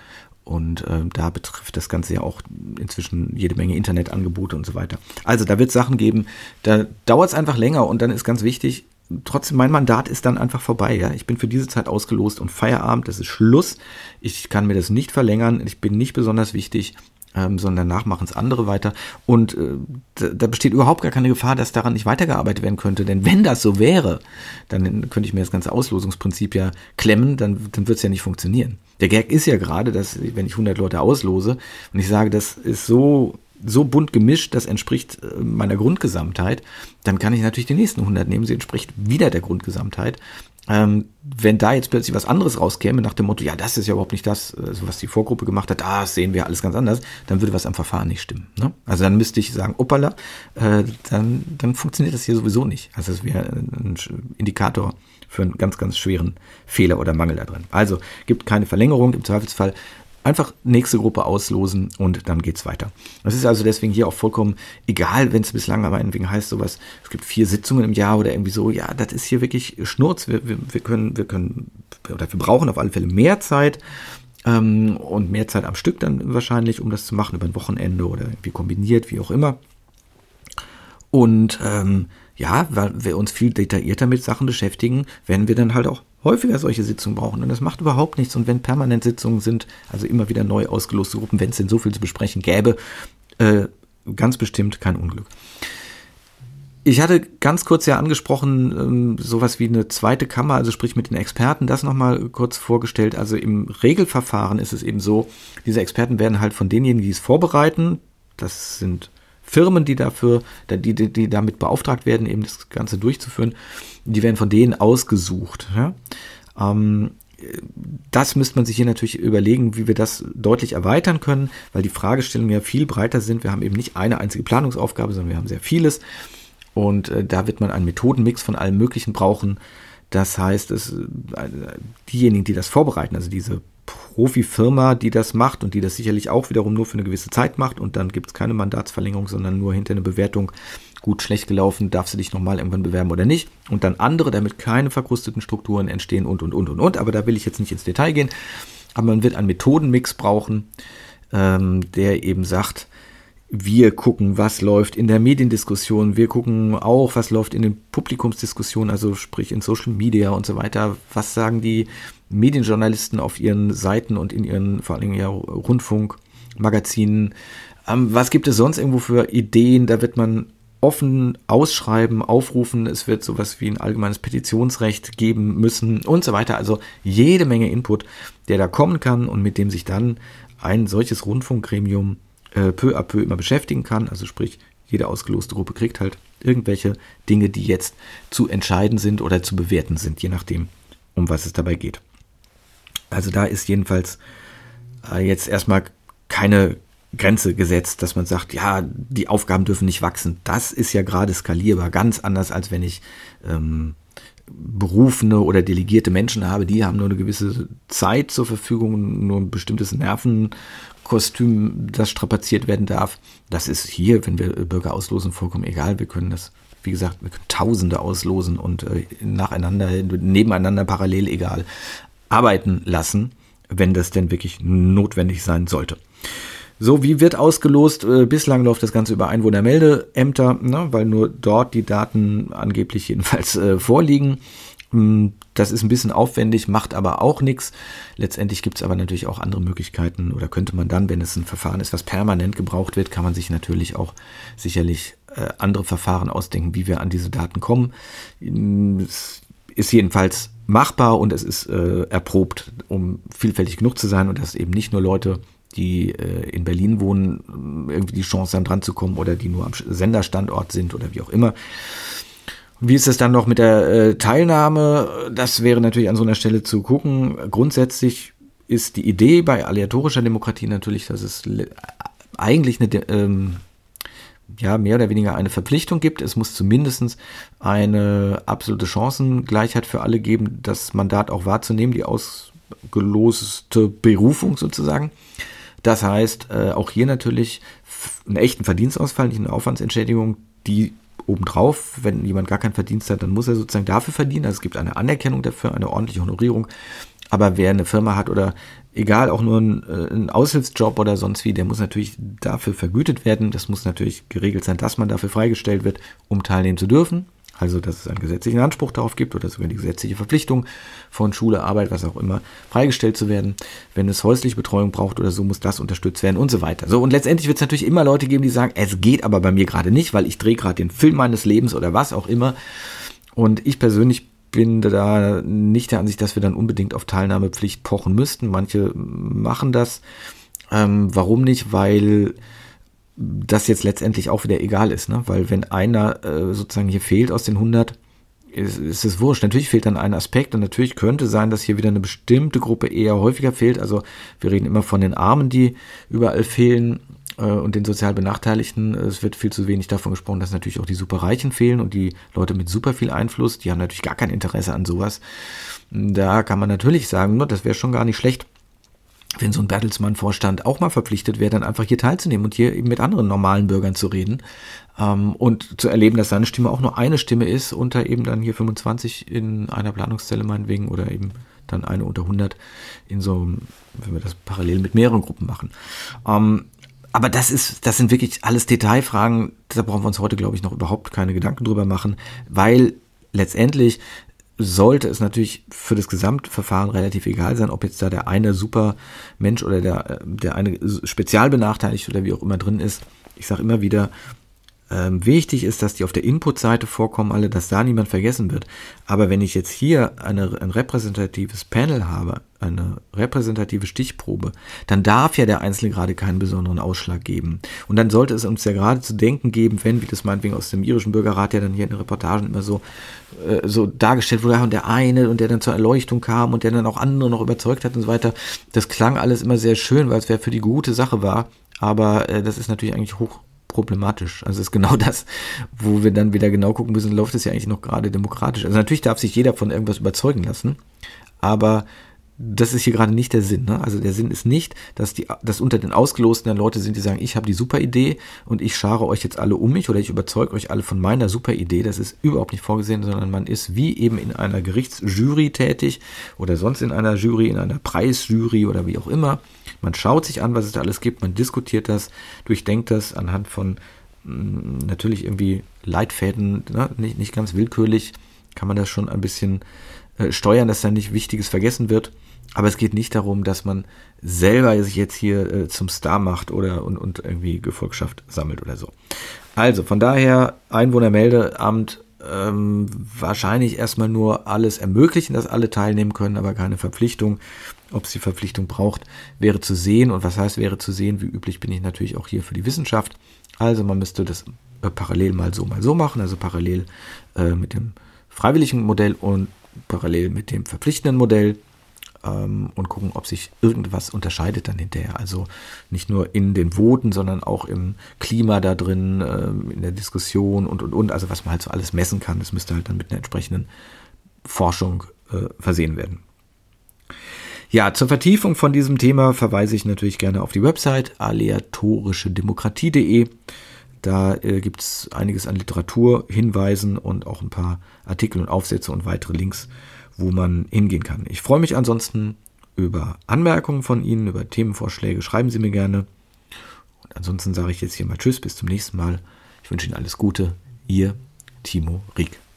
A: Und äh, da betrifft das Ganze ja auch inzwischen jede Menge Internetangebote und so weiter. Also da wird es Sachen geben, da dauert es einfach länger und dann ist ganz wichtig, trotzdem, mein Mandat ist dann einfach vorbei. Ja? Ich bin für diese Zeit ausgelost und Feierabend, das ist Schluss. Ich kann mir das nicht verlängern, ich bin nicht besonders wichtig, ähm, sondern danach machen es andere weiter. Und äh, da, da besteht überhaupt gar keine Gefahr, dass daran nicht weitergearbeitet werden könnte. Denn wenn das so wäre, dann könnte ich mir das ganze Auslosungsprinzip ja klemmen, dann, dann wird es ja nicht funktionieren. Der Gag ist ja gerade, dass wenn ich hundert Leute auslose und ich sage, das ist so, so bunt gemischt, das entspricht meiner Grundgesamtheit, dann kann ich natürlich die nächsten hundert nehmen, sie entspricht wieder der Grundgesamtheit. Ähm, wenn da jetzt plötzlich was anderes rauskäme, nach dem Motto, ja, das ist ja überhaupt nicht das, also was die Vorgruppe gemacht hat, das sehen wir alles ganz anders, dann würde was am Verfahren nicht stimmen. Ne? Also dann müsste ich sagen, uppala, äh, dann, dann funktioniert das hier sowieso nicht. Also das wäre ein Indikator für einen ganz, ganz schweren Fehler oder Mangel da drin. Also gibt keine Verlängerung, im Zweifelsfall einfach nächste Gruppe auslosen und dann geht's weiter. Das ist also deswegen hier auch vollkommen egal, wenn es bislang aber meinetwegen heißt sowas, es gibt vier Sitzungen im Jahr oder irgendwie so, ja, das ist hier wirklich Schnurz. Wir, wir, wir können, wir können, oder wir brauchen auf alle Fälle mehr Zeit ähm, und mehr Zeit am Stück dann wahrscheinlich, um das zu machen, über ein Wochenende oder irgendwie kombiniert, wie auch immer. Und ähm, ja, weil wir uns viel detaillierter mit Sachen beschäftigen, werden wir dann halt auch häufiger solche Sitzungen brauchen. Und das macht überhaupt nichts. Und wenn permanent Sitzungen sind, also immer wieder neu ausgeloste Gruppen, wenn es denn so viel zu besprechen gäbe, äh, ganz bestimmt kein Unglück. Ich hatte ganz kurz ja angesprochen, ähm, sowas wie eine zweite Kammer, also sprich mit den Experten, das nochmal kurz vorgestellt. Also im Regelverfahren ist es eben so, diese Experten werden halt von denjenigen, die es vorbereiten, das sind Firmen, die dafür, die, die, die damit beauftragt werden, eben das Ganze durchzuführen, die werden von denen ausgesucht. Ja? Ähm, das müsste man sich hier natürlich überlegen, wie wir das deutlich erweitern können, weil die Fragestellungen ja viel breiter sind. Wir haben eben nicht eine einzige Planungsaufgabe, sondern wir haben sehr vieles. Und äh, da wird man einen Methodenmix von allem Möglichen brauchen. Das heißt, es, äh, diejenigen, die das vorbereiten, also diese Profifirma, die das macht und die das sicherlich auch wiederum nur für eine gewisse Zeit macht und dann gibt es keine Mandatsverlängerung, sondern nur hinter eine Bewertung, gut, schlecht gelaufen, darfst du dich nochmal irgendwann bewerben oder nicht, und dann andere, damit keine verkrusteten Strukturen entstehen und, und, und, und, und, aber da will ich jetzt nicht ins Detail gehen, aber man wird einen Methodenmix brauchen, ähm, der eben sagt, wir gucken, was läuft in der Mediendiskussion, wir gucken auch, was läuft in den Publikumsdiskussionen, also sprich in Social Media und so weiter, was sagen die Medienjournalisten auf ihren Seiten und in ihren vor allem ja Rundfunkmagazinen. Ähm, was gibt es sonst irgendwo für Ideen? Da wird man offen ausschreiben, aufrufen. Es wird sowas wie ein allgemeines Petitionsrecht geben müssen und so weiter. Also jede Menge Input, der da kommen kann und mit dem sich dann ein solches Rundfunkgremium äh, peu à peu immer beschäftigen kann. Also sprich, jede ausgeloste Gruppe kriegt halt irgendwelche Dinge, die jetzt zu entscheiden sind oder zu bewerten sind, je nachdem, um was es dabei geht. Also da ist jedenfalls äh, jetzt erstmal keine Grenze gesetzt, dass man sagt, ja, die Aufgaben dürfen nicht wachsen. Das ist ja gerade skalierbar, ganz anders, als wenn ich ähm, berufene oder delegierte Menschen habe, die haben nur eine gewisse Zeit zur Verfügung, nur ein bestimmtes Nervenkostüm, das strapaziert werden darf. Das ist hier, wenn wir Bürger auslosen, vollkommen egal. Wir können das, wie gesagt, wir können Tausende auslosen und äh, nacheinander, nebeneinander, parallel, egal, arbeiten lassen, wenn das denn wirklich notwendig sein sollte. So, wie wird ausgelost? Äh, bislang läuft das Ganze über Einwohnermeldeämter, ne, weil nur dort die Daten angeblich jedenfalls äh, vorliegen. Das ist ein bisschen aufwendig, macht aber auch nichts. Letztendlich gibt es aber natürlich auch andere Möglichkeiten, oder könnte man dann, wenn es ein Verfahren ist, was permanent gebraucht wird, kann man sich natürlich auch sicherlich äh, andere Verfahren ausdenken, wie wir an diese Daten kommen. Es ist jedenfalls machbar und es ist äh, erprobt, um vielfältig genug zu sein, und dass eben nicht nur Leute, die äh, in Berlin wohnen, irgendwie die Chance haben, dran zu kommen, oder die nur am Senderstandort sind oder wie auch immer. Wie ist es dann noch mit der äh, Teilnahme? Das wäre natürlich an so einer Stelle zu gucken. Grundsätzlich ist die Idee bei aleatorischer Demokratie natürlich, dass es le- eigentlich eine, ähm, ja, mehr oder weniger eine Verpflichtung gibt. Es muss zumindest eine absolute Chancengleichheit für alle geben, das Mandat auch wahrzunehmen, die ausgeloste Berufung sozusagen. Das heißt, äh, auch hier natürlich einen echten Verdienstausfall, nicht eine Aufwandsentschädigung, die obendrauf, wenn jemand gar keinen Verdienst hat, dann muss er sozusagen dafür verdienen. Also es gibt eine Anerkennung dafür, eine ordentliche Honorierung. Aber wer eine Firma hat oder egal, auch nur ein, ein Aushilfsjob oder sonst wie, der muss natürlich dafür vergütet werden. Das muss natürlich geregelt sein, dass man dafür freigestellt wird, um teilnehmen zu dürfen. Also, dass es einen gesetzlichen Anspruch darauf gibt oder sogar die gesetzliche Verpflichtung von Schule, Arbeit, was auch immer, freigestellt zu werden. Wenn es häusliche Betreuung braucht oder so, muss das unterstützt werden und so weiter. So, und letztendlich wird es natürlich immer Leute geben, die sagen, es geht aber bei mir gerade nicht, weil ich drehe gerade den Film meines Lebens oder was auch immer. Und ich persönlich bin da nicht der Ansicht, dass wir dann unbedingt auf Teilnahmepflicht pochen müssten. Manche machen das. Ähm, warum nicht? Weil das jetzt letztendlich auch wieder egal ist, ne? Weil wenn einer äh, sozusagen hier fehlt aus den hundert, ist, ist es wurscht. Natürlich fehlt dann ein Aspekt und natürlich könnte sein, dass hier wieder eine bestimmte Gruppe eher häufiger fehlt. Also wir reden immer von den Armen, die überall fehlen äh, und den sozial Benachteiligten. Es wird viel zu wenig davon gesprochen, dass natürlich auch die Superreichen fehlen und die Leute mit super viel Einfluss, die haben natürlich gar kein Interesse an sowas. Da kann man natürlich sagen, ne, das wäre schon gar nicht schlecht, wenn so ein Bertelsmann-Vorstand auch mal verpflichtet wäre, dann einfach hier teilzunehmen und hier eben mit anderen normalen Bürgern zu reden ähm, und zu erleben, dass seine Stimme auch nur eine Stimme ist, unter eben dann hier fünfundzwanzig in einer Planungszelle meinetwegen oder eben dann eine unter hundert in so, wenn wir das parallel mit mehreren Gruppen machen. Ähm, aber das ist, das sind wirklich alles Detailfragen, da brauchen wir uns heute, glaube ich, noch überhaupt keine Gedanken drüber machen, weil letztendlich sollte es natürlich für das Gesamtverfahren relativ egal sein, ob jetzt da der eine Supermensch oder der, der eine spezial benachteiligt oder wie auch immer drin ist. Ich sage immer wieder, ähm, wichtig ist, dass die auf der Input-Seite vorkommen, alle, dass da niemand vergessen wird. Aber wenn ich jetzt hier eine, ein repräsentatives Panel habe, eine repräsentative Stichprobe, dann darf ja der Einzelne gerade keinen besonderen Ausschlag geben. Und dann sollte es uns ja gerade zu denken geben, wenn, wie das meinetwegen aus dem irischen Bürgerrat ja dann hier in den Reportagen immer so, äh, so dargestellt wurde, und der eine und der dann zur Erleuchtung kam und der dann auch andere noch überzeugt hat und so weiter. Das klang alles immer sehr schön, weil es wer für die gute Sache war. Aber äh, das ist natürlich eigentlich hoch problematisch. Also ist genau das, wo wir dann wieder genau gucken müssen, läuft es ja eigentlich noch gerade demokratisch. Also natürlich darf sich jeder von irgendwas überzeugen lassen, aber das ist hier gerade nicht der Sinn. Ne? Also der Sinn ist nicht, dass die, dass unter den Ausgelosten dann Leute sind, die sagen, ich habe die super Idee und ich schare euch jetzt alle um mich oder ich überzeuge euch alle von meiner super Idee. Das ist überhaupt nicht vorgesehen, sondern man ist wie eben in einer Gerichtsjury tätig oder sonst in einer Jury, in einer Preisjury oder wie auch immer. Man schaut sich an, was es da alles gibt, man diskutiert das, durchdenkt das anhand von mh, natürlich irgendwie Leitfäden, ne? nicht, nicht ganz willkürlich, kann man das schon ein bisschen äh, steuern, dass da nicht Wichtiges vergessen wird. Aber es geht nicht darum, dass man selber sich jetzt hier äh, zum Star macht oder und, und irgendwie Gefolgschaft sammelt oder so. Also von daher Einwohnermeldeamt ähm, wahrscheinlich erstmal nur alles ermöglichen, dass alle teilnehmen können, aber keine Verpflichtung. Ob es die Verpflichtung braucht, wäre zu sehen. Und was heißt wäre zu sehen? Wie üblich bin ich natürlich auch hier für die Wissenschaft. Also man müsste das äh, parallel mal so, mal so machen. Also parallel äh, mit dem freiwilligen Modell und parallel mit dem verpflichtenden Modell. Und gucken, ob sich irgendwas unterscheidet dann hinterher. Also nicht nur in den Voten, sondern auch im Klima da drin, in der Diskussion und, und, und. Also was man halt so alles messen kann, das müsste halt dann mit einer entsprechenden Forschung äh, versehen werden. Ja, zur Vertiefung von diesem Thema verweise ich natürlich gerne auf die Website aleatorische demokratie punkt de. Da äh, gibt es einiges an Literatur, Hinweisen und auch ein paar Artikel und Aufsätze und weitere Links, wo man hingehen kann. Ich freue mich ansonsten über Anmerkungen von Ihnen, über Themenvorschläge. Schreiben Sie mir gerne. Und ansonsten sage ich jetzt hier mal Tschüss, bis zum nächsten Mal. Ich wünsche Ihnen alles Gute. Ihr Timo Rieck.